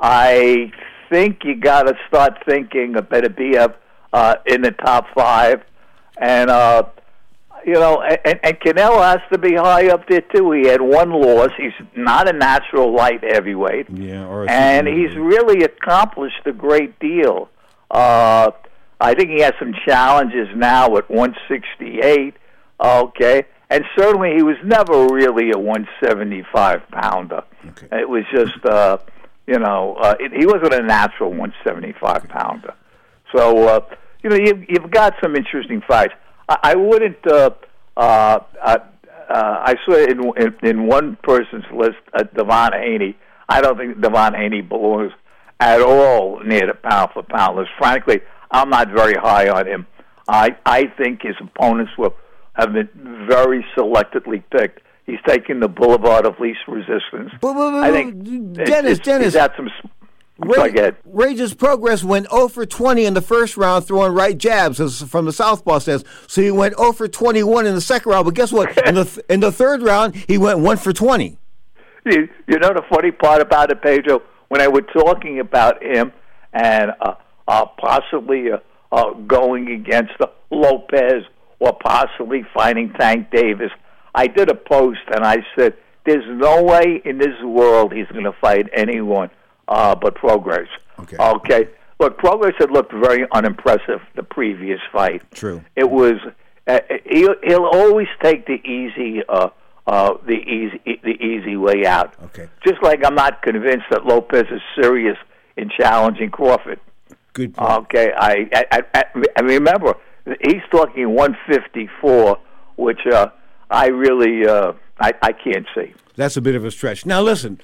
I think you got to start thinking of Beterbiev uh, in the top five, and uh, you know, and, and Canelo has to be high up there too. He had one loss. He's not a natural light heavyweight, yeah, or a and he's really accomplished a great deal. Uh, I think he has some challenges now at one sixty-eight. Okay, and certainly he was never really a one seventy-five pounder. Okay. It was just. Uh, You know, uh, it, he wasn't a natural one seventy-five pounder. So, uh, you know, you've, you've got some interesting fights. I, I wouldn't, uh, uh, uh, uh, I saw in, in, in one person's list, uh, Devon Haney. I don't think Devon Haney belongs at all near the pound for pound list. Frankly, I'm not very high on him. I, I think his opponents will have been very selectively picked. He's taking the boulevard of least resistance. But, but, but, I think Dennis, it's, Dennis, he's had some. I'm Ray, sorry, go ahead. Rage's Progress went zero for twenty in the first round, throwing right jabs, as from the southpaw says. So he went zero for twenty-one in the second round. But guess what? In the th- in the third round, he went one for twenty. You, you know the funny part about it, Pedro, when I was talking about him and uh, uh, possibly uh, uh, going against uh, Lopez or possibly fighting Tank Davis, I did a post and I said, there's no way in this world he's going to fight anyone uh, but Progress. Okay. Okay. Look, Progress had looked very unimpressive the previous fight. True. It was uh, he'll, he'll always take the easy uh, uh, the easy the easy way out. Okay. Just like I'm not convinced that Lopez is serious in challenging Crawford. Good point. Okay. I I, I, I remember he's talking one fifty-four, which. Uh, I really, uh, I, I can't see. That's a bit of a stretch. Now, listen,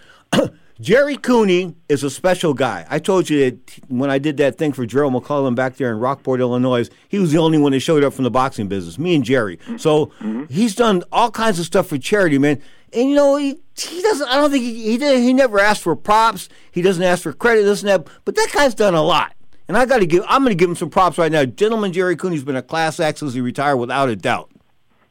Jerry Cooney is a special guy. I told you that when I did that thing for Gerald McClellan back there in Rockport, Illinois, he was the only one that showed up from the boxing business, me and Jerry. So mm-hmm. he's done all kinds of stuff for charity, man. And, you know, he, he doesn't, I don't think he, he, did, he never asked for props. He doesn't ask for credit, this and that. But that guy's done a lot. And I got to give, I'm going to give him some props right now. Gentleman Jerry Cooney's been a class act since he retired without a doubt.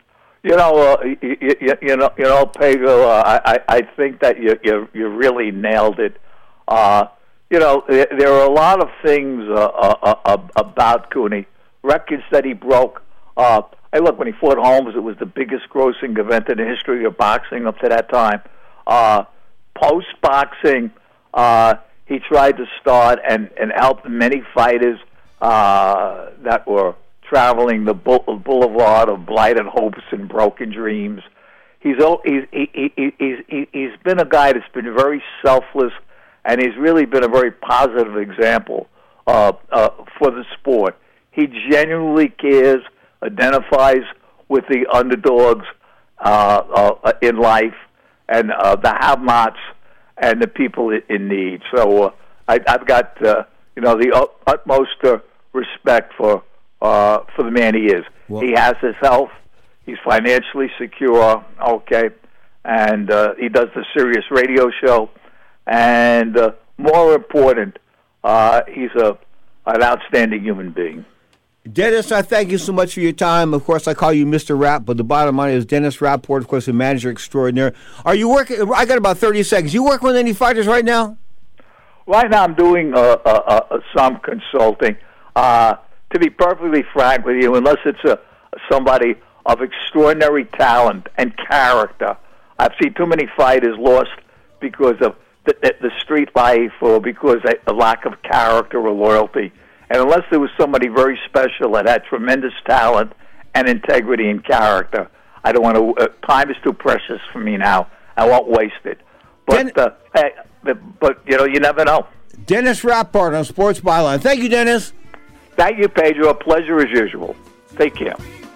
You know, uh, you, you, you know, you know, Pedro. Uh, I, I think that you, you, you really nailed it. Uh, you know, there, there are a lot of things uh, uh, uh, about Cooney. Records that he broke. Uh, hey, look, when he fought Holmes, it was the biggest grossing event in the history of boxing up to that time. Uh, Post-boxing, uh, he tried to start and, and help many fighters uh, that were traveling the boulevard of blighted hopes and broken dreams. He's he's he, he, he's he's been a guy that's been very selfless, and he's really been a very positive example uh, uh, for the sport. He genuinely cares, identifies with the underdogs uh, uh, in life, and uh, the have-nots, and the people in need. So uh, I, I've got uh, you know the utmost uh, respect for uh, for the man he is. Well, he has his health. He's financially secure. Okay, and uh, he does the Sirius radio show. And uh, more important, uh, he's a an outstanding human being. Dennis, I thank you so much for your time. Of course, I call you Mister Rapp, but the bottom line is Dennis Rappaport, of course, a manager extraordinaire. Are you working? I got about thirty seconds. You working with any fighters right now? Right now, I'm doing uh, uh, uh, some consulting. Uh, to be perfectly frank with you, unless it's a somebody of extraordinary talent and character, I've seen too many fighters lost because of the, the, the street life or because of a lack of character or loyalty. And unless there was somebody very special that had tremendous talent and integrity and character, I don't want to. Uh, time is too precious for me now. I won't waste it. But, uh, hey, but, but you know, you never know. Dennis Rappaport on Sports Byline. Thank you, Dennis. Thank you, Pedro. A pleasure as usual. Take care.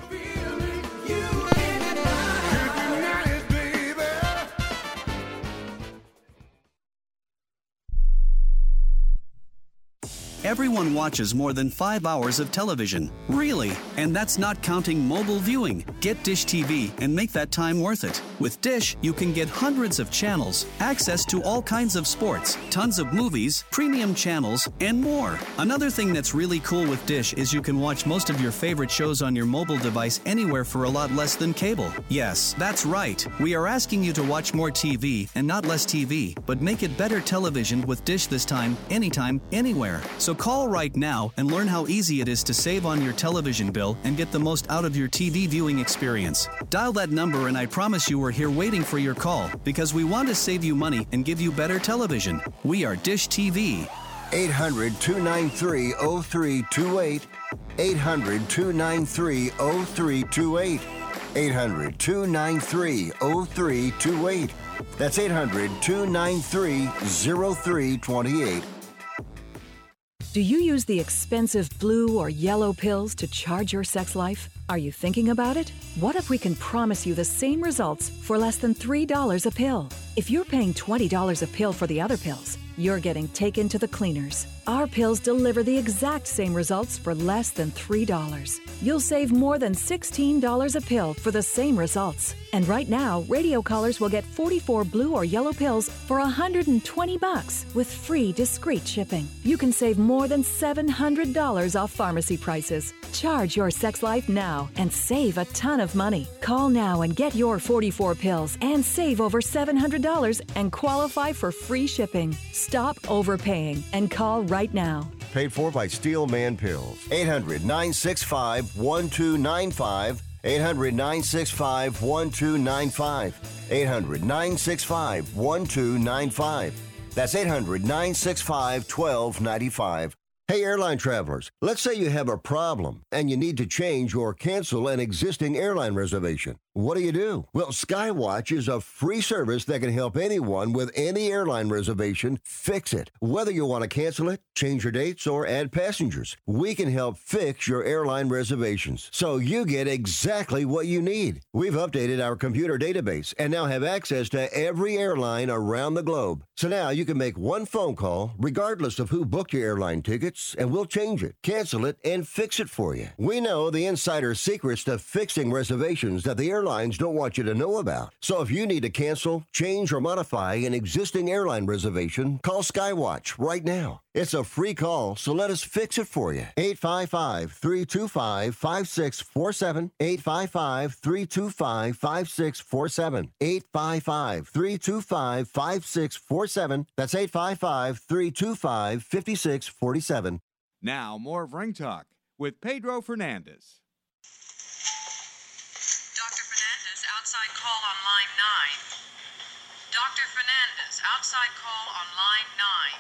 Everyone watches more than five hours of television. Really? And that's not counting mobile viewing. Get Dish T V and make that time worth it. With Dish, you can get hundreds of channels, access to all kinds of sports, tons of movies, premium channels, and more. Another thing that's really cool with Dish is you can watch most of your favorite shows on your mobile device anywhere for a lot less than cable. Yes, that's right. We are asking you to watch more T V and not less T V, but make it better television with Dish this time, anytime, anywhere. So call right now and learn how easy it is to save on your television bill and get the most out of your T V viewing experience. Dial that number and I promise you we're here waiting for your call because we want to save you money and give you better television. We are Dish T V. eight hundred, two nine three, oh three two eight. eight hundred, two nine three, oh three two eight. eight hundred, two nine three, oh three two eight. That's eight hundred, two nine three, oh three two eight. Do you use the expensive blue or yellow pills to charge your sex life? Are you thinking about it? What if we can promise you the same results for less than three dollars a pill? If you're paying twenty dollars a pill for the other pills, you're getting taken to the cleaners. Our pills deliver the exact same results for less than three dollars. You'll save more than sixteen dollars a pill for the same results. And right now, radio callers will get forty-four blue or yellow pills for one hundred twenty bucks with free discreet shipping. You can save more than seven hundred dollars off pharmacy prices. Charge your sex life now and save a ton of money. Call now and get your forty-four pills and save over seven hundred dollars and qualify for free shipping. Stop overpaying and call right now. Paid for by Steel Man Pills. eight hundred, nine six five, one two nine five. eight hundred, nine six five, one two nine five. eight hundred, nine six five, one two nine five. That's eight hundred, nine six five, one two nine five. Hey, airline travelers, let's say you have a problem and you need to change or cancel an existing airline reservation. What do you do? Well, Skywatch is a free service that can help anyone with any airline reservation fix it. Whether you want to cancel it, change your dates, or add passengers, we can help fix your airline reservations so you get exactly what you need. We've updated our computer database and now have access to every airline around the globe. So now you can make one phone call regardless of who booked your airline tickets, and we'll change it, cancel it, and fix it for you. We know the insider secrets to fixing reservations that the airline airlines don't want you to know about. So if you need to cancel, change, or modify an existing airline reservation, call Skywatch right now. It's a free call, so let us fix it for you. eight five five, three two five, five six four seven. eight five five, three two five, five six four seven. eight five five, three two five, five six four seven. That's eight five five, three two five, five six four seven. Now, more of Ring Talk with Pedro Fernandez. Doctor Fernandez, outside call on line nine. Doctor Fernandez, outside call on line nine.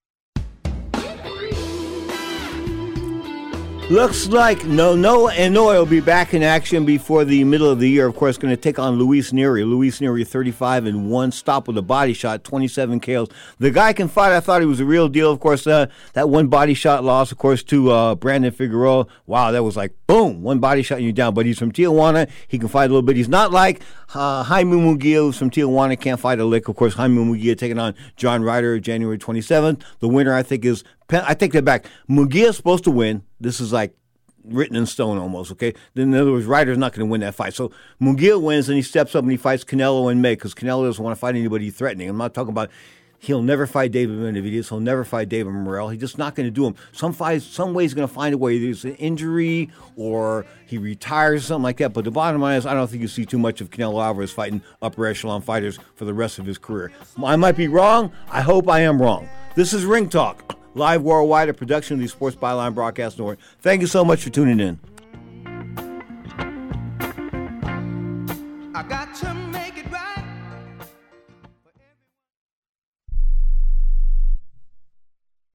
Looks like no, no, and Noy will be back in action before the middle of the year. Of course, going to take on Luis Nery. Luis Nery, thirty-five and one, stop with a body shot, twenty-seven K Os. The guy can fight. I thought he was a real deal. Of course, uh, that one body shot loss, of course, to uh, Brandon Figueroa. Wow, that was like boom, one body shot and you're down. But he's from Tijuana. He can fight a little bit. He's not like uh, Jaime Munguia, who's from Tijuana, can't fight a lick. Of course, Jaime Munguia taking on John Ryder January twenty-seventh. The winner, I think, is. I take that back. Munguia's supposed to win. This is like written in stone almost, okay? Then in other words, Ryder's not going to win that fight. So Munguia wins and he steps up and he fights Canelo in May because Canelo doesn't want to fight anybody threatening. I'm not talking about he'll never fight David Benavidez. He'll never fight David Morrell. He's just not going to do him. Some fights, some way he's going to find a way. There's an injury or he retires, something like that. But the bottom line is I don't think you see too much of Canelo Alvarez fighting upper echelon fighters for the rest of his career. I might be wrong. I hope I am wrong. This is Ring Talk. Live worldwide, a production of the Sports Byline Broadcast Network. Thank you so much for tuning in.